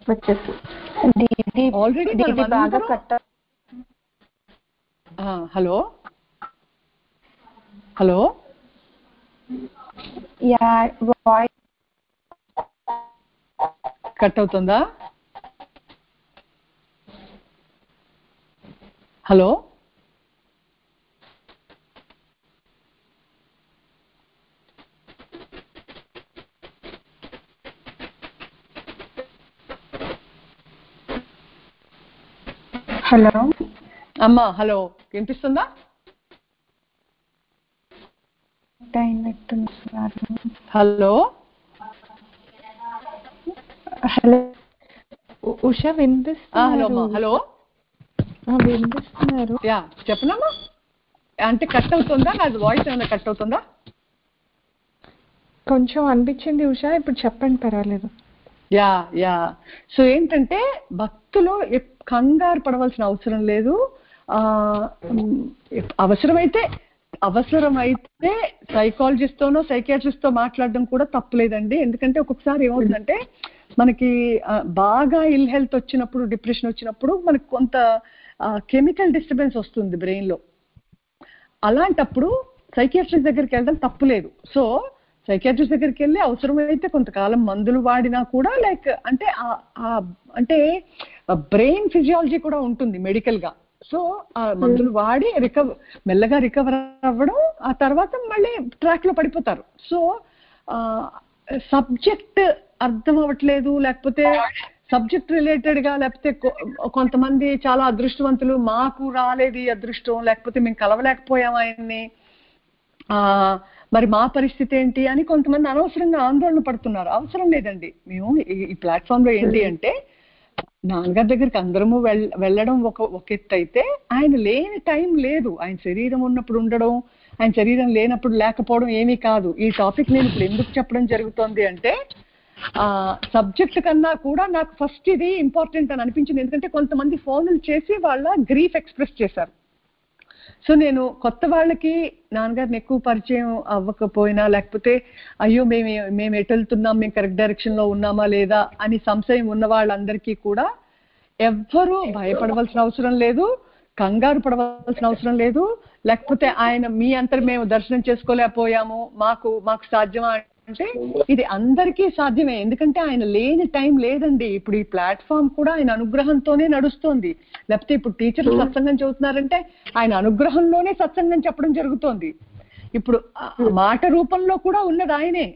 ఆల్రెడీ. హలో హలో కట్ అవుతుందా? హలో హలో అమ్మా, హలో వినిపిస్తుందా? హలో హలో ఉషా హలో అమ్మా, హలో వినిపిస్తున్నారు. యా చెప్పనమ్మా. అంటే కట్ అవుతుందా? నాది వాయిస్ ఏమైనా కట్ అవుతుందా? కొంచెం అనిపించింది ఉషా, ఇప్పుడు చెప్పండి, పర్వాలేదు. యా యా సో ఏంటంటే భక్తులు కంగారు పడవలసిన అవసరం లేదు. అవసరమైతే సైకాలజిస్ట్ తోనో సైకియాట్రిస్ట్ తో మాట్లాడడం కూడా తప్పులేదండి. ఎందుకంటే ఒక్కొక్కసారి ఏమవుతుందంటే మనకి బాగా ఇల్ హెల్త్ వచ్చినప్పుడు, డిప్రెషన్ వచ్చినప్పుడు మనకి కొంత కెమికల్ డిస్టర్బెన్స్ వస్తుంది బ్రెయిన్ లో. అలాంటప్పుడు సైకియాట్రిస్ట్ దగ్గరికి వెళ్ళడం తప్పులేదు. సో సైకియాట్రిస్ట్ దగ్గరికి వెళ్ళి అవసరమైతే కొంతకాలం మందులు వాడినా కూడా లైక్ అంటే బ్రెయిన్ ఫిజియాలజీ కూడా ఉంటుంది మెడికల్ గా. సో ఆ మందులు వాడి మెల్లగా రికవర్ అవ్వడం, ఆ తర్వాత మళ్ళీ ట్రాక్ లో పడిపోతారు. సో సబ్జెక్ట్ అర్థం అవ్వట్లేదు, లేకపోతే సబ్జెక్ట్ రిలేటెడ్ గా, లేకపోతే కొంతమంది చాలా అదృష్టవంతులు, మాకు రాలేదు ఈ అదృష్టం, లేకపోతే మేము కలవలేకపోయాం ఆయన్ని, మరి మా పరిస్థితి ఏంటి అని కొంతమంది అనవసరంగా ఆందోళన పడుతున్నారు. అవసరం లేదండి. మేము ఈ ప్లాట్ఫామ్ లో ఏంటి అంటే నాన్నగారి దగ్గరికి అందరము వెళ్ళడం ఒక ఎత్తు అయితే, ఆయన లేని టైం లేదు. ఆయన శరీరం ఉన్నప్పుడు ఉండడం, ఆయన శరీరం లేనప్పుడు లేకపోవడం ఏమీ కాదు. ఈ టాపిక్ నేను ఇప్పుడు ఎందుకు చెప్పడం జరుగుతోంది అంటే సబ్జెక్ట్ కన్నా కూడా నాకు ఫస్ట్ ఇది ఇంపార్టెంట్ అని అనిపించింది. ఎందుకంటే కొంతమంది ఫోన్లు చేసి వాళ్ళ గ్రీఫ్ ఎక్స్ప్రెస్ చేశారు. సో నేను కొత్త వాళ్ళకి నాన్నగారిని ఎక్కువ పరిచయం అవ్వకపోయినా, లేకపోతే అయ్యో మేము ఎటు వెళ్తున్నాం, మేము కరెక్ట్ డైరెక్షన్ లో ఉన్నామా లేదా అని సంశయం ఉన్న వాళ్ళందరికీ కూడా ఎవ్వరూ భయపడవలసిన అవసరం లేదు, కంగారు పడవలసిన అవసరం లేదు. లేకపోతే ఆయన మీ అంతరు మేము దర్శనం చేసుకోలేకపోయాము, మాకు సాధ్యమా అంటే ఇది అందరికీ సాధ్యమే. ఎందుకంటే ఆయన లేని టైం లేదండి. ఇప్పుడు ఈ ప్లాట్ఫామ్ కూడా ఆయన అనుగ్రహంతోనే నడుస్తోంది. లేకపోతే ఇప్పుడు టీచర్లు సత్సంగం చదువుతున్నారంటే ఆయన అనుగ్రహంలోనే సత్సంగం చెప్పడం జరుగుతోంది. ఇప్పుడు మాట రూపంలో కూడా ఉన్నది ఆయనే.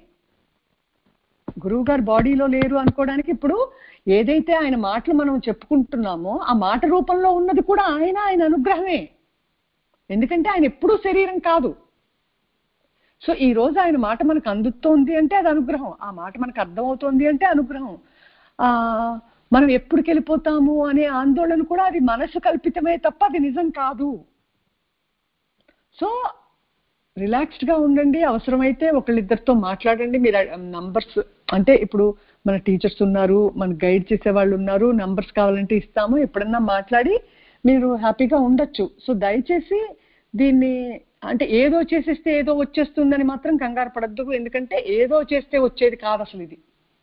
గురువు గారు బాడీలో లేరు అనుకోవడానికి ఇప్పుడు ఏదైతే ఆయన మాటలు మనం చెప్పుకుంటున్నామో ఆ మాట రూపంలో ఉన్నది కూడా ఆయన అనుగ్రహమే. ఎందుకంటే ఆయన ఎప్పుడూ శరీరం కాదు. సో ఈ రోజు ఆయన మాట మనకు అందుతోంది అంటే అది అనుగ్రహం, ఆ మాట మనకు అర్థమవుతోంది అంటే అనుగ్రహం. మనం ఎప్పుడుకి వెళ్ళిపోతాము అనే ఆందోళన కూడా అది మనసు కల్పితమే తప్ప అది నిజం కాదు. సో రిలాక్స్డ్ గా ఉండండి. అవసరమైతే ఒకళ్ళిద్దరితో మాట్లాడండి. మీరు నంబర్స్ అంటే ఇప్పుడు మన టీచర్స్ ఉన్నారు, మన గైడ్ చేసే వాళ్ళు ఉన్నారు, నంబర్స్ కావాలంటే ఇస్తాము, ఎప్పుడన్నా మాట్లాడి మీరు హ్యాపీగా ఉండొచ్చు. సో దయచేసి దీన్ని అంటే ఏదో చేసేస్తే ఏదో వచ్చేస్తుందని మాత్రం కంగారు పడద్దు. ఎందుకంటే ఏదో చేస్తే వచ్చేది కాదు అసలు. ఇది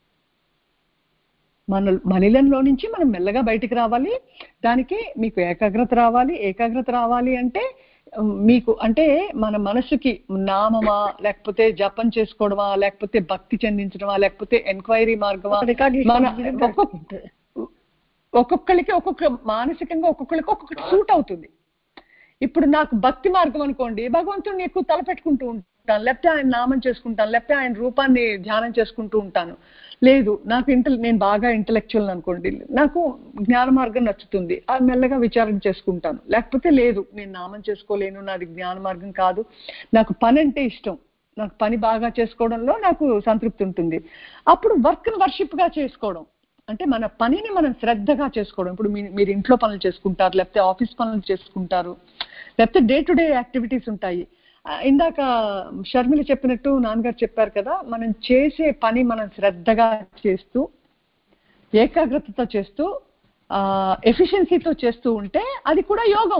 మనలో నుంచి మనం మెల్లగా బయటికి రావాలి. దానికి మీకు ఏకాగ్రత రావాలి. ఏకాగ్రత రావాలి అంటే మీకు అంటే మన మనసుకి నామమా, లేకపోతే జపం చేసుకోవడమా, లేకపోతే భక్తి చెందించడమా, లేకపోతే ఎంక్వైరీ మార్గమా, మన ఒక్కొక్కరికి ఒక్కొక్క మానసికంగా ఒక్కొక్కరికి ఒక్కొక్కటి సూట్ అవుతుంది. ఇప్పుడు నాకు భక్తి మార్గం అనుకోండి, భగవంతుడిని ఎక్కువ తలపెట్టుకుంటూ ఉంటాను, లేకపోతే ఆయన నామం చేసుకుంటాను, లేకపోతే ఆయన రూపాన్ని ధ్యానం చేసుకుంటూ ఉంటాను. లేదు నాకు నేను బాగా ఇంటలెక్చువల్ అనుకోండి, నాకు జ్ఞాన మార్గం నచ్చుతుంది, అది మెల్లగా విచారణ చేసుకుంటాను. లేకపోతే లేదు నేను నామం చేసుకోలేను, నాది జ్ఞాన మార్గం కాదు, నాకు పని అంటే ఇష్టం, నాకు పని బాగా చేసుకోవడంలో నాకు సంతృప్తి ఉంటుంది. అప్పుడు వర్క్ని వర్షిప్గా చేసుకోవడం అంటే మన పనిని మనం శ్రద్ధగా చేసుకోవడం. ఇప్పుడు మీరు ఇంట్లో పనులు చేసుకుంటారు, లేకపోతే ఆఫీస్ పనులు చేసుకుంటారు, లేకపోతే డే టు డే యాక్టివిటీస్ ఉంటాయి. ఇందాక షర్మిల చెప్పినట్టు నాన్నగారు చెప్పారు కదా, మనం చేసే పని మనం శ్రద్ధగా చేస్తూ ఏకాగ్రతతో చేస్తూ ఎఫిషియన్సీతో చేస్తూ ఉంటే అది కూడా యోగం.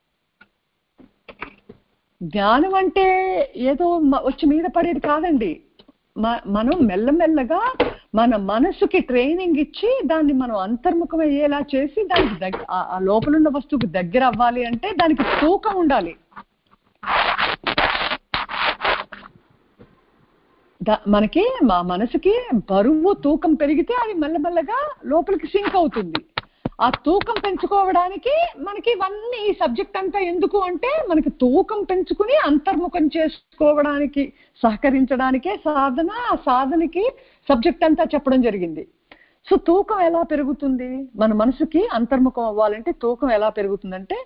జ్ఞానం అంటే ఏదో వచ్చి మీద పడేది కాదండి. మనం మెల్లమెల్లగా మన మనసుకి ట్రైనింగ్ ఇచ్చి దాన్ని మనం అంతర్ముఖం అయ్యేలా చేసి దానికి ఆ లోపలున్న వస్తువుకి దగ్గర అవ్వాలి అంటే దానికి తూకం ఉండాలి. మనకి మా మనసుకి బరువు తూకం పెరిగితే అది మెల్లమెల్లగా లోపలికి సింక్ అవుతుంది. ఆ తూకం పెంచుకోవడానికి మనకి ఇవన్నీ ఈ సబ్జెక్ట్ అంతా ఎందుకు అంటే మనకి తూకం పెంచుకుని అంతర్ముఖం చేసుకోవడానికి సహకరించడానికే సాధన. ఆ సాధనకి సబ్జెక్ట్ అంతా చెప్పడం జరిగింది. సో తూకం ఎలా పెరుగుతుంది, మన మనసుకి అంతర్ముఖం అవ్వాలంటే తూకం ఎలా పెరుగుతుందంటే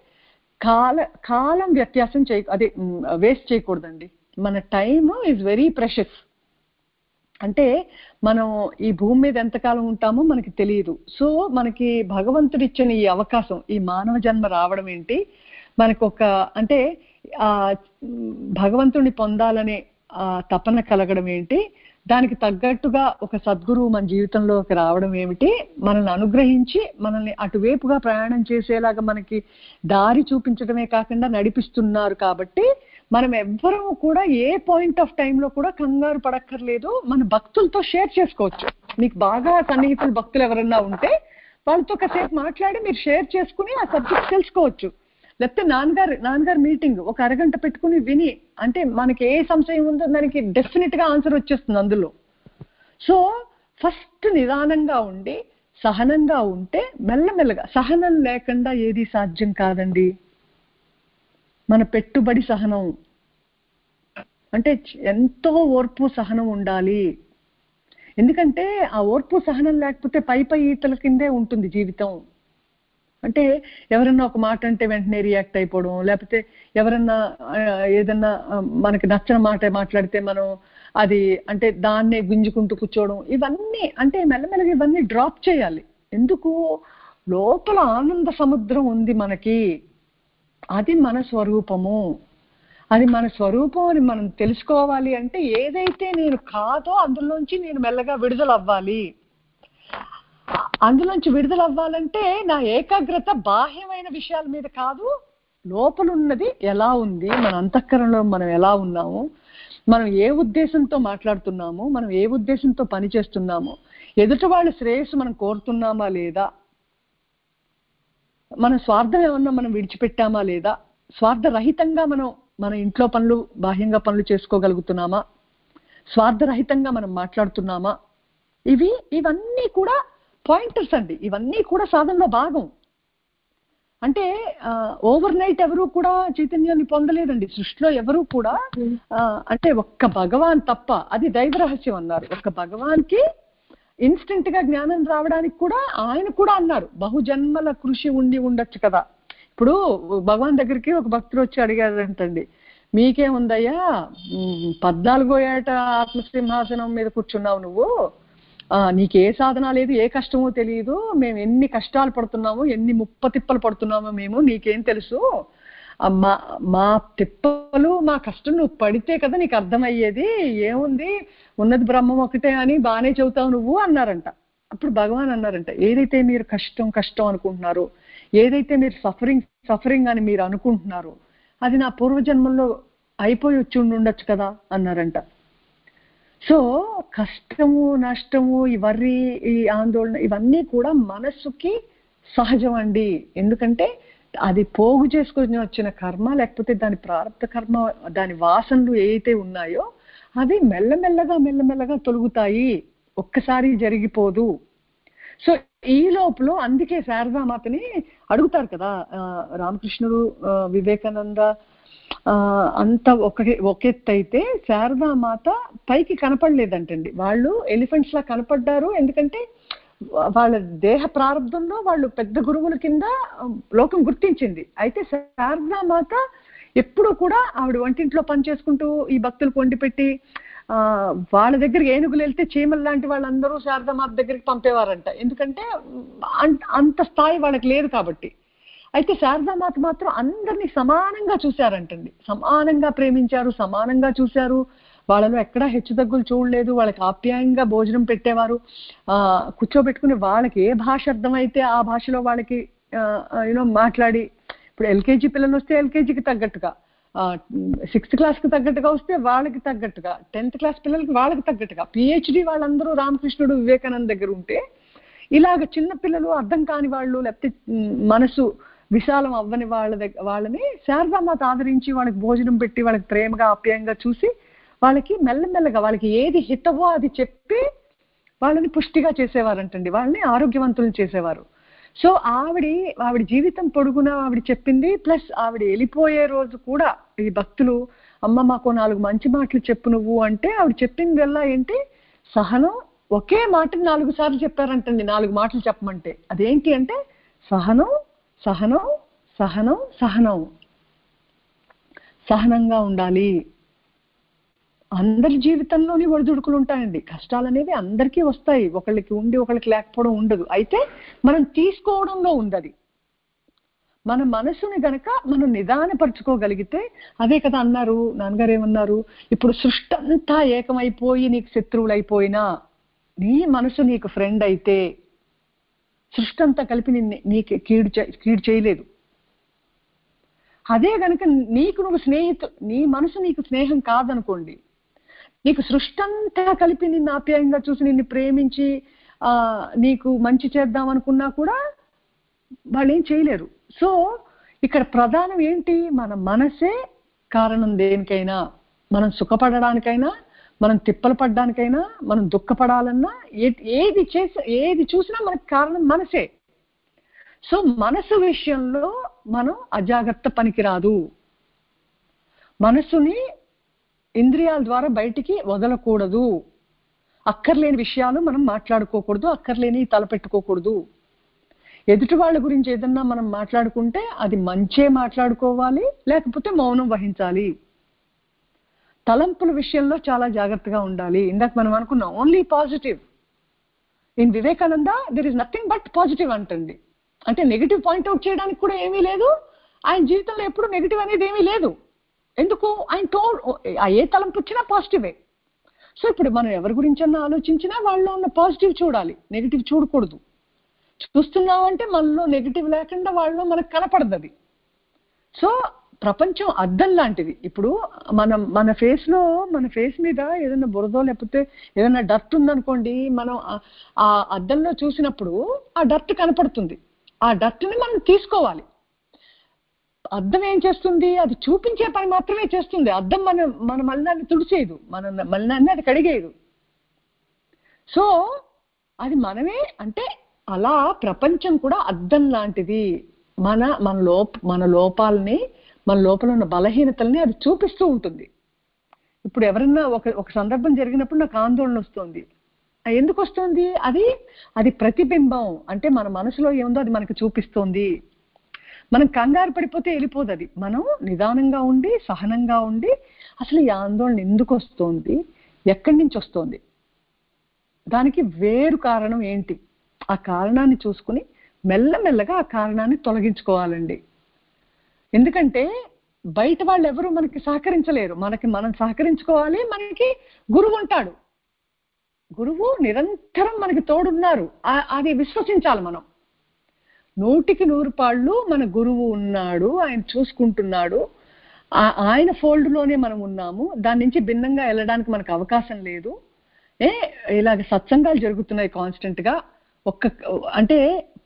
కాలం వ్యత్యాసం అదే వేస్ట్ చేయకూడదండి. మన టైమ్ ఈజ్ వెరీ ప్రెషస్. అంటే మనం ఈ భూమి మీద ఎంతకాలం ఉంటామో మనకి తెలియదు. సో మనకి భగవంతుడు ఇచ్చిన ఈ అవకాశం, ఈ మానవ జన్మ రావడం ఏంటి, మనకు ఒక అంటే భగవంతుడిని పొందాలనే తపన కలగడం ఏంటి, దానికి తగ్గట్టుగా ఒక సద్గురువు మన జీవితంలోకి రావడం ఏమిటి, మనల్ని అనుగ్రహించి మనల్ని అటువైపుగా ప్రయాణం చేసేలాగా మనకి దారి చూపించడమే కాకుండా నడిపిస్తున్నారు. కాబట్టి మనం ఎవ్వరూ కూడా ఏ పాయింట్ ఆఫ్ టైంలో కూడా కంగారు పడక్కర్లేదు. మన భక్తులతో షేర్ చేసుకోవచ్చు. మీకు బాగా సన్నిహితులు భక్తులు ఎవరన్నా ఉంటే వాళ్ళతో కాసేపు మాట్లాడి మీరు షేర్ చేసుకుని ఆ సబ్జెక్ట్ తెలుసుకోవచ్చు. లేకపోతే నాన్నగారు మీటింగ్ ఒక అరగంట పెట్టుకుని విని, అంటే మనకి ఏ సంశయం ఉందో దానికి డెఫినెట్ గా ఆన్సర్ వచ్చేస్తుంది అందులో. సో ఫస్ట్ నిదానంగా ఉండి సహనంగా ఉంటే మెల్లమెల్లగా, సహనం లేకుండా ఏది సాధ్యం కాదండి. మన పెట్టుబడి సహనం అంటే ఎంతో ఓర్పు సహనం ఉండాలి. ఎందుకంటే ఆ ఓర్పు సహనం లేకపోతే పై ఈతల కిందే ఉంటుంది జీవితం. అంటే ఎవరన్నా ఒక మాట అంటే వెంటనే రియాక్ట్ అయిపోవడం, లేకపోతే ఎవరన్నా ఏదన్నా మనకి నచ్చని మాట మాట్లాడితే మనం అది అంటే దాన్నే గుంజుకుంటూ కూర్చోవడం, ఇవన్నీ అంటే మెల్లమెల్లగా ఇవన్నీ డ్రాప్ చేయాలి. ఎందుకు, లోపల ఆనంద సముద్రం ఉంది మనకి, అది మన స్వరూపము. అది మన స్వరూపం అని మనం తెలుసుకోవాలి అంటే ఏదైతే నేను కాదో అందులోంచి నేను మెల్లగా విడుదల అవ్వాలి. అందులోంచి విడుదల అవ్వాలంటే నా ఏకాగ్రత బాహ్యమైన విషయాల మీద కాదు, లోపలున్నది ఎలా ఉంది, మన అంతఃకరణలో మనం ఎలా ఉన్నాము, మనం ఏ ఉద్దేశంతో మాట్లాడుతున్నాము, మనం ఏ ఉద్దేశంతో పని చేస్తున్నాము, ఎదుటి వాళ్ళ శ్రేయస్సు మనం కోరుతున్నామా లేదా, మన స్వార్థం ఏమన్నా మనం విడిచిపెట్టామా లేదా, స్వార్థరహితంగా మన ఇంట్లో పనులు బాహ్యంగా పనులు చేసుకోగలుగుతున్నామా, స్వార్థరహితంగా మనం మాట్లాడుతున్నామా, ఇవన్నీ కూడా పాయింటర్స్ అండి. ఇవన్నీ కూడా సాధనలో భాగం. అంటే ఓవర్ నైట్ ఎవరు కూడా చైతన్యాన్ని పొందలేదండి సృష్టిలో ఎవరు కూడా. అంటే ఒక్క భగవాన్ తప్ప, అది దైవ రహస్యం అన్నారు. ఒక్క భగవాన్కి ఇన్స్టెంట్ గా జ్ఞానం రావడానికి కూడా ఆయన కూడా అన్నారు బహుజన్మల కృషి ఉండొచ్చు కదా. ఇప్పుడు భగవాన్ దగ్గరికి ఒక భక్తుడు వచ్చి అడిగారంటండి, మీకేముందయ్యా 14వ ఏట ఆత్మసింహాసనం మీద కూర్చున్నావు నువ్వు, నీకే సాధన లేదు, ఏ కష్టమో తెలియదు, మేము ఎన్ని కష్టాలు పడుతున్నాము, ఎన్ని ముప్పతిప్పలు పడుతున్నామో మేము, నీకేం తెలుసు, మా తిప్పలు మా కష్టం నువ్వు పడితే కదా నీకు అర్థమయ్యేది, ఏముంది ఉన్నది బ్రహ్మం ఒకటే అని బాగానే చెబుతావు నువ్వు అన్నారంట. అప్పుడు భగవాన్ అన్నారంట, ఏదైతే మీరు కష్టం అనుకుంటున్నారో, ఏదైతే మీరు సఫరింగ్ అని మీరు అనుకుంటున్నారో అది నా పూర్వజన్మల్లో అయిపోయి వచ్చి ఉండొచ్చు కదా అన్నారంట. సో కష్టము, నష్టము, ఈ వర్రి, ఈ ఆందోళన, ఇవన్నీ కూడా మనస్సుకి సహజం అండి. ఎందుకంటే అది పోగు చేసుకుని వచ్చిన కర్మ, లేకపోతే దాని ప్రారంభ కర్మ, దాని వాసనలు ఏవైతే ఉన్నాయో అవి మెల్లమెల్లగా తొలుగుతాయి, ఒక్కసారి జరిగిపోదు. సో ఈ లోపల అందుకే శారదామాతని అడుగుతారు కదా రామకృష్ణుడు, వివేకానంద అంత ఒకెత్తు అయితే శారదామాత పైకి కనపడలేదంటండి. వాళ్ళు ఎలిఫెంట్స్ లా కనపడ్డారు, ఎందుకంటే వాళ్ళ దేహ ప్రారంభంలో వాళ్ళు పెద్ద గురువుల కింద లోకం గుర్తించింది. అయితే శారదామాత ఎప్పుడు కూడా ఆవిడ వంటింట్లో పని చేసుకుంటూ ఈ భక్తులకు వండి పెట్టి వాళ్ళ దగ్గరికి ఏనుగులు వెళ్తే చీమలు లాంటి వాళ్ళందరూ శారదామాత దగ్గరికి పంపేవారంట, ఎందుకంటే అంత స్థాయి వాళ్ళకి లేదు కాబట్టి. అయితే శారదామాత మాత్రం అందరినీ సమానంగా చూశారంటండి, సమానంగా ప్రేమించారు, సమానంగా చూశారు, వాళ్ళలో ఎక్కడా హెచ్చుతగ్గులు చూడలేదు, వాళ్ళకి ఆప్యాయంగా భోజనం పెట్టేవారు, కూర్చోబెట్టుకుని వాళ్ళకి ఏ భాష అర్థమైతే ఆ భాషలో వాళ్ళకి మాట్లాడి, ఇప్పుడు ఎల్కేజీ పిల్లలు వస్తే ఎల్కేజీకి తగ్గట్టుగా, 6th క్లాస్కి తగ్గట్టుగా వస్తే వాళ్ళకి తగ్గట్టుగా, 10th క్లాస్ పిల్లలకి వాళ్ళకి తగ్గట్టుగా, పిహెచ్డి వాళ్ళందరూ రామకృష్ణుడు వివేకానంద దగ్గర ఉంటే ఇలాగ చిన్న పిల్లలు, అర్థం కాని వాళ్ళు, లేకపోతే మనసు విశాలం అవ్వని వాళ్ళని శారదామాత ఆదరించి వాళ్ళకి భోజనం పెట్టి వాళ్ళకి ప్రేమగా ఆప్యాయంగా చూసి వాళ్ళకి మెల్లమెల్లగా వాళ్ళకి ఏది హితవో అది చెప్పి వాళ్ళని పుష్టిగా చేసేవారంటండి, వాళ్ళని ఆరోగ్యవంతులను చేసేవారు. సో ఆవిడ జీవితం పొడుగునా ఆవిడ చెప్పింది, ప్లస్ ఆవిడ వెళ్ళిపోయే రోజు కూడా ఈ భక్తులు అమ్మ మాకు 4 మంచి మాటలు చెప్పు నువ్వు అంటే ఆవిడ చెప్పింది వల్ల ఏంటి, సహనం. ఒకే మాటని 4 సార్లు చెప్పారంటండి, 4 మాటలు చెప్పమంటే. అదేంటి అంటే సహనం, సహనం, సహనం, సహనం, సహనంగా ఉండాలి. అందరి జీవితంలోని ఒడిదుడుకులు ఉంటాయండి, కష్టాలు అనేవి అందరికీ వస్తాయి, ఒకళ్ళకి ఉండి ఒకళ్ళకి లేకపోవడం ఉండదు. అయితే మనం తీసుకోవడంలో ఉంది. మన మనసుని గనక మనం నిదానపరుచుకోగలిగితే, అదే కదా అన్నారు నాన్నగారు, ఏమన్నారు, ఇప్పుడు సృష్టి అంతా ఏకమైపోయి నీకు శత్రువులు అయిపోయినా నీ మనసు నీకు ఫ్రెండ్ అయితే సృష్టి అంతా కలిపి నీకు కీడు చేయలేదు. అదే గనక నీకు నువ్వు నీ మనసు నీకు స్నేహం కాదనుకోండి, నీకు సృష్టి అంతా కలిపి నిన్ను ఆప్యాయంగా చూసి నిన్ను ప్రేమించి నీకు మంచి చేద్దాం అనుకున్నా కూడా వాళ్ళు ఏం చేయలేరు. సో ఇక్కడ ప్రధానం ఏంటి, మన మనసే కారణం దేనికైనా, మనం సుఖపడడానికైనా, మనం తిప్పలు పడ్డానికైనా, మనం దుఃఖపడాలన్నా, ఏది చూసినా మనకు కారణం మనసే. సో మనసు విషయంలో మనం అజాగ్రత్త పనికిరాదు. మనసుని ఇంద్రియాల ద్వారా బయటికి వదలకూడదు, అక్కర్లేని విషయాలు మనం మాట్లాడుకోకూడదు, అక్కర్లేని తలపెట్టుకోకూడదు. ఎదుటి వాళ్ళ గురించి ఏదన్నా మనం మాట్లాడుకుంటే అది మంచే మాట్లాడుకోవాలి, లేకపోతే మౌనం వహించాలి. తలంపుల విషయంలో చాలా జాగ్రత్తగా ఉండాలి. ఇందాక మనం అనుకున్నాం only positive. In Vivekananda there is nothing but positive అంటుంది. అంటే నెగిటివ్ పాయింట్అవుట్ చేయడానికి కూడా ఏమీ లేదు, ఆయన జీవితంలో ఎప్పుడు నెగిటివ్ అనేది ఏమీ లేదు. ఎందుకు, ఆయన ఏ తలంపు వచ్చినా పాజిటివే. సో ఇప్పుడు మనం ఎవరి గురించన్నా ఆలోచించినా వాళ్ళలో ఉన్న పాజిటివ్ చూడాలి, నెగిటివ్ చూడకూడదు. చూస్తున్నామంటే మనలో నెగిటివ్ లేకుండా వాళ్ళలో మనకు కనపడదు అది. సో ప్రపంచం అద్దం లాంటిది. ఇప్పుడు మన ఫేస్ మీద ఏదైనా బురదో లేకపోతే ఏదైనా డర్ట్ ఉందనుకోండి, మనం ఆ అద్దంలో చూసినప్పుడు ఆ డర్ట్ కనపడుతుంది, ఆ డర్ట్ని మనం తీసుకోవాలి. అద్దం ఏం చేస్తుంది, అది చూపించే పని మాత్రమే చేస్తుంది. అద్దం మన మలినాన్ని తుడిచేయదు, మన మలినాన్ని అది కడిగేయదు. సో అది మనమే, అంటే అలా ప్రపంచం కూడా అద్దం లాంటిది. మన లోపాలని, మన లోపల ఉన్న బలహీనతల్ని అది చూపిస్తూ ఉంటుంది. ఇప్పుడు ఎవరన్నా ఒక సందర్భం జరిగినప్పుడు నాకు ఆందోళన వస్తుంది. ఎందుకు వస్తుంది, అది ప్రతిబింబం. అంటే మన మనసులో ఏముందో అది మనకు చూపిస్తోంది. మనం కంగారు పడిపోతే వెళ్ళిపోదు అది. మనం నిదానంగా ఉండి, సహనంగా ఉండి, అసలు ఈ ఆందోళన ఎందుకు వస్తుంది, ఎక్కడి నుంచి వస్తుంది, దానికి వేరు కారణం ఏంటి, ఆ కారణాన్ని చూసుకుని మెల్లమెల్లగా ఆ కారణాన్ని తొలగించుకోవాలండి. ఎందుకంటే బయట వాళ్ళు ఎవరు మనకి సహకరించలేరు, మనం సహకరించుకోవాలి. మనకి గురువు ఉంటాడు, గురువు నిరంతరం మనకి తోడున్నారు, అది విశ్వసించాలి మనం. 100కి 100 పాళ్ళు మన గురువు ఉన్నాడు, ఆయన చూసుకుంటున్నాడు, ఆయన ఫోల్డ్లోనే మనం ఉన్నాము, దాని నుంచి భిన్నంగా వెళ్ళడానికి మనకు అవకాశం లేదు. ఇలాగ సత్సంగాలు జరుగుతున్నాయి కాన్స్టెంట్గా. అంటే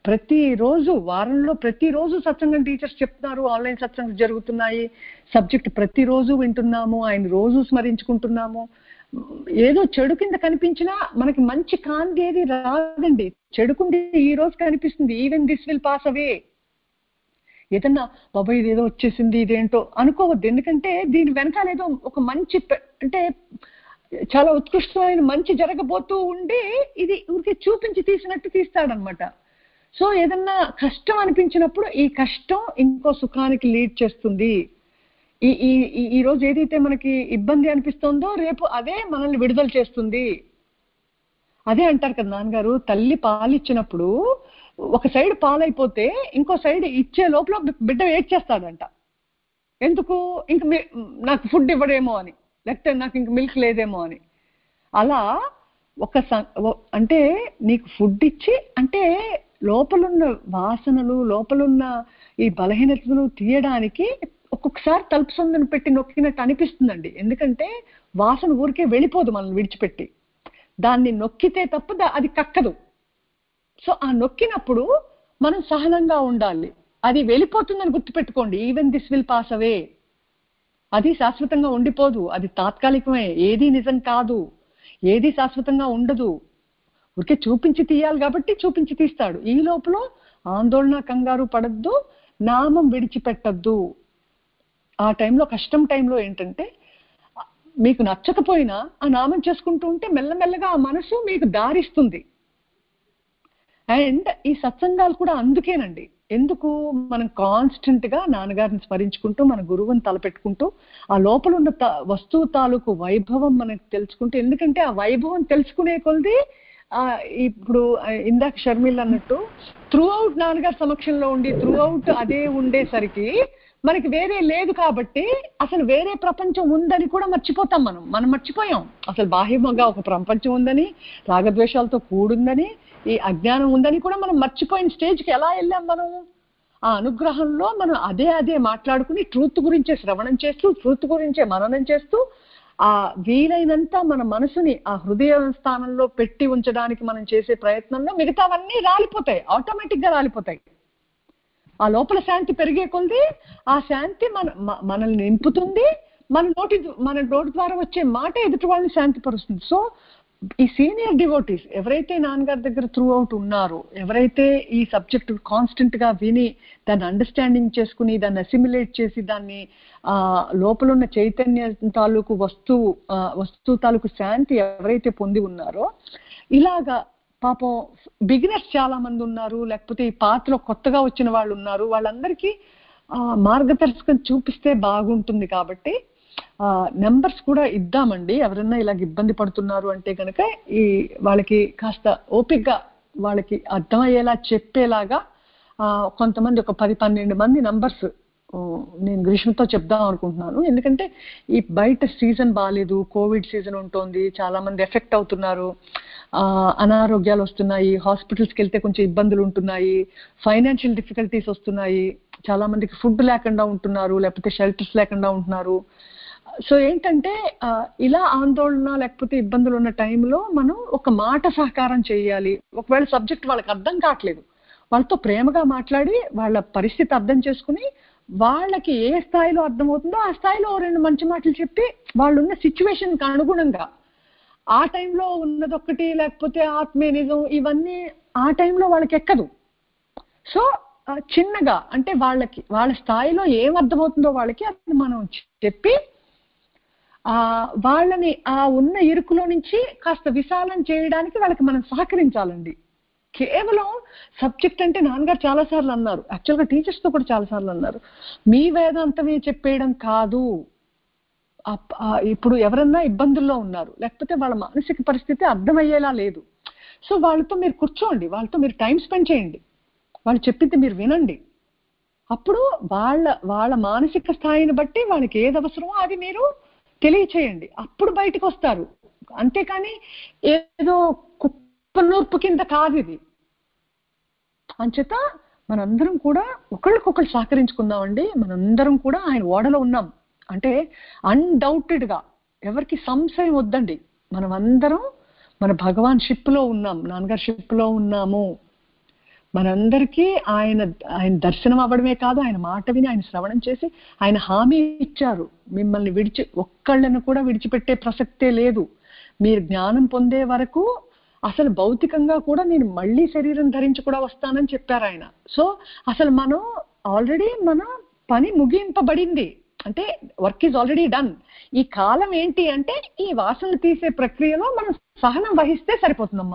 ప్రతిరోజు వారంలో ప్రతిరోజు సత్సంగం టీచర్స్ చెప్తున్నారు, ఆన్లైన్ సత్సంగం జరుగుతున్నాయి, సబ్జెక్ట్ ప్రతిరోజు వింటున్నాము, ఆయన రోజు స్మరించుకుంటున్నాము. ఏదో చెడు కింద కనిపించినా మనకి మంచి కాంతి ఏది రాదండి. చెడుకుండి ఈ రోజు కనిపిస్తుంది, even this will pass away. ఏదన్నా బాబా ఇదేదో వచ్చేసింది ఇదేంటో అనుకోవద్దు, ఎందుకంటే దీని వెనకాల ఏదో ఒక మంచి అంటే చాలా ఉత్కృష్టమైన మంచి జరగబోతూ ఉండి ఇది ఊరికి చూపించి తీసినట్టు తీస్తాడనమాట. సో ఏదన్నా కష్టం అనిపించినప్పుడు ఈ కష్టం ఇంకో సుఖానికి లీడ్ చేస్తుంది. ఈ రోజు ఏదైతే మనకి ఇబ్బంది అనిపిస్తుందో రేపు అదే మనల్ని విడుదల చేస్తుంది. అదే అంటారు కదా నాన్నగారు, తల్లి పాలిచ్చినప్పుడు ఒక సైడ్ పాలైపోతే ఇంకో సైడ్ ఇచ్చే లోపల బిడ్డ ఏడ్చేస్తాడంట. ఎందుకు? ఇంక నాకు ఫుడ్ ఇవ్వడేమో అని, లేకపోతే నాకు ఇంక మిల్క్ లేదేమో అని. అలా అంటే నీకు ఫుడ్ ఇచ్చి అంటే లోపలున్న వాసనలు లోపలున్న ఈ బలహీనతలు తీయడానికి ఒక్కొక్కసారి తలుపు సందును పెట్టి నొక్కినట్టు అనిపిస్తుందండి. ఎందుకంటే వాసన ఊరికే వెళ్ళిపోదు మనల్ని విడిచిపెట్టి, దాన్ని నొక్కితే తప్ప అది కక్కదు. సో ఆ నొక్కినప్పుడు మనం సహనంగా ఉండాలి. అది వెళ్ళిపోతుందని గుర్తుపెట్టుకోండి, even this will pass away. అది శాశ్వతంగా ఉండిపోదు, అది తాత్కాలికమే. ఏది నిజం కాదు, ఏది శాశ్వతంగా ఉండదు. ఊరికే చూపించి తీయాలి కాబట్టి చూపించి తీస్తాడు. ఈ లోపల ఆందోళన కంగారు పడద్దు, నామం విడిచిపెట్టద్దు. ఆ టైంలో కష్టం టైంలో ఏంటంటే మీకు నచ్చకపోయినా ఆ నామం చేసుకుంటూ ఉంటే మెల్లమెల్లగా ఆ మనసు మీకు దారిస్తుంది. అండ్ ఈ సత్సంగాలు కూడా అందుకేనండి, ఎందుకు మనం కాన్స్టెంట్ గా నాన్నగారిని స్మరించుకుంటూ మన గురువుని తలపెట్టుకుంటూ ఆ లోపల ఉన్న వస్తువు తాలూకు వైభవం మనకు తెలుసుకుంటూ, ఎందుకంటే ఆ వైభవం తెలుసుకునే కొలది ఇప్పుడు ఇందాక షర్మిల్ అన్నట్టు త్రూ అవుట్ నాన్నగారి సమక్షంలో ఉండి త్రూ అవుట్ అదే ఉండేసరికి మనకి వేరే లేదు కాబట్టి అసలు వేరే ప్రపంచం ఉందని కూడా మర్చిపోతాం. మనం మర్చిపోయాం అసలు బాహ్యంగా ఒక ప్రపంచం ఉందని, రాగద్వేషాలతో కూడుందని, ఈ అజ్ఞానం ఉందని కూడా మనం మర్చిపోయిన స్టేజ్కి ఎలా వెళ్ళాం మనం? ఆ అనుగ్రహంలో మనం అదే మాట్లాడుకుని ట్రూత్ గురించే శ్రవణం చేస్తూ ట్రూత్ గురించే మననం చేస్తూ ఆ వీలైనంత మన మనసుని ఆ హృదయ స్థానంలో పెట్టి ఉంచడానికి మనం చేసే ప్రయత్నంలో మిగతావన్నీ రాలిపోతాయి, ఆటోమేటిక్ గా రాలిపోతాయి. ఆ లోపల శాంతి పెరిగే కొలది ఆ శాంతి మనల్ని నింపుతుంది. మన నోటి ద్వారా వచ్చే మాట ఎదుటి వాళ్ళని శాంతిపరుస్తుంది. సో ఈ సీనియర్ డివోటీస్ ఎవరైతే నాన్నగారి దగ్గర త్రూ అవుట్ ఉన్నారో, ఎవరైతే ఈ సబ్జెక్ట్ కాన్స్టెంట్ గా విని దాన్ని అండర్స్టాండింగ్ చేసుకుని దాన్ని అసిమిలేట్ చేసి దాన్ని లోపల ఉన్న చైతన్య తాలూకు వస్తువు తాలూకు శాంతి ఎవరైతే పొంది ఉన్నారో, ఇలాగా పాపం బిగినర్స్ చాలా మంది ఉన్నారు, లేకపోతే ఈ పాత్రలో కొత్తగా వచ్చిన వాళ్ళు ఉన్నారు, వాళ్ళందరికీ మార్గదర్శకం చూపిస్తే బాగుంటుంది. కాబట్టి నెంబర్స్ కూడా ఇద్దామండి. ఎవరైనా ఇలాగ ఇబ్బంది పడుతున్నారు అంటే కనుక ఈ వాళ్ళకి కాస్త ఓపికగా వాళ్ళకి అర్థమయ్యేలా చెప్పేలాగా కొంతమంది ఒక 10-12 మంది నంబర్స్ నేను గ్రీష్మతో చెప్దాం అనుకుంటున్నాను. ఎందుకంటే ఈ బయట సీజన్ బాగాలేదు, కోవిడ్ సీజన్ ఉంటుంది, చాలా మంది ఎఫెక్ట్ అవుతున్నారు, అనారోగ్యాలు వస్తున్నాయి, హాస్పిటల్స్కి వెళ్తే కొంచెం ఇబ్బందులు ఉంటున్నాయి, ఫైనాన్షియల్ డిఫికల్టీస్ వస్తున్నాయి, చాలా మందికి ఫుడ్ లేకుండా ఉంటున్నారు, లేకపోతే షెల్టర్స్ లేకుండా ఉంటున్నారు. సో ఏంటంటే ఇలా ఆందోళన లేకపోతే ఇబ్బందులు ఉన్న టైంలో మనం ఒక మాట సహకారం చేయాలి. ఒకవేళ సబ్జెక్ట్ వాళ్ళకి అర్థం కావట్లేదు, వాళ్ళతో ప్రేమగా మాట్లాడి వాళ్ళ పరిస్థితి అర్థం చేసుకుని వాళ్ళకి ఏ స్థాయిలో అర్థమవుతుందో ఆ స్థాయిలో 2 మంచి మాటలు చెప్పి వాళ్ళున్న సిచ్యువేషన్కి అనుగుణంగా ఆ టైంలో ఉన్నదొక్కటి లేకపోతే ఆత్మీయనిజం ఇవన్నీ ఆ టైంలో వాళ్ళకి ఎక్కదు. సో చిన్నగా అంటే వాళ్ళ స్థాయిలో ఏం అర్థమవుతుందో వాళ్ళకి అది మనం చెప్పి వాళ్ళని ఆ ఉన్న ఇరుకులో నుంచి కాస్త విశాలం చేయడానికి వాళ్ళకి మనం సహకరించాలండి. కేవలం సబ్జెక్ట్ అంటే నాన్నగారు చాలాసార్లు అన్నారు, యాక్చువల్గా టీచర్స్తో కూడా చాలాసార్లు అన్నారు, మీ వేదాంతమే చెప్పేయడం కాదు. ఇప్పుడు ఎవరన్నా ఇబ్బందుల్లో ఉన్నారు, లేకపోతే వాళ్ళ మానసిక పరిస్థితి అర్థమయ్యేలా లేదు, సో వాళ్ళతో మీరు కూర్చోండి, వాళ్ళతో మీరు టైం స్పెండ్ చేయండి, వాళ్ళు చెప్పింది మీరు వినండి. అప్పుడు వాళ్ళ మానసిక స్థాయిని బట్టి వాళ్ళకి ఏది అవసరమో అది మీరు తెలియచేయండి, అప్పుడు బయటకు వస్తారు. అంతేకాని ఏదో కుప్పనూర్పు కింద కాదు ఇది. అంచేత మనందరం కూడా ఒకళ్ళకొకళ్ళు సహకరించుకుందామండి. మనందరం కూడా ఆయన ఓడలో ఉన్నాం అంటే అన్డౌటెడ్ గా ఎవరికి సంశయం వద్దండి, మనం అందరం మన భగవాన్ షిప్ లో ఉన్నాం, నాన్నగారి షిప్ లో ఉన్నాము. మనందరికీ ఆయన ఆయన దర్శనం అవ్వడమే కాదు, ఆయన మాట విని ఆయన శ్రవణం చేసి ఆయన హామీ ఇచ్చారు, మిమ్మల్ని ఒక్కళ్ళను కూడా విడిచిపెట్టే ప్రసక్తే లేదు, మీరు జ్ఞానం పొందే వరకు అసలు భౌతికంగా కూడా నేను మళ్ళీ శరీరం ధరించి కూడా వస్తానని చెప్పారు ఆయన. సో అసలు మనం ఆల్రెడీ మన పని ముగింపబడింది, అంటే వర్క్ ఈజ్ ఆల్రెడీ డన్. ఈ కాలం ఏంటి అంటే ఈ వాసనలు తీసే ప్రక్రియలో మనం సహనం వహిస్తే సరిపోతుందమ్మా.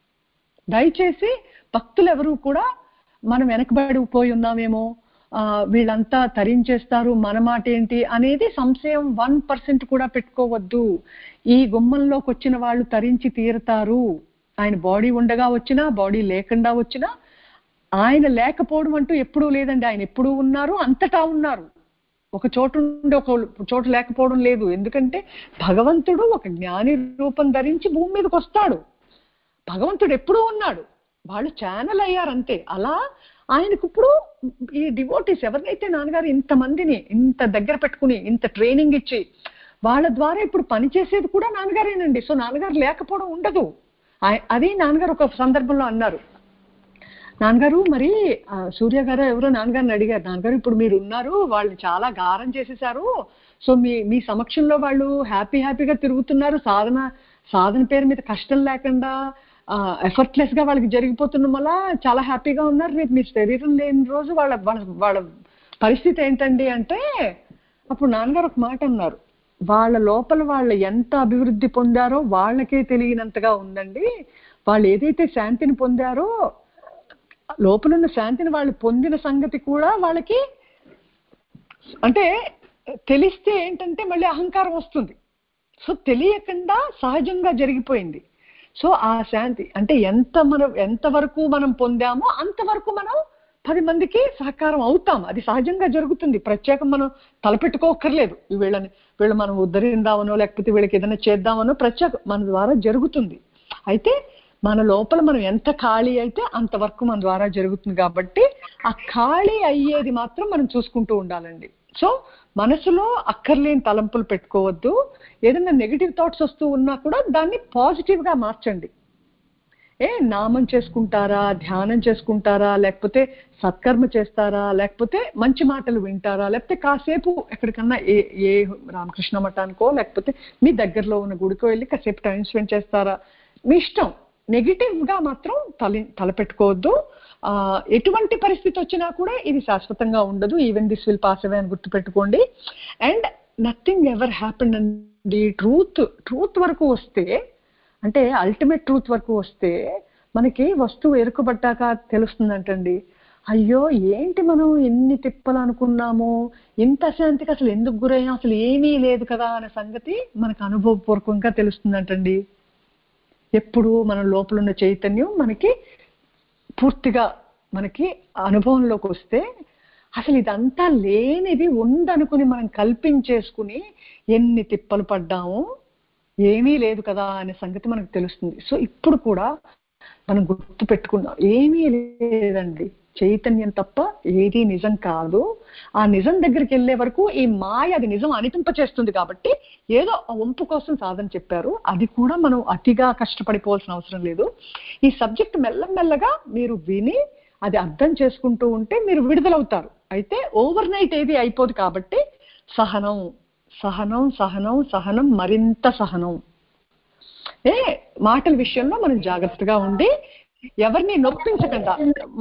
దయచేసి భక్తులు ఎవరు కూడా మనం వెనకబడిపోయి ఉన్నామేమో, వీళ్ళంతా తరించేస్తారు, మన మాట ఏంటి అనేది సంశయం 1% కూడా పెట్టుకోవద్దు. ఈ గుమ్మంలోకి వచ్చిన వాళ్ళు తరించి తీరుతారు. ఆయన బాడీ ఉండగా వచ్చినా బాడీ లేకుండా వచ్చినా, ఆయన లేకపోవడం అంటూ ఎప్పుడూ లేదండి. ఆయన ఎప్పుడూ ఉన్నారు, అంతటా ఉన్నారు. ఒక చోటు ఉండి ఒక చోటు లేకపోవడం లేదు. ఎందుకంటే భగవంతుడు ఒక జ్ఞాని రూపం ధరించి భూమి మీదకి వస్తాడు. భగవంతుడు ఎప్పుడూ ఉన్నాడు, వాళ్ళు ఛానల్ అయ్యారు అంతే. అలా ఆయనకు ఇప్పుడు ఈ డివోటీస్ ఎవరినైతే నాన్నగారు ఇంతమందిని ఇంత దగ్గర పెట్టుకుని ఇంత ట్రైనింగ్ ఇచ్చి వాళ్ళ ద్వారా ఇప్పుడు పనిచేసేది కూడా నాన్నగారేనండి. సో నాన్నగారు లేకపోవడం ఉండదు. అది నాన్నగారు ఒక సందర్భంలో అన్నారు, నాన్నగారు మరి సూర్య గారు ఎవరో నాన్నగారిని అడిగారు, నాన్నగారు ఇప్పుడు మీరు ఉన్నారు, వాళ్ళు చాలా గారం చేసేసారు, సో మీ సమక్షంలో వాళ్ళు హ్యాపీగా తిరుగుతున్నారు, సాధన పేరు మీద కష్టం లేకుండా ఎఫర్ట్లెస్ గా వాళ్ళకి జరిగిపోతున్న వల్ల చాలా హ్యాపీగా ఉన్నారు, రేపు మీ శరీరం లేని రోజు వాళ్ళ పరిస్థితి ఏంటండి అంటే, అప్పుడు నాన్నగారు ఒక మాట అన్నారు, వాళ్ళ లోపల వాళ్ళు ఎంత అభివృద్ధి పొందారో వాళ్ళకే తెలియనంతగా ఉందండి. వాళ్ళు ఏదైతే శాంతిని పొందారో లోపలున్న శాంతిని వాళ్ళు పొందిన సంగతి కూడా వాళ్ళకి అంటే తెలిస్తే ఏంటంటే మళ్ళీ అహంకారం వస్తుంది. సో తెలియకుండా సహజంగా జరిగిపోయింది. సో ఆ శాంతి అంటే ఎంతవరకు మనం పొందామో అంతవరకు మనం 10 మందికి సహకారం అవుతాం. అది సహజంగా జరుగుతుంది. ప్రత్యేకం మనం తలపెట్టుకోకర్లేదు, వీళ్ళు మనం ఉద్ధరిందామనో లేకపోతే వీళ్ళకి ఏదైనా చేద్దామనో ప్రత్యేకం మన ద్వారా జరుగుతుంది. అయితే మన లోపల మనం ఎంత ఖాళీ అయితే అంతవరకు మన ద్వారా జరుగుతుంది. కాబట్టి ఆ ఖాళీ అయ్యేది మాత్రం మనం చూసుకుంటూ ఉండాలండి. సో మనసులో అక్కర్లేని తలంపులు పెట్టుకోవద్దు. ఏదైనా నెగిటివ్ థాట్స్ వస్తూ ఉన్నా కూడా దాన్ని పాజిటివ్ గా మార్చండి. నామం చేసుకుంటారా, ధ్యానం చేసుకుంటారా, లేకపోతే సత్కర్మ చేస్తారా, లేకపోతే మంచి మాటలు వింటారా, లేకపోతే కాసేపు ఎక్కడికన్నా ఏ రామకృష్ణ మఠానికో లేకపోతే మీ దగ్గరలో ఉన్న గుడికో వెళ్ళి కాసేపు టైం స్పెండ్ చేస్తారా, మీ ఇష్టం. నెగిటివ్ గా మాత్రం తలపెట్టుకోవద్దు. ఎటువంటి పరిస్థితి వచ్చినా కూడా ఇది శాశ్వతంగా ఉండదు. Even this will pass away అని గుర్తుపెట్టుకోండి. అండ్ నథింగ్ ఎవర్ హ్యాపెండ్ అండి. ట్రూత్ వరకు వస్తే, అంటే అల్టిమేట్ ట్రూత్ వరకు వస్తే మనకి వస్తువు ఎరుకబడ్డాక తెలుస్తుందంటండి, అయ్యో ఏంటి మనం ఎన్ని తిప్పలు అనుకున్నామో, ఇంత శాంతికి అసలు ఎందుకు గురైనా, అసలు ఏమీ లేదు కదా అనే సంగతి మనకు అనుభవపూర్వకంగా తెలుస్తుందంటండి. ఎప్పుడు మన లోపల ఉన్న చైతన్యం మనకి పూర్తిగా మనకి అనుభవంలోకి వస్తే అసలు ఇదంతా లేనిది ఉందనుకుని మనం కల్పించేసుకుని ఎన్ని తిప్పలు పడ్డామో, ఏమీ లేదు కదా అనే సంగతి మనకు తెలుస్తుంది. సో ఇప్పుడు కూడా మనం గుర్తు పెట్టుకున్నాం, ఏమీ లేదండి, చైతన్యం తప్ప ఏది నిజం కాదు. ఆ నిజం దగ్గరికి వెళ్ళే వరకు ఈ మాయ అది నిజం అనిపింపచేస్తుంది. కాబట్టి ఏదో వంపు కోసం సాధన చెప్పారు, అది కూడా మనం అతిగా కష్టపడిపోవాల్సిన అవసరం లేదు. ఈ సబ్జెక్ట్ మెల్లమెల్లగా మీరు విని అది అర్థం చేసుకుంటూ ఉంటే మీరు విడుదలవుతారు. అయితే ఓవర్ నైట్ ఏది అయిపోదు. కాబట్టి సహనం సహనం సహనం సహనం మరింత సహనం. మాటల విషయంలో మనం జాగ్రత్తగా ఉండి ఎవరిని నొప్పించకుండా.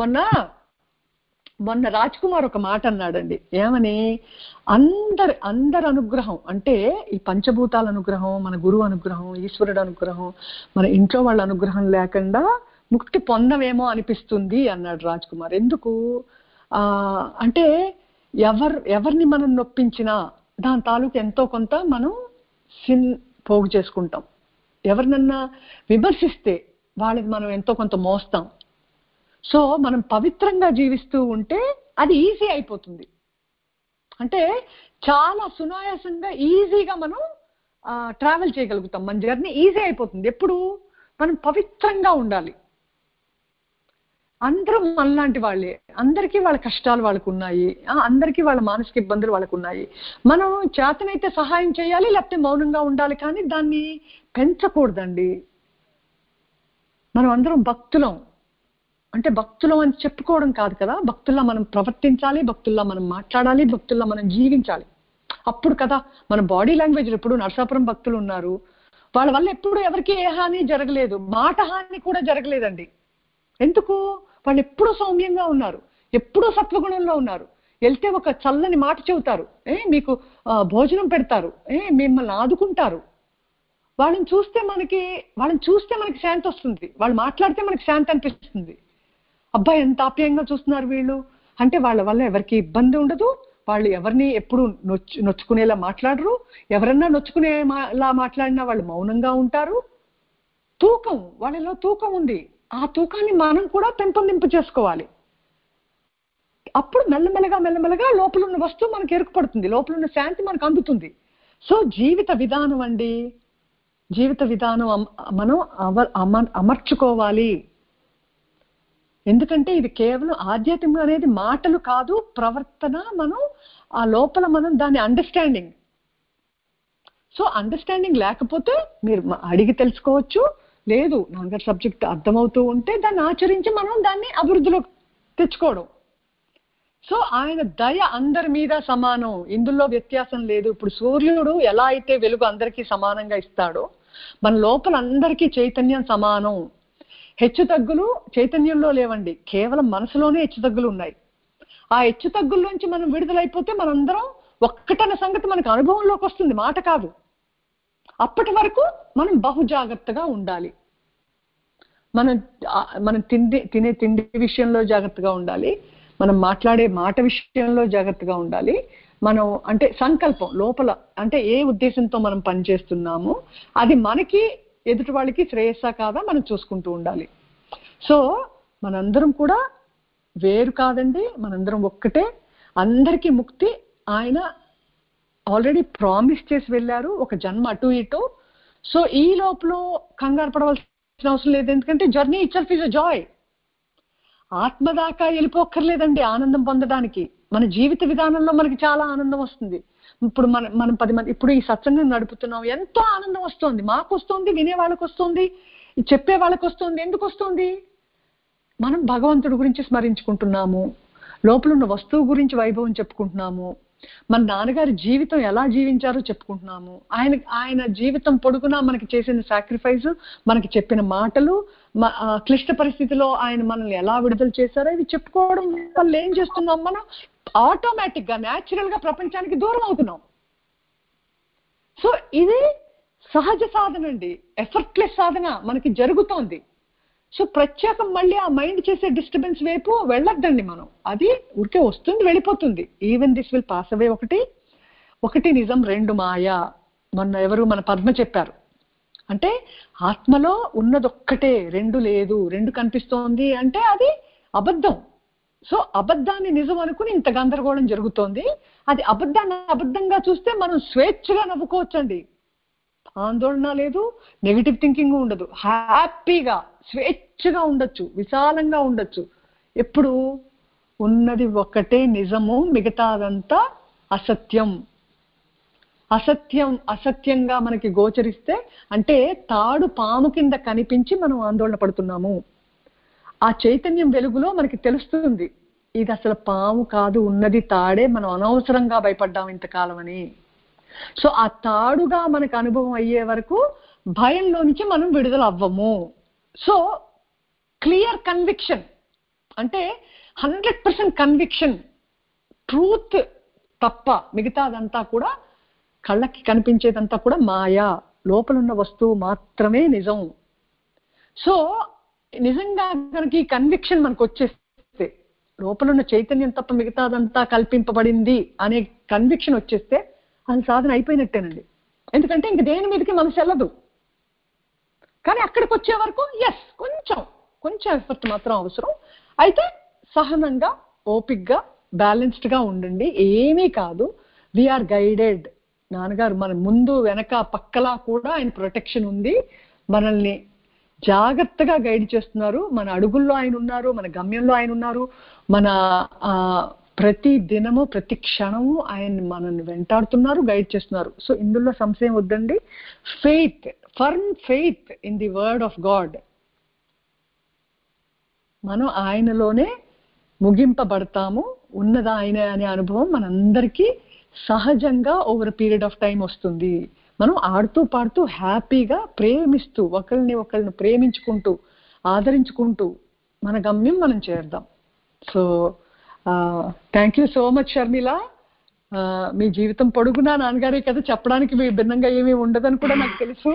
మొన్న రాజ్ కుమార్ ఒక మాట అన్నాడండి, ఏమని, అందరి అనుగ్రహం అంటే ఈ పంచభూతాల అనుగ్రహం, మన గురువు అనుగ్రహం, ఈశ్వరుడు అనుగ్రహం, మన ఇంట్లో వాళ్ళ అనుగ్రహం లేకుండా ముక్తి పొందవేమో అనిపిస్తుంది అన్నాడు రాజ్ కుమార్. ఎందుకు అంటే ఎవరిని మనం నొప్పించినా దాని తాలూకు ఎంతో కొంత మనం సిన్ పోగు చేసుకుంటాం. ఎవరినన్నా విమర్శిస్తే వాళ్ళకి మనం ఎంతో కొంత మోస్తాం. సో మనం పవిత్రంగా జీవిస్తూ ఉంటే అది ఈజీ అయిపోతుంది. అంటే చాలా సునాయాసంగా ఈజీగా మనం ట్రావెల్ చేయగలుగుతాం. మన జర్నీ ఈజీ అయిపోతుంది. ఎప్పుడు మనం పవిత్రంగా ఉండాలి. అందరూ మనలాంటి వాళ్ళే, అందరికీ వాళ్ళ కష్టాలు వాళ్ళకు ఉన్నాయి, అందరికీ వాళ్ళ మానసిక ఇబ్బందులు వాళ్ళకు ఉన్నాయి. మనం చేతనైతే సహాయం చేయాలి, లేకపోతే మౌనంగా ఉండాలి, కానీ దాన్ని పెంచకూడదండి. మనం అందరం భక్తులం. అంటే భక్తులం అని చెప్పుకోవడం కాదు కదా, భక్తుల్లా మనం ప్రవర్తించాలి, భక్తుల్లా మనం మాట్లాడాలి, భక్తుల్లా మనం జీవించాలి. అప్పుడు కదా మన బాడీ లాంగ్వేజ్. ఇప్పుడు నరసాపురం భక్తులు ఉన్నారు, వాళ్ళ వల్ల ఎప్పుడు ఎవరికి ఏ హాని జరగలేదు, మాట హాని కూడా జరగలేదండి. ఎందుకు? వాళ్ళు ఎప్పుడూ సౌమ్యంగా ఉన్నారు, ఎప్పుడూ సత్వగుణంలో ఉన్నారు. వెళ్తే ఒక చల్లని మాట చెబుతారు, మీకు భోజనం పెడతారు, మిమ్మల్ని ఆదుకుంటారు. వాళ్ళని చూస్తే మనకి శాంతి వస్తుంది, వాళ్ళు మాట్లాడితే మనకి శాంతి అనిపిస్తుంది. అబ్బాయి ఎంత ఆప్యాయంగా చూస్తున్నారు వీళ్ళు అంటే, వాళ్ళ వల్ల ఎవరికి ఇబ్బంది ఉండదు, వాళ్ళు ఎవరిని ఎప్పుడు నొచ్చుకునేలా మాట్లాడరు, ఎవరన్నా నొచ్చుకునేలా మాట్లాడినా వాళ్ళు మౌనంగా ఉంటారు. వాళ్ళలో తూకం ఉంది. ఆ తూకాన్ని మనం కూడా పెంపొందింపు చేసుకోవాలి. అప్పుడు మెల్లమెల్లగా లోపల ఉన్న వస్తువు మనకు ఎరుకుపడుతుంది, లోపల ఉన్న శాంతి మనకు అందుతుంది. సో జీవిత విధానం అండి, జీవిత విధానం మనం అమర్చుకోవాలి. ఎందుకంటే ఇది కేవలం ఆధ్యాత్మికం అనేది మాటలు కాదు, ప్రవర్తన. మనం ఆ లోపల మనం దాన్ని అండర్స్టాండింగ్. సో అండర్స్టాండింగ్ లేకపోతే మీరు అడిగి తెలుసుకోవచ్చు, లేదు నాన్నగారి సబ్జెక్ట్ అర్థమవుతూ ఉంటే దాన్ని ఆచరించి మనం దాన్ని అభివృద్ధిలో తెచ్చుకోవడం. సో ఆయన దయ అందరి మీద సమానం, ఇందులో వ్యత్యాసం లేదు. ఇప్పుడు సూర్యుడు ఎలా అయితే వెలుగు అందరికీ సమానంగా ఇస్తాడో, మన లోపల అందరికీ చైతన్యం సమానం. హెచ్చుతగ్గులు చైతన్యంలో లేవండి, కేవలం మనసులోనే హెచ్చుతగ్గులు ఉన్నాయి. ఆ హెచ్చుతగ్గుల్లోంచి మనం విడుదలైపోతే మనందరం ఒక్కటన్న సంగతి మనకు అనుభవంలోకి వస్తుంది, మాట కాదు. అప్పటి వరకు మనం బహు జాగ్రత్తగా ఉండాలి. మనం తినే తిండి విషయంలో జాగ్రత్తగా ఉండాలి, మనం మాట్లాడే మాట విషయంలో జాగ్రత్తగా ఉండాలి. మనం అంటే సంకల్పం లోపల, అంటే ఏ ఉద్దేశంతో మనం పనిచేస్తున్నామో అది మనకి ఎదుటి వాళ్ళకి శ్రేయస్సా కాదా మనం చూసుకుంటూ ఉండాలి. సో మనందరం కూడా వేరు కాదండి, మనందరం ఒక్కటే. అందరికీ ముక్తి ఆయన ఆల్రెడీ ప్రామిస్ చేసి వెళ్ళారు, ఒక జన్మ అటు ఇటు. సో ఈ లోపల కంగారు పడవలసిన అవసరం లేదు, ఎందుకంటే journey itself is a joy. ఆత్మ దాకా వెళ్ళిపోక్కర్లేదండి ఆనందం పొందడానికి. మన జీవిత విధానంలో మనకి చాలా ఆనందం వస్తుంది. ఇప్పుడు మనం 10 మంది ఇప్పుడు ఈ సత్సంగం నడుపుతున్నాం, ఎంతో ఆనందం వస్తుంది, మాకు వస్తుంది, వినే వాళ్ళకి వస్తుంది, చెప్పే వాళ్ళకి వస్తుంది. ఎందుకు వస్తుంది? మనం భగవంతుడి గురించి స్మరించుకుంటున్నాము, లోపల ఉన్న వస్తువు గురించి వైభవం చెప్పుకుంటున్నాము, మన నాన్నగారి జీవితం ఎలా జీవించారో చెప్పుకుంటున్నాము, ఆయన జీవితం పొడుగునా మనకి చేసిన సాక్రిఫైస్, మనకి చెప్పిన మాటలు, క్లిష్ట పరిస్థితిలో ఆయన మనల్ని ఎలా విడుదల చేశారో ఇవి చెప్పుకోవడం వల్ల ఏం చేస్తున్నాం, మనం ఆటోమేటిక్ గా న్యాచురల్ గా ప్రపంచానికి దూరం అవుతున్నాం. సో ఇది సహజ సాధన అండి, ఎఫర్ట్లెస్ సాధన మనకి జరుగుతోంది. సో ప్రత్యేకం మళ్ళీ ఆ మైండ్ చేసే డిస్టర్బెన్స్ వైపు వెళ్ళొద్దండి మనం, అది ఊరికే వస్తుంది వెళ్ళిపోతుంది. Even this will pass away. ఒకటి నిజం, రెండు మాయా. మన పద్మ చెప్పారు, అంటే ఆత్మలో ఉన్నదొక్కటే, రెండు లేదు, రెండు కనిపిస్తోంది అంటే అది అబద్ధం. సో అబద్ధాన్ని నిజం అనుకుని ఇంత గందరగోళం జరుగుతోంది. అది అబద్ధంగా చూస్తే మనం స్వేచ్ఛగా నవ్వుకోవచ్చండి, ఆందోళన లేదు, నెగిటివ్ థింకింగ్ ఉండదు, హ్యాపీగా స్వేచ్ఛగా ఉండొచ్చు, విశాలంగా ఉండొచ్చు. ఎప్పుడు ఉన్నది ఒక్కటే నిజము, మిగతాదంతా అసత్యం. అసత్యంగా మనకి గోచరిస్తే అంటే తాడు పాము కింద కనిపించి మనం ఆందోళన పడుతున్నాము. ఆ చైతన్యం వెలుగులో మనకి తెలుస్తుంది ఇది అసలు పాము కాదు, ఉన్నది తాడే, మనం అనవసరంగా భయపడ్డాం ఇంతకాలం అని. సో ఆ తాడుగా మనకు అనుభవం అయ్యే వరకు భయంలో నుంచి మనం విడుదల అవ్వము. సో క్లియర్ కన్విక్షన్ అంటే 100% కన్విక్షన్, ట్రూత్ తప్ప మిగతాదంతా కూడా కళ్ళకి కనిపించేదంతా కూడా మాయా, లోపలున్న వస్తువు మాత్రమే నిజం. సో నిజంగా కనుక ఈ కన్విక్షన్ మనకు వచ్చేస్తే, లోపలున్న చైతన్యం తప్ప మిగతాదంతా కల్పింపబడింది అనే కన్విక్షన్ వచ్చేస్తే అది సాధన అయిపోయినట్టేనండి. ఎందుకంటే ఇంక దేని మీదకి మనసు వెళ్ళదు. కానీ అక్కడికి వచ్చే వరకు కొంచెం ఎఫర్ట్ మాత్రం అవసరం. అయితే సహనంగా, ఓపిక్గా, బ్యాలెన్స్డ్గా ఉండండి, ఏమీ కాదు. We are guided. నాన్నగారు మన ముందు వెనక పక్కలా కూడా ఆయన ప్రొటెక్షన్ ఉంది, మనల్ని జాగ్రత్తగా గైడ్ చేస్తున్నారు. మన అడుగుల్లో ఆయన ఉన్నారు, మన గమ్యంలో ఆయన ఉన్నారు, మన ప్రతి దినము ప్రతి క్షణము ఆయన మనల్ని వెంటాడుతున్నారు, గైడ్ చేస్తున్నారు. సో ఇందులో సంశయం వద్దండి. Faith, firm faith in the word of God. మనం ఆయనలోనే ముగింపబడతాము. ఉన్నదా ఆయన అనే అనుభవం మనందరికీ సహజంగా ఓవర్ పీరియడ్ ఆఫ్ టైం వస్తుంది. మనం ఆడుతూ పాడుతూ హ్యాపీగా ప్రేమిస్తూ ఒకరిని ప్రేమించుకుంటూ ఆదరించుకుంటూ మన గమ్యం మనం చేద్దాం. So thank you so much Sharmila. మీ జీవితం పొడుగునా నాన్నగారే కదా, చెప్పడానికి మీ భిన్నంగా ఏమీ ఉండదని కూడా నాకు తెలుసు.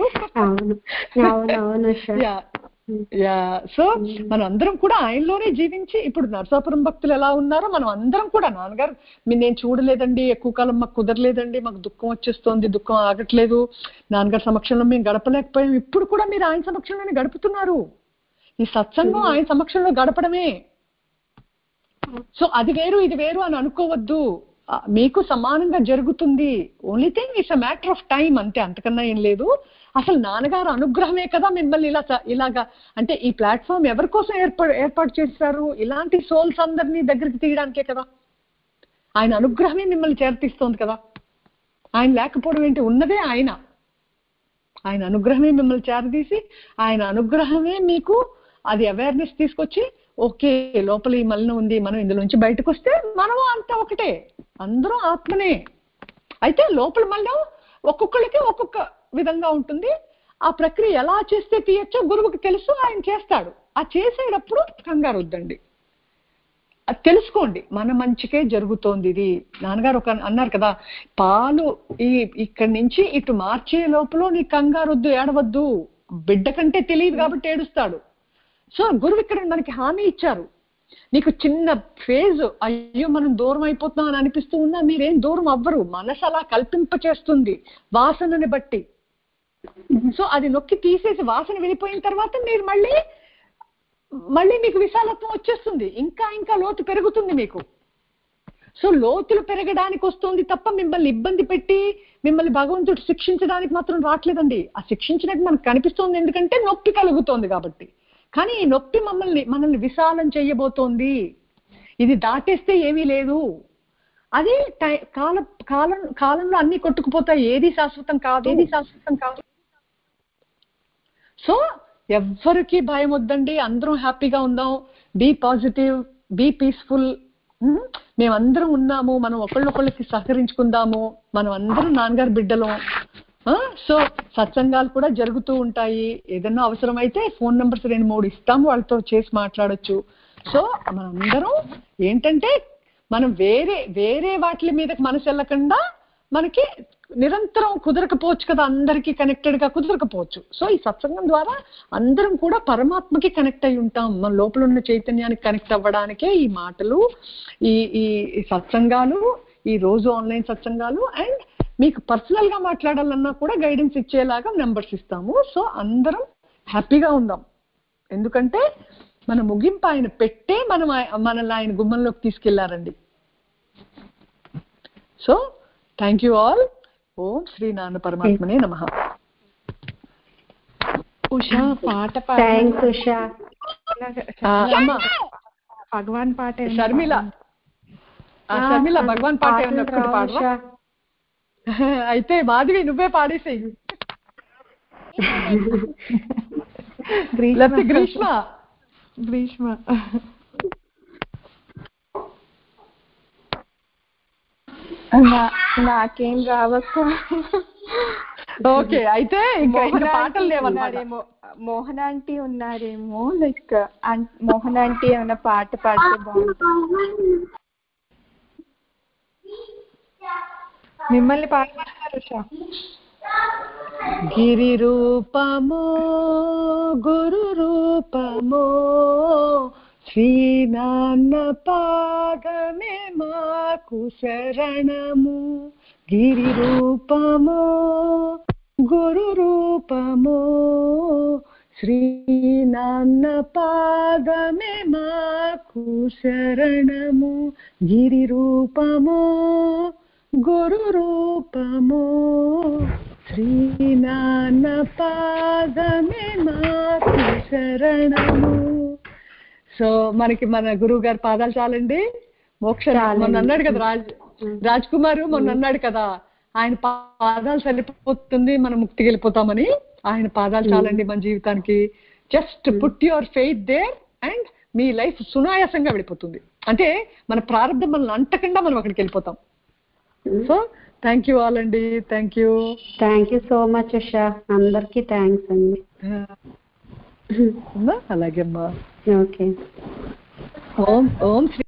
సో మనం అందరం కూడా ఆయనలోనే జీవించి, ఇప్పుడు నరసాపురం భక్తులు ఎలా ఉన్నారో మనం అందరం కూడా, నాన్నగారు నేను చూడలేదండి, ఎక్కువ కాలం మాకు కుదరలేదండి, మాకు దుఃఖం వచ్చేస్తోంది, దుఃఖం ఆగట్లేదు, నాన్నగారి సమక్షంలో మేము గడపలేకపోయాం, ఇప్పుడు కూడా మీరు ఆయన సమక్షంలోనే గడుపుతున్నారు. ఈ సత్సంగం ఆయన సమక్షంలో గడపడమే. సో అది వేరు ఇది వేరు అని అనుకోవద్దు, మీకు సమానంగా జరుగుతుంది. Only thing it's a matter of time, అంతే, అంతకన్నా ఏం లేదు. అసలు నాన్నగారు అనుగ్రహమే కదా మిమ్మల్ని ఇలాగా, అంటే ఈ ప్లాట్ఫామ్ ఎవరి కోసం ఏర్పాటు చేశారు? ఇలాంటి సోల్స్ అందరినీ దగ్గరికి తీయడానికే కదా. ఆయన అనుగ్రహమే మిమ్మల్ని చేరతీస్తోంది కదా. ఆయన లేకపోవడం ఏంటి? ఉన్నదే ఆయన. ఆయన అనుగ్రహమే మిమ్మల్ని చేరదీసి, ఆయన అనుగ్రహమే మీకు అది అవేర్నెస్ తీసుకొచ్చి, ఓకే లోపల ఈ మలినం ఉంది, మనం ఇందులోంచి బయటకు వస్తే మనం అంతా ఒకటే, అందరూ ఆత్మనే. అయితే లోపల మలినం ఒక్కొక్కరికి ఒక్కొక్క విధంగా ఉంటుంది. ఆ ప్రక్రియ ఎలా చేస్తే తీయచ్చో గురువుకి తెలుసు, ఆయన చేస్తాడు. ఆ చేసేటప్పుడు కంగారు వద్దండి, అది తెలుసుకోండి, మన మంచికే జరుగుతోంది ఇది. నాన్నగారు అన్నారు కదా, పాలు ఇక్కడి నుంచి ఇటు మార్చే లోపల నీ కంగారు వద్దు, ఏడవద్దు. బిడ్డ కంటే తెలియదు కాబట్టి ఏడుస్తాడు. సో గురువు ఇక్కడ మనకి హామీ ఇచ్చారు, నీకు చిన్న ఫేజ్ అయ్యో మనం దూరం అయిపోతున్నాం అని అనిపిస్తూ ఉన్నా మీరేం దూరం అవ్వరు, మనసు అలా కల్పింప చేస్తుంది వాసనని బట్టి. సో అది నొక్కి తీసేసి వాసన వెళ్ళిపోయిన తర్వాత మీరు మళ్ళీ మీకు విశాలత్వం వచ్చేస్తుంది, ఇంకా లోతు పెరుగుతుంది మీకు. సో లోతులు పెరగడానికి వస్తుంది తప్ప మిమ్మల్ని ఇబ్బంది పెట్టి మిమ్మల్ని భగవంతుడు శిక్షించడానికి మాత్రం రావట్లేదండి. ఆ శిక్షించినట్టు మనకు కనిపిస్తుంది, ఎందుకంటే నొప్పి కలుగుతోంది కాబట్టి. కానీ ఈ నొప్పి మనల్ని విశాలం చేయబోతోంది. ఇది దాటేస్తే ఏమీ లేదు. అది కాలంలో అన్ని కొట్టుకుపోతాయి, ఏది శాశ్వతం కాదు. సో ఎవ్వరికి భయం వద్దండి, అందరం హ్యాపీగా ఉందాం. Be positive, be peaceful. మేమందరం ఉన్నాము, మనం ఒకళ్ళొకళ్ళకి సహకరించుకుందాము, మనం అందరం నాన్నగారి బిడ్డలం. సో సత్సంగాలు కూడా జరుగుతూ ఉంటాయి. ఏదన్నా అవసరమైతే ఫోన్ నెంబర్స్ 2-3 ఇస్తాము, వాళ్ళతో చేసి మాట్లాడొచ్చు. సో మనందరం ఏంటంటే మనం వేరే వాటి మీదకి మనసు వెళ్ళకుండా, మనకి నిరంతరం కుదరకపోవచ్చు కదా, అందరికీ కనెక్టెడ్ గా కుదరకపోవచ్చు. సో ఈ సత్సంగం ద్వారా అందరం కూడా పరమాత్మకి కనెక్ట్ అయి ఉంటాం. మన లోపల ఉన్న చైతన్యానికి కనెక్ట్ అవ్వడానికే ఈ మాటలు, ఈ సత్సంగాలు, ఈ రోజు ఆన్లైన్ సత్సంగాలు. అండ్ మీకు పర్సనల్ గా మాట్లాడాలన్నా కూడా గైడెన్స్ ఇచ్చేలాగా నెంబర్స్ ఇస్తాము. సో అందరం హ్యాపీగా ఉందాం, ఎందుకంటే మన ముగింపు ఆయన పెట్టే మనల్ని ఆయన గుమ్మంలోకి తీసుకెళ్లారండి. So thank you all. ఓం శ్రీ నాన్న పరమాత్మనే నమః. ఉషా పాట భగవాన్ పాట షర్మిల భగవాన్ పాట ఏమన్నా పాడరా? అయితే మాధవి నువ్వే పాడేసేయి. గ్రీష్మ నాకేం రావక్క. ఓకే, అయితే ఇంకా పాటలు లేవన్నారేమో, మోహన్ ఆంటీ ఉన్నారేమో, లైక్ మోహన్ ఆంటీ ఏమైనా పాట పాడితే బాగుంటుంది. మిమ్మల్ని పాడమంటారు ఉషా. గిరి రూపమో గురు రూపమో శ్రీ నాన్న పాదమే మాకు శరణము. గిరి రూపమో గురు రూపమో శ్రీ నాన్న పాదమే మాకు శరణము. గిరి రూపమో గురు రూపమో శ్రీ నాన్న పాదమే మాకు శరణము. సో మనకి మన గురువు గారి పాదాలు చాలండి. మోక్ష మొన్న అన్నాడు కదా రాజ్ కుమార్, మొన్న అన్నాడు కదా, ఆయన పాదాలు సరిపోతుంది మనం ముక్తికి వెళ్ళిపోతామని. ఆయన పాదాలు చాలండి మన జీవితానికి. Just put your faith there and మీ లైఫ్ సునాయాసంగా వెళ్ళిపోతుంది. అంటే మన ప్రారంభం మనల్ని అంటకుండా మనం అక్కడికి వెళ్ళిపోతాం. సో థ్యాంక్ యూ ఆల్ అండి. Thank you so much Usha. అందరికీ థ్యాంక్స్ అండి. అలాగే అమ్మా. ఓకే. ఓం శ్రీ